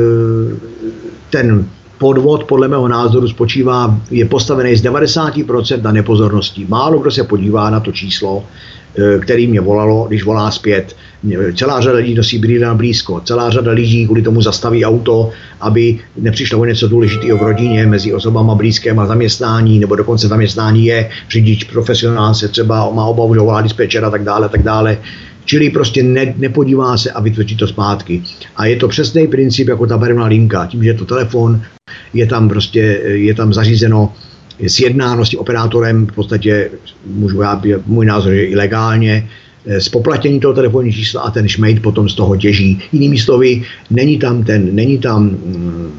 ten podvod podle mého názoru spočívá, je postavený z devadesát procent na nepozornosti. Málo kdo se podívá na to číslo, který mě volalo, když volá zpět. Celá řada lidí nosí brýle na blízko. Celá řada lidí kvůli tomu zastaví auto, aby nepřišlo o něco důležitého v rodině mezi osobama blízkém a zaměstnání, nebo dokonce zaměstnání je řidič, profesionál se třeba má obavu, že volá dispečer a tak dále, tak dále. Čili prostě ne, nepodívá se a vytvoří to zpátky. A je to přesný princip jako ta barevná linka. Tím, že je to telefon, je tam prostě, je tam zařízeno, je sjednáno s tím operátorem, v podstatě můžu já, můj názor je ilegálně, zpoplatnění toho telefonního čísla a ten šmejd potom z toho těží. Jinými slovy, není tam ten, není tam mm,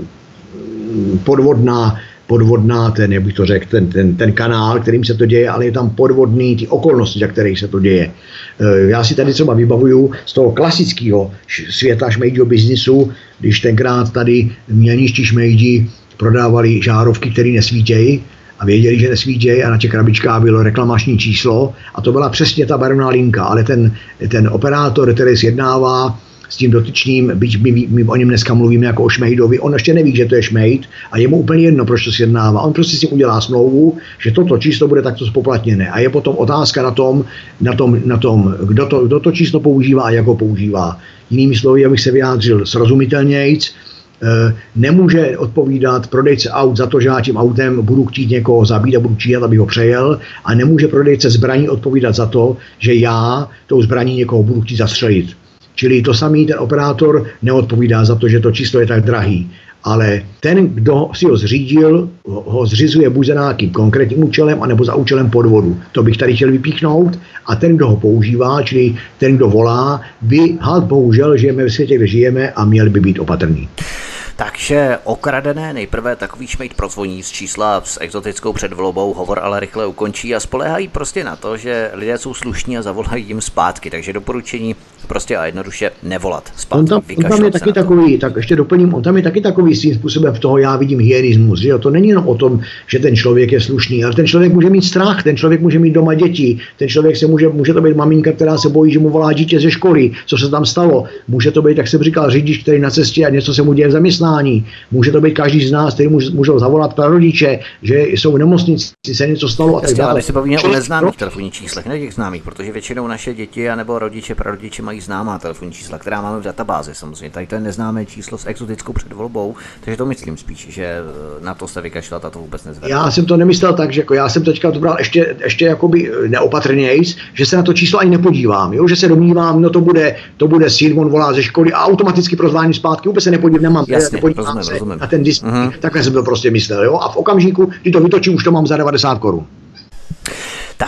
podvodná, podvodná ten, jak bych to řekl, ten, ten, ten kanál, kterým se to děje, ale je tam podvodný ty okolnosti, za kterých se to děje. Já si tady třeba vybavuju z toho klasického světa šmejdího biznisu, když tenkrát tady mělničtí šmejdi prodávali žárovky, které nesvítějí a věděli, že nesvítějí a na těch krabičkách bylo reklamační číslo a to byla přesně ta barevná linka, ale ten, ten operátor, který sjednává s tím dotyčným, byť my, my o něm dneska mluvíme jako o šmejdovi, on ještě neví, že to je šmejd a je mu úplně jedno, proč to sjednává. On prostě si udělá smlouvu, že toto číslo bude takto spoplatněné a je potom otázka na tom, na tom, na tom kdo, to, kdo to číslo používá a jak ho používá. Jinými slovy, abych se vyjádřil srozumitelnějc, nemůže odpovídat prodejce aut za to, že já tím autem budu chtít někoho zabít a budu číhat, aby ho přejel, a nemůže prodejce zbraní odpovídat za to, že já tou zbraní někoho budu chtít zastřelit. Čili to samý ten operátor neodpovídá za to, že to číslo je tak drahý. Ale ten, kdo si ho zřídil, ho zřizuje buď za nějakým konkrétním účelem, anebo za účelem podvodu. To bych tady chtěl vypíchnout. A ten, kdo ho používá, čili ten, kdo volá, by halt bohužel žijeme ve světě, kde žijeme a měl by být opatrný. Takže okradené nejprve takový šmejd prozvoní z čísla s exotickou předvolbou, hovor ale rychle ukončí a spoléhají prostě na to, že lidé jsou slušní a zavolají jim zpátky. Takže doporučení prostě a jednoduše nevolat zpátky. On tam, on tam je taky takový, tak ještě doplním, on tam je taky takový svým způsobem v toho já vidím hyenismus, že jo? To není jenom o tom, že ten člověk je slušný, ale ten člověk může mít strach, ten člověk může mít doma děti, ten člověk se může, může to být maminka, která se bojí, že mu volá dítě ze školy, co se tam stalo. Může to být, jak jsem říkal, řidič, který na cestě a něco se mu děje v zaměstnání. Může to být každý z nás, který můžou zavolat prarodiče, že jsou v nemocnici, se něco stalo a tak dále. Ale se bavíme o neznámých telefonních číslech, ne těch známých, protože většinou naše děti a nebo rodiče, prarodiče mají známá telefonní čísla, která máme v databázi samozřejmě. Tady to je neznámé číslo s exotickou předvolbou, takže to myslím spíš, že na to se vykašlat a to vůbec nezvedne. Já jsem to nemyslel tak, že jako já jsem teďka to bral ještě, ještě jakoby neopatrnějc, že se na to číslo ani nepodívám, jo? Že se domnívám, no to bude, to bude syn, on volá ze školy a automaticky prozvání zpátky, vůbec se nepodívám, nemám, jasně, nepodívám rozumím, se rozumím. na ten display, uh-huh. Takhle jsem to prostě myslel, jo? A v okamžiku, kdy to vytočím, už to mám za devadesát korun. Tak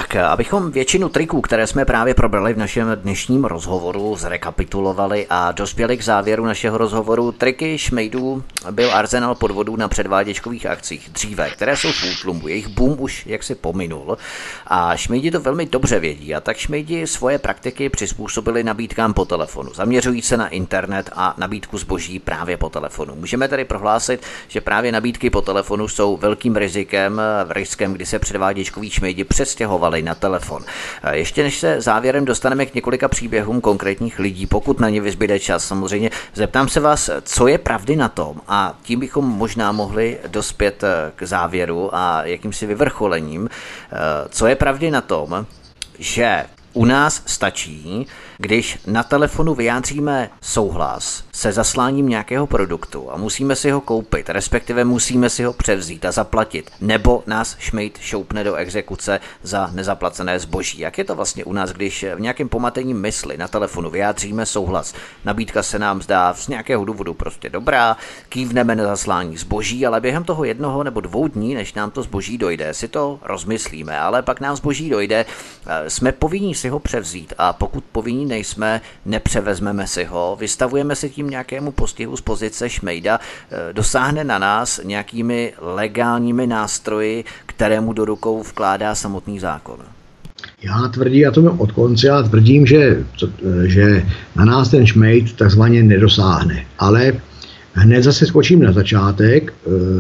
Tak, abychom většinu triků, které jsme právě probrali v našem dnešním rozhovoru, zrekapitulovali a dospěli k závěru našeho rozhovoru, triky šmejdů byl arzenál podvodů na předváděčkových akcích dříve, které jsou v útlumu. Jejich boom už jaksi pominul a šmejdi to velmi dobře vědí a tak šmejdi svoje praktiky přizpůsobili nabídkám po telefonu. Zaměřují se na internet a nabídku zboží právě po telefonu. Můžeme tedy prohlásit, že právě nabídky po telefonu jsou velkým rizikem, riskem, kdy se předváděčkoví šmejdi přestěhovali na telefon. Ještě než se závěrem dostaneme k několika příběhům konkrétních lidí, pokud na ně vyzbyde čas, samozřejmě zeptám se vás, co je pravdy na tom, a tím bychom možná mohli dospět k závěru a jakýmsi vyvrcholením, co je pravdy na tom, že u nás stačí, když na telefonu vyjádříme souhlas se zasláním nějakého produktu a musíme si ho koupit, respektive musíme si ho převzít a zaplatit, nebo nás šmejd šoupne do exekuce za nezaplacené zboží. Jak je to vlastně u nás, když v nějakém pomatení mysli na telefonu vyjádříme souhlas, nabídka se nám zdá z nějakého důvodu prostě dobrá, kývneme na zaslání zboží, ale během toho jednoho nebo dvou dní, než nám to zboží dojde, si to rozmyslíme, ale pak nám zboží dojde, jsme povinni si ho převzít a pokud povinni nejsme, nepřevezmeme si ho, vystavujeme se tím nějakému postihu z pozice šmejda, dosáhne na nás nějakými legálními nástroji, kterému do rukou vkládá samotný zákon. Já tvrdím, já to mám od konce, já tvrdím, že, že na nás ten šmejd takzvaně nedosáhne. Ale hned zase skočím na začátek.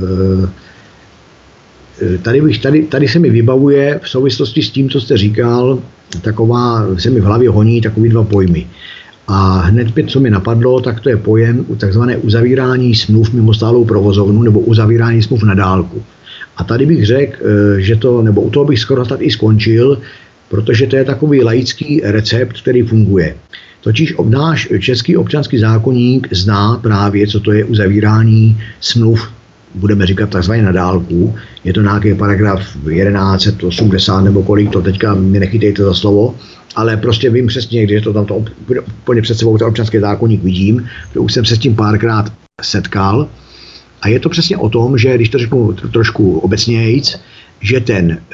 Tady, bych, tady, tady se mi vybavuje v souvislosti s tím, co jste říkal, taková, se mi v hlavě honí takový dva pojmy. A hned pět, co mi napadlo, tak to je pojem takzvané uzavírání smluv mimo stálou provozovnu nebo uzavírání smluv na dálku. A tady bych řekl, že to, nebo u toho bych skoro tak i skončil, protože to je takový laický recept, který funguje. Totiž náš český občanský zákoník zná právě, co to je uzavírání smluv, budeme říkat takzvaně na dálku. Je to nějaký paragraf jedenáct osmdesát nebo kolik, to teďka mi nechytejte za slovo, ale prostě vím přesně, když to tam to úplně před sebou ten občanský zákoník vidím, že už jsem se s tím párkrát setkal. A je to přesně o tom, že když to řeknu trošku obecnějc, že ten e,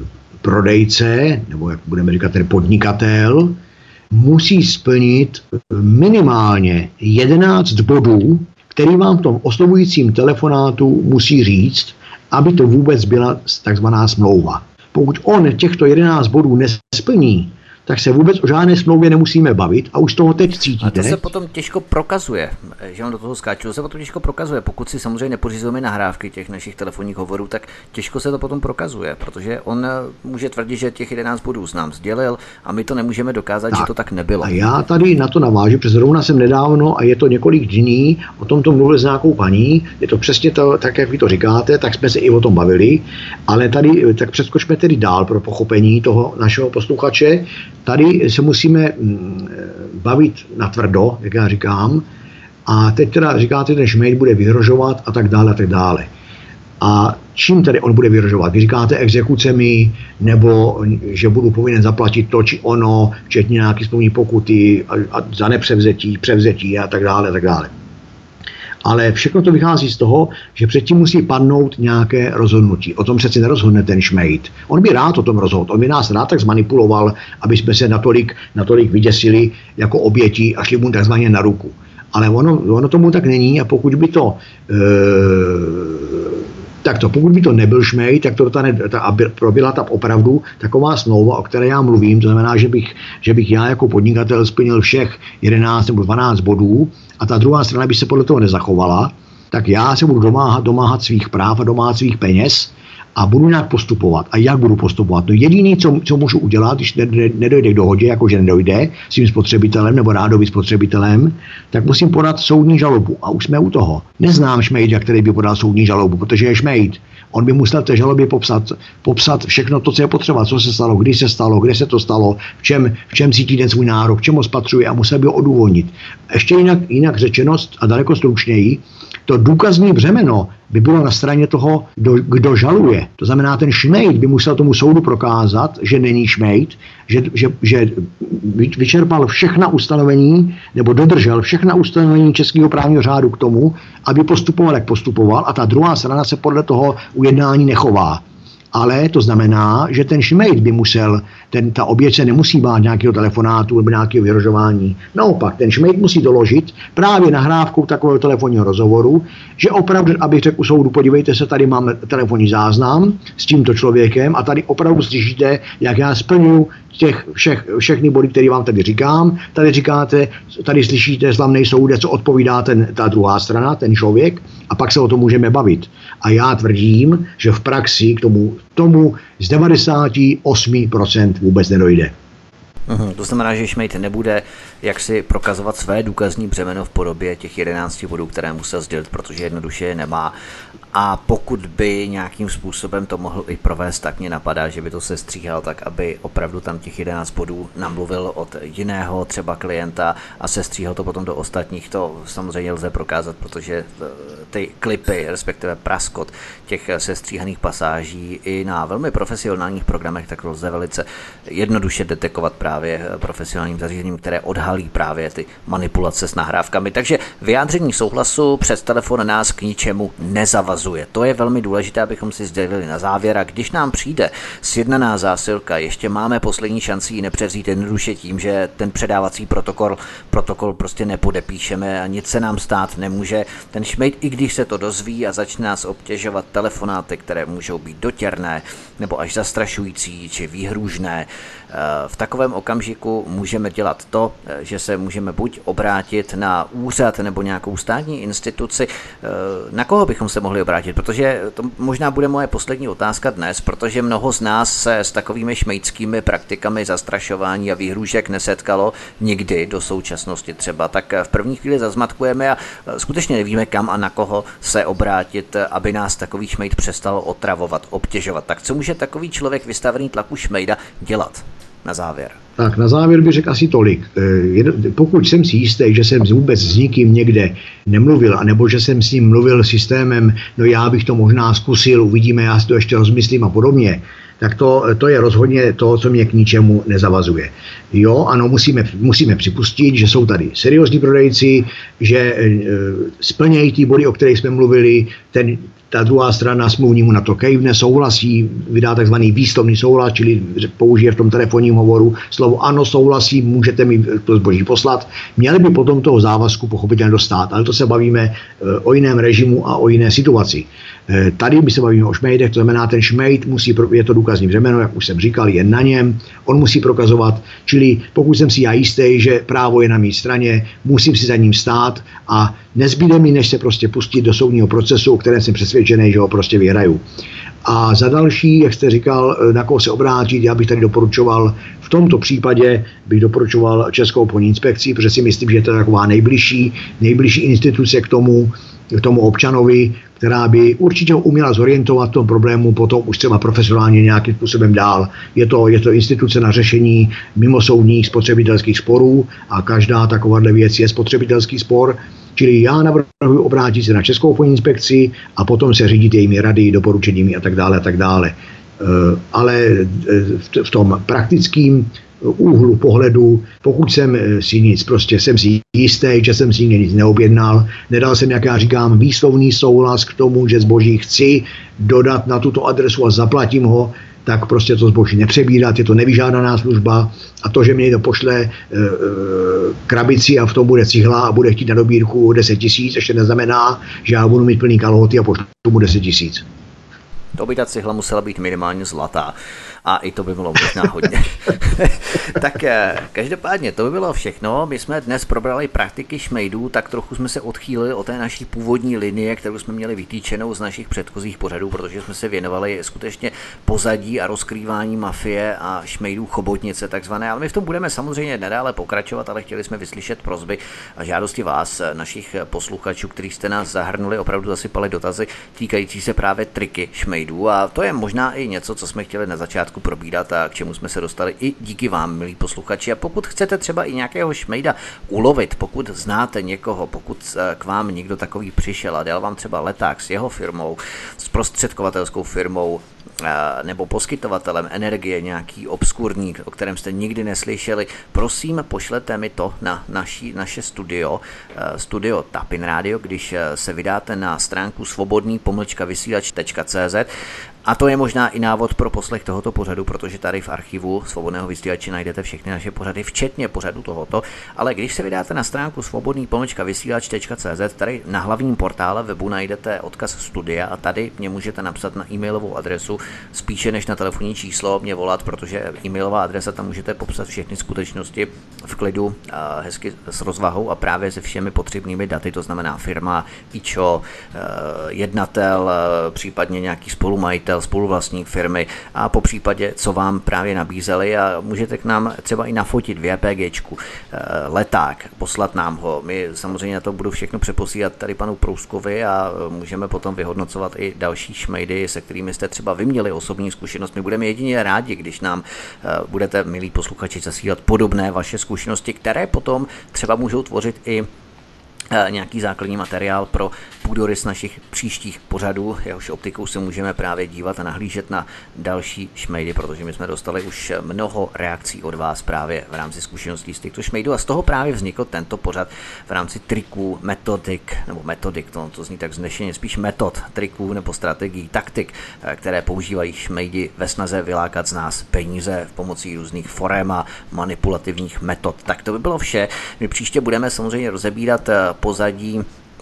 prodejce, nebo jak budeme říkat ten podnikatel, musí splnit minimálně jedenáct bodů, který vám v tom oslovujícím telefonátu musí říct, aby to vůbec byla takzvaná smlouva. Pokud on těchto jedenáct bodů nesplní, tak se vůbec o žádné smlouvě nemusíme bavit a už toho teď cítíte. A to se potom těžko prokazuje, že on do toho skáču, to se potom těžko prokazuje. Pokud si samozřejmě nepořizujeme nahrávky těch našich telefonních hovorů, tak těžko se to potom prokazuje, protože on může tvrdit, že těch jedenáct bodů nám sdělil a my to nemůžeme dokázat, tak, že to tak nebylo. A já tady na to navážu, protože zrovna jsem nedávno, a je to několik dní, o tom to mluvil s nějakou paní, je to přesně to, tak, jak vy to říkáte, tak jsme se i o tom bavili, ale tady, tak přeskočme tedy dál pro pochopení toho našeho posluchače. Tady se musíme bavit natvrdo, jak já říkám, a teď teda říkáte, že ten šmejd bude vyhrožovat a tak dále a tak dále. A čím tedy on bude vyhrožovat? Vy říkáte exekucemi, nebo že budu povinen zaplatit to či ono, včetně nějaké smluvní pokuty a, a za nepřevzetí, převzetí a tak dále a tak dále. Ale všechno to vychází z toho, že předtím musí padnout nějaké rozhodnutí. O tom přeci nerozhodne ten šmejd. On by rád o tom rozhodl. On by nás rád tak zmanipuloval, aby jsme se natolik, natolik vyděsili jako oběti a šli mu takzvaně na ruku. Ale ono, ono tomu tak není a pokud by to... E, takto, pokud by to nebyl šmejd, tak to ta, ta, proběhla ta opravdu taková smlouva, o které já mluvím, to znamená, že bych, že bych já jako podnikatel splnil všech jedenáct nebo dvanáct bodů a ta druhá strana by se podle toho nezachovala, tak já se budu domáhat, domáhat svých práv a domáhat svých peněz a budu nějak postupovat. A jak budu postupovat? No jediný, co, co můžu udělat, když nedojde k dohodě, jakože nedojde s tím spotřebitelem nebo rádoby spotřebitelem, tak musím podat soudní žalobu. A už jsme u toho. Neznám šmejda, který by podal soudní žalobu, protože je šmejd. On by musel v té žalobě popsat, popsat všechno to, co je potřeba, co se stalo, kdy se stalo, kde se to stalo, v čem, v čem cítí ten svůj nárok, v čem ho spatřuje a musel by ho odůvodnit. Ještě jinak, jinak řečenost a daleko stručněji, to důkazní břemeno by bylo na straně toho, kdo, kdo žaluje. To znamená, ten šmejd by musel tomu soudu prokázat, že není šmejd, že, že, že vyčerpal všechna ustanovení nebo dodržel všechna ustanovení českého právního řádu k tomu, aby postupoval, jak postupoval, a ta druhá strana se podle toho ujednání nechová. Ale to znamená, že ten šmejd by musel, ten, ta oběť se nemusí bát nějakého telefonátu nebo nějakého vyhrožování. Naopak, ten šmejd musí doložit právě nahrávkou takového telefonního rozhovoru, že opravdu, abych řekl u soudu, podívejte se, tady máme telefonní záznam s tímto člověkem a tady opravdu slyšíte, jak já splňuji těch všech, všechny body, které vám tady říkám. Tady říkáte, tady slyšíte slavnej soude, co odpovídá ten, ta druhá strana, ten člověk, a pak se o tom můžeme bavit. A já tvrdím, že v praxi k tomu, tomu z devadesát osm procent vůbec nedojde. Uhum, to znamená, že šmejd nebude jak si prokazovat své důkazní břemeno v podobě těch jedenácti bodů, které musel sdělit, protože jednoduše je nemá. A pokud by nějakým způsobem to mohl i provést, tak mě napadá, že by to se stříhal tak, aby opravdu tam těch jedenáct bodů namluvil od jiného třeba klienta a se stříhal to potom do ostatních. To samozřejmě lze prokázat, protože ty klipy, respektive praskot těch sestříhaných pasáží i na velmi profesionálních programech, tak lze velice jednoduše detekovat právě profesionálním zařízením, které odhalí právě ty manipulace s nahrávkami. Takže vyjádření souhlasu přes telefon nás k ničemu nezavazuje. To je velmi důležité, abychom si sdělili na závěr. A když nám přijde sjednaná zásilka, ještě máme poslední šanci ji nepřevzít jednoduše tím, že ten předávací protokol, protokol prostě nepodepíšeme a nic se nám stát nemůže. Ten šmejd, i když se to dozví a začne nás obtěžovat telefonáty, které můžou být dotěrné nebo až zastrašující či výhrůžné, v takovém okamžiku můžeme dělat to, že se můžeme buď obrátit na úřad nebo nějakou státní instituci. Na koho bychom se mohli obrátit? Protože to možná bude moje poslední otázka dnes, protože mnoho z nás se s takovými šmejdskými praktikami zastrašování a výhrůžek nesetkalo nikdy do současnosti třeba. Tak v první chvíli zazmatkujeme a skutečně nevíme, kam a na koho se obrátit, aby nás takový šmejd přestal otravovat, obtěžovat. Tak co může takový člověk vystavený tlaku šmejda dělat? Na závěr. Tak na závěr bych řekl asi tolik. Pokud jsem si jistý, že jsem vůbec s nikým někde nemluvil, anebo že jsem s ním mluvil systémem, no já bych to možná zkusil, uvidíme, já si to ještě rozmyslím a podobně, tak to, to je rozhodně to, co mě k ničemu nezavazuje. Jo, ano, musíme, musíme připustit, že jsou tady seriózní prodejci, že e, splnějí ty body, o kterých jsme mluvili, ten ta druhá strana smluvnímu na to kejvne, souhlasí, vydá takzvaný výslovný souhlas, čili použije v tom telefonním hovoru slovo ano, souhlasí, můžete mi to zboží poslat. Měli by potom toho závazku pochopitelně dostat, ale to se bavíme o jiném režimu a o jiné situaci. Tady my se bavíme o šmejdech, to znamená, ten šmejd musí, je to důkazní břemeno, jak už jsem říkal, je na něm, on musí prokazovat, čili pokud jsem si já jistý, že právo je na mé straně, musím si za ním stát a nezbyde mi, než se prostě pustit do soudního procesu, o kterém jsem přesvědčený, že ho prostě vyhraju. A za další, jak jste říkal, na koho se obrátit, já bych tady doporučoval, v tomto případě bych doporučoval Českou obchodní inspekci, protože si myslím, že to je taková nejbližší, nejbližší instituce k tomu, k tomu občanovi, která by určitě uměla zorientovat v tom problému potom už třeba profesionálně nějakým způsobem dál. Je to, je to instituce na řešení mimosoudních spotřebitelských sporů a každá takováhle věc je spotřebitelský spor. Čili já navrhuji obrátit se na Českou obchodní inspekci a potom se řídit jejími rady, doporučeními a tak dále a tak dále. Ale v tom praktickém úhlu pohledu, pokud jsem si nic, prostě jsem si jistý, že jsem si nic neobjednal, nedal jsem, jak já říkám, výslovný souhlas k tomu, že zboží chci dodat na tuto adresu a zaplatím ho, tak prostě to zboží nepřebírat, je to nevyžádaná služba a to, že mě to pošle e, e, krabici a v tom bude cihla a bude chtít na dobírku deset tisíc, ještě neznamená, že já budu mít plný kalhoty a pošlu mu deset tisíc. To by ta cihla musela být minimálně zlatá. A i to by bylo možná hodně. Tak každopádně to by bylo všechno. My jsme dnes probrali praktiky šmejdů, tak trochu jsme se odchýlili od té naší původní linie, kterou jsme měli vytýčenou z našich předchozích pořadů, protože jsme se věnovali skutečně pozadí a rozkrývání mafie a šmejdů chobotnice takzvané. Ale my v tom budeme samozřejmě nadále pokračovat, ale chtěli jsme vyslyšet prosby a žádosti vás, našich posluchačů, kteří jste nás zahrnuli, opravdu zasypali dotazy týkající se právě triky šmejdů. A to je možná i něco, co jsme chtěli na začátku probírat a k čemu jsme se dostali i díky vám, milí posluchači. A pokud chcete třeba i nějakého šmejda ulovit, pokud znáte někoho, pokud k vám někdo takový přišel a dal vám třeba leták s jeho firmou, s prostředkovatelskou firmou nebo poskytovatelem energie, nějaký obskurní, o kterém jste nikdy neslyšeli, prosím, pošlete mi to na naší, naše studio, studio Tapin Radio, když se vydáte na stránku svobodný pomlčka vysílač tečka cé zet A to je možná i návod pro poslech tohoto pořadu, protože tady v archivu Svobodného vysílače najdete všechny naše pořady, včetně pořadu tohoto. Ale když se vydáte na stránku svobodný pomlčka vysílač tečka cé zet, tady na hlavním portále webu najdete odkaz studia a tady mě můžete napsat na e-mailovou adresu, spíše než na telefonní číslo mě volat, protože e-mailová adresa, tam můžete popsat všechny skutečnosti v klidu, hezky s rozvahou a právě se všemi potřebnými daty, to znamená firma, ičo, jednatel, případně nějaký spolumajitel, spoluvlastník firmy a po případě, co vám právě nabízeli a můžete k nám třeba i nafotit v JPGčku, leták, poslat nám ho. My samozřejmě na to budu všechno přeposílat tady panu Prouskovi a můžeme potom vyhodnocovat i další šmejdy, se kterými jste třeba vy měli osobní zkušenost. My budeme jedině rádi, když nám budete, milí posluchači, zasílat podobné vaše zkušenosti, které potom třeba můžou tvořit i nějaký základní materiál pro půdorys našich příštích pořadů, jehož optikou se můžeme právě dívat a nahlížet na další šmejdy, protože my jsme dostali už mnoho reakcí od vás právě v rámci zkušeností z těchto šmejdů a z toho právě vznikl tento pořad v rámci triků, metodik, nebo metodik, to, to zní tak vznešeně, spíš metod, triků nebo strategií, taktik, které používají šmejdi ve snaze vylákat z nás peníze pomocí různých forem a manipulativních metod. Tak to by bylo vše. My příště budeme samozřejmě rozebírat pozadí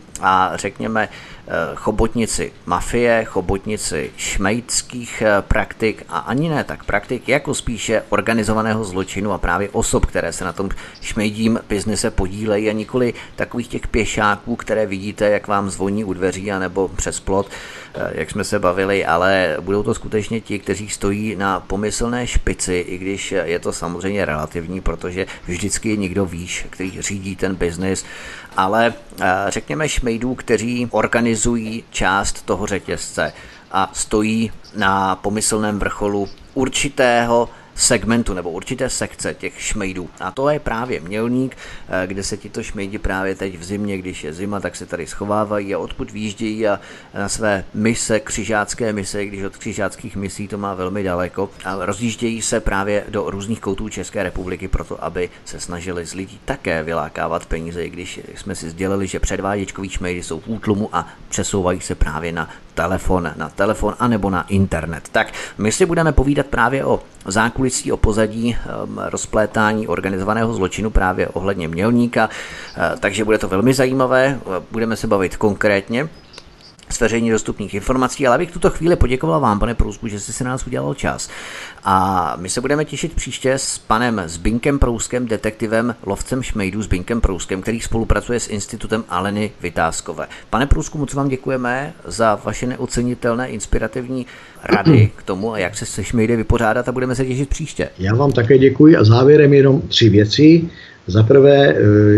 a řekněme chobotnici mafie, chobotnici šmejdských praktik a ani ne tak praktik, jako spíše organizovaného zločinu a právě osob, které se na tom šmejdím biznise podílejí a nikoli takových těch pěšáků, které vidíte, jak vám zvoní u dveří anebo přes plot, jak jsme se bavili, ale budou to skutečně ti, kteří stojí na pomyslné špici, i když je to samozřejmě relativní, protože vždycky je někdo výš, který řídí ten biznis, ale řekněme šmejdů, kteří organizují část toho řetězce a stojí na pomyslném vrcholu určitého segmentu nebo určité sekce těch šmejdů. A to je právě Mělník, kde se tito šmejdi právě teď v zimě, když je zima, tak se tady schovávají a odkud výjíždějí a na své mise, křižácké mise, když od křižáckých misí to má velmi daleko, a rozjíždějí se právě do různých koutů České republiky proto, aby se snažili z lidí také vylákávat peníze, i když jsme si sdělili, že předváděčkoví šmejdi jsou v útlumu a přesouvají se právě na telefon, na telefon anebo na internet. Tak my si budeme povídat právě o zákulisí, o pozadí um, rozplétání organizovaného zločinu právě ohledně Mělníka, uh, takže bude to velmi zajímavé, uh, budeme se bavit konkrétně z veřejně dostupných informací, ale abych tuto chvíli poděkovala vám, pane Prousku, že jste si na nás udělal čas. A my se budeme těšit příště s panem Zbyňkem Prouskem, detektivem, lovcem šmejdů Zbyňkem Prouskem, který spolupracuje s institutem Aleny Vytázkové. Pane Prousku, moc vám děkujeme za vaše neocenitelné inspirativní rady k tomu, jak se se šmejdy vypořádat a budeme se těšit příště. Já vám také děkuji a závěrem jenom tři věci. Za prvé,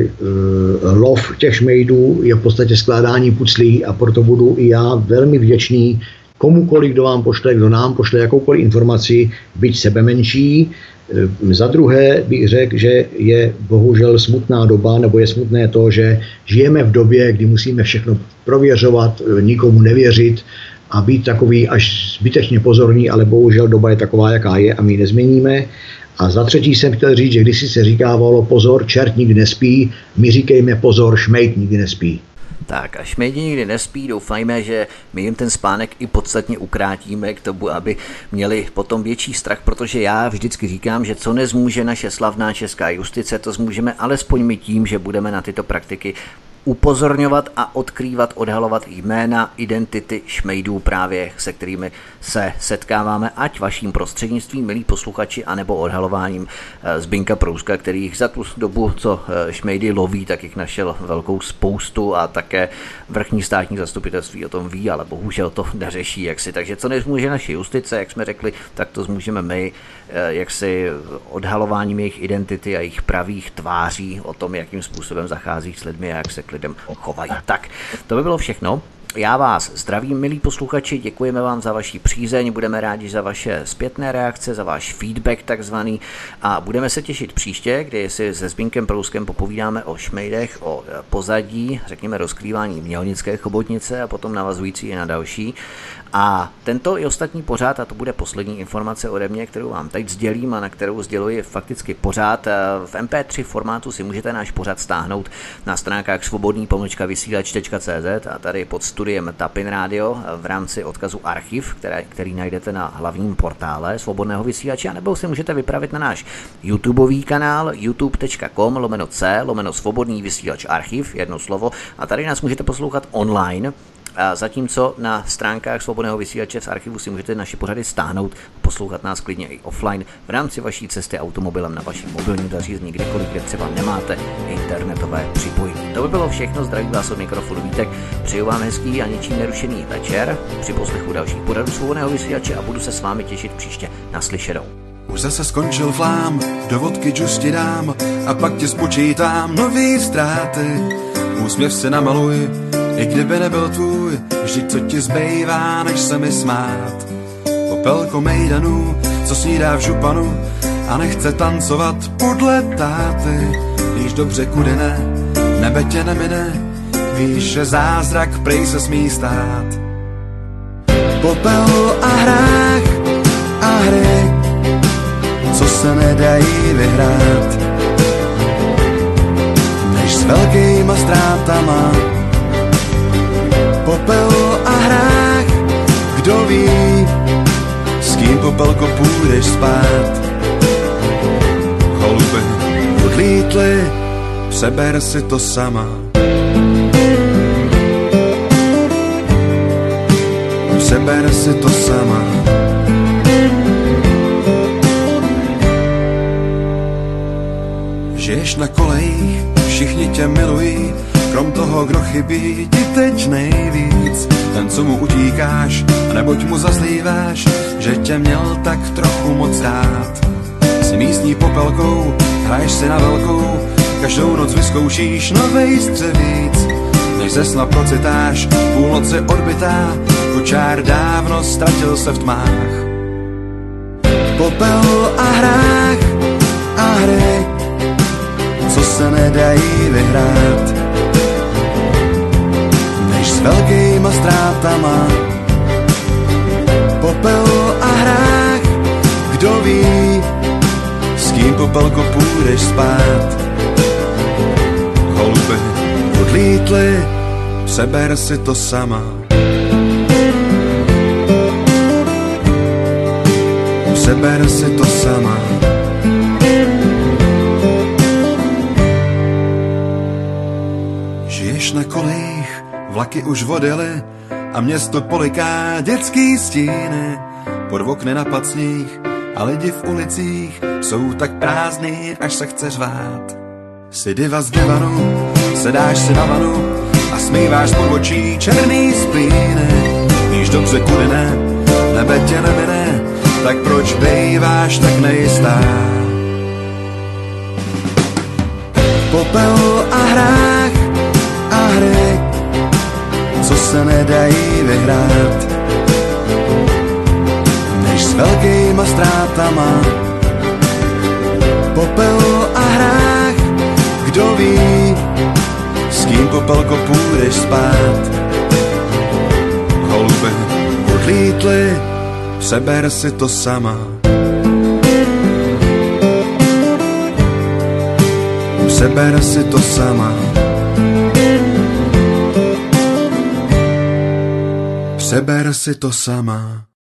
lov těch šmejdů je v podstatě skládání puclí a proto budu i já velmi vděčný komukoliv, kdo vám pošle, kdo nám pošle jakoukoliv informaci, byť sebe menší. Za druhé bych řekl, že je bohužel smutná doba, nebo je smutné to, že žijeme v době, kdy musíme všechno prověřovat, nikomu nevěřit a být takový až zbytečně pozorný, ale bohužel doba je taková, jaká je a my ji nezměníme. A za třetí jsem chtěl říct, že když si se říkávalo pozor, čert nikdy nespí, my říkejme pozor, šmejd nikdy nespí. Tak a šmejdi nikdy nespí, doufajme, že my jim ten spánek i podstatně ukrátíme k tomu, aby měli potom větší strach, protože já vždycky říkám, že co nezmůže naše slavná česká justice, to zmůžeme alespoň my tím, že budeme na tyto praktiky upozorňovat a odkrývat, odhalovat jména, identity šmejdů právě, se kterými se setkáváme, ať vaším prostřednictvím, milí posluchači, anebo odhalováním Zbyňka Prouska, který jich za tu dobu, co šmejdy loví, tak jich našel velkou spoustu a také vrchní státní zastupitelství o tom ví, ale bohužel to neřeší jaksi. Takže co nezmůže naše justice, jak jsme řekli, tak to zmůžeme my, jaksi odhalováním jejich identity a jejich pravých tváří o tom, jakým způsobem zachází s lidmi a jak se k lidem chovají. Tak, to by bylo všechno. Já vás zdravím, milí posluchači, děkujeme vám za vaši přízeň, budeme rádi za vaše zpětné reakce, za váš feedback takzvaný a budeme se těšit příště, kdy si se Zbyňkem Prouskem popovídáme o šmejdech, o pozadí, řekněme rozkrývání mělnické chobotnice a potom navazující i na další. A tento i ostatní pořád, a to bude poslední informace ode mě, kterou vám teď sdělím a na kterou sděluji fakticky pořád, v em pé tři formátu si můžete náš pořad stáhnout na stránkách svobodný pomlčka vysílač tečka cé zet a tady pod studií studiem Tapin Radio v rámci odkazu archiv, které, který najdete na hlavním portále Svobodného vysílače, nebo si můžete vypravit na náš YouTubeový kanál youtube tečka com lomeno c lomeno Svobodný vysílač archiv, jedno slovo, a tady nás můžete poslouchat online. A zatímco na stránkách Svobodného vysílače z archivu si můžete naše pořady stáhnout a poslouchat nás klidně i offline v rámci vaší cesty automobilem na vašem mobilním zařízení, kdekoliv, kde třeba nemáte internetové připojení. To by bylo všechno, zdraví vás od mikrofonu Vítek, přeju vám hezký a ničím nerušený večer při poslechu dalších pořadů Svobodného vysílače a budu se s vámi těšit příště naslyšenou. Už zase skončil flám, do vodky džus ti dám a pak ti spočítám nový ztráty. Úsměv si namaluj, i kdyby nebyl tvůj, vždyť co ti zbývá, než se mi smát. Popelko mejdanů, co snídá v županu a nechce tancovat podle táty. Víš dobře, kudy ne, nebe tě nemine, víš, že zázrak prej se smí stát. Popel a hrách a hry, co se nedají vyhrát, než s velkýma ztrátama. Popel a hrách, kdo ví, s kým, Popelko, půjdeš spát. Holuby odlítly, přeber si to sama. Přeber si to sama. Žiješ na kolejích, všichni tě milují, krom toho, kdo chybí ti teď nejvíc. Ten, co mu utíkáš, neboť mu zazlíváš, že tě měl tak trochu moc rád. Jsi místní Popelkou, hraješ si na velkou, každou noc vyzkoušíš novej střevíc. Než ze sna procitáš, půlnoci odbytá, kočár dávno ztratil se v tmách. Popel a hrách a hry, co se nedají vyhrát, než s velkýma ztrátama. Popel a hrách, kdo ví, s kým, Popelko, půjdeš spát. Holuby odlítly, přeber si to sama. Přeber si to sama. Žiješ na kolejích, vlaky už odjely a město poliká dětský stíny. Pod okny na pacních a lidi v ulicích jsou tak prázdný, až se chce řvát. Jsi diva z divanu, sedáš si na vanu a smýváš pod očí černý splíny. Víš dobře, kudy ne, nebe tě nemine, tak proč bejváš tak nejistá? Popel a hrách a hry, co se nedají vyhrát, než s velkýma ztrátama. Popel a hrách, kdo ví, s kým, Popelko, půjdeš spát. Holuby odlítly, přeber si to sama. Přeber si to sama. Přeber si to sama.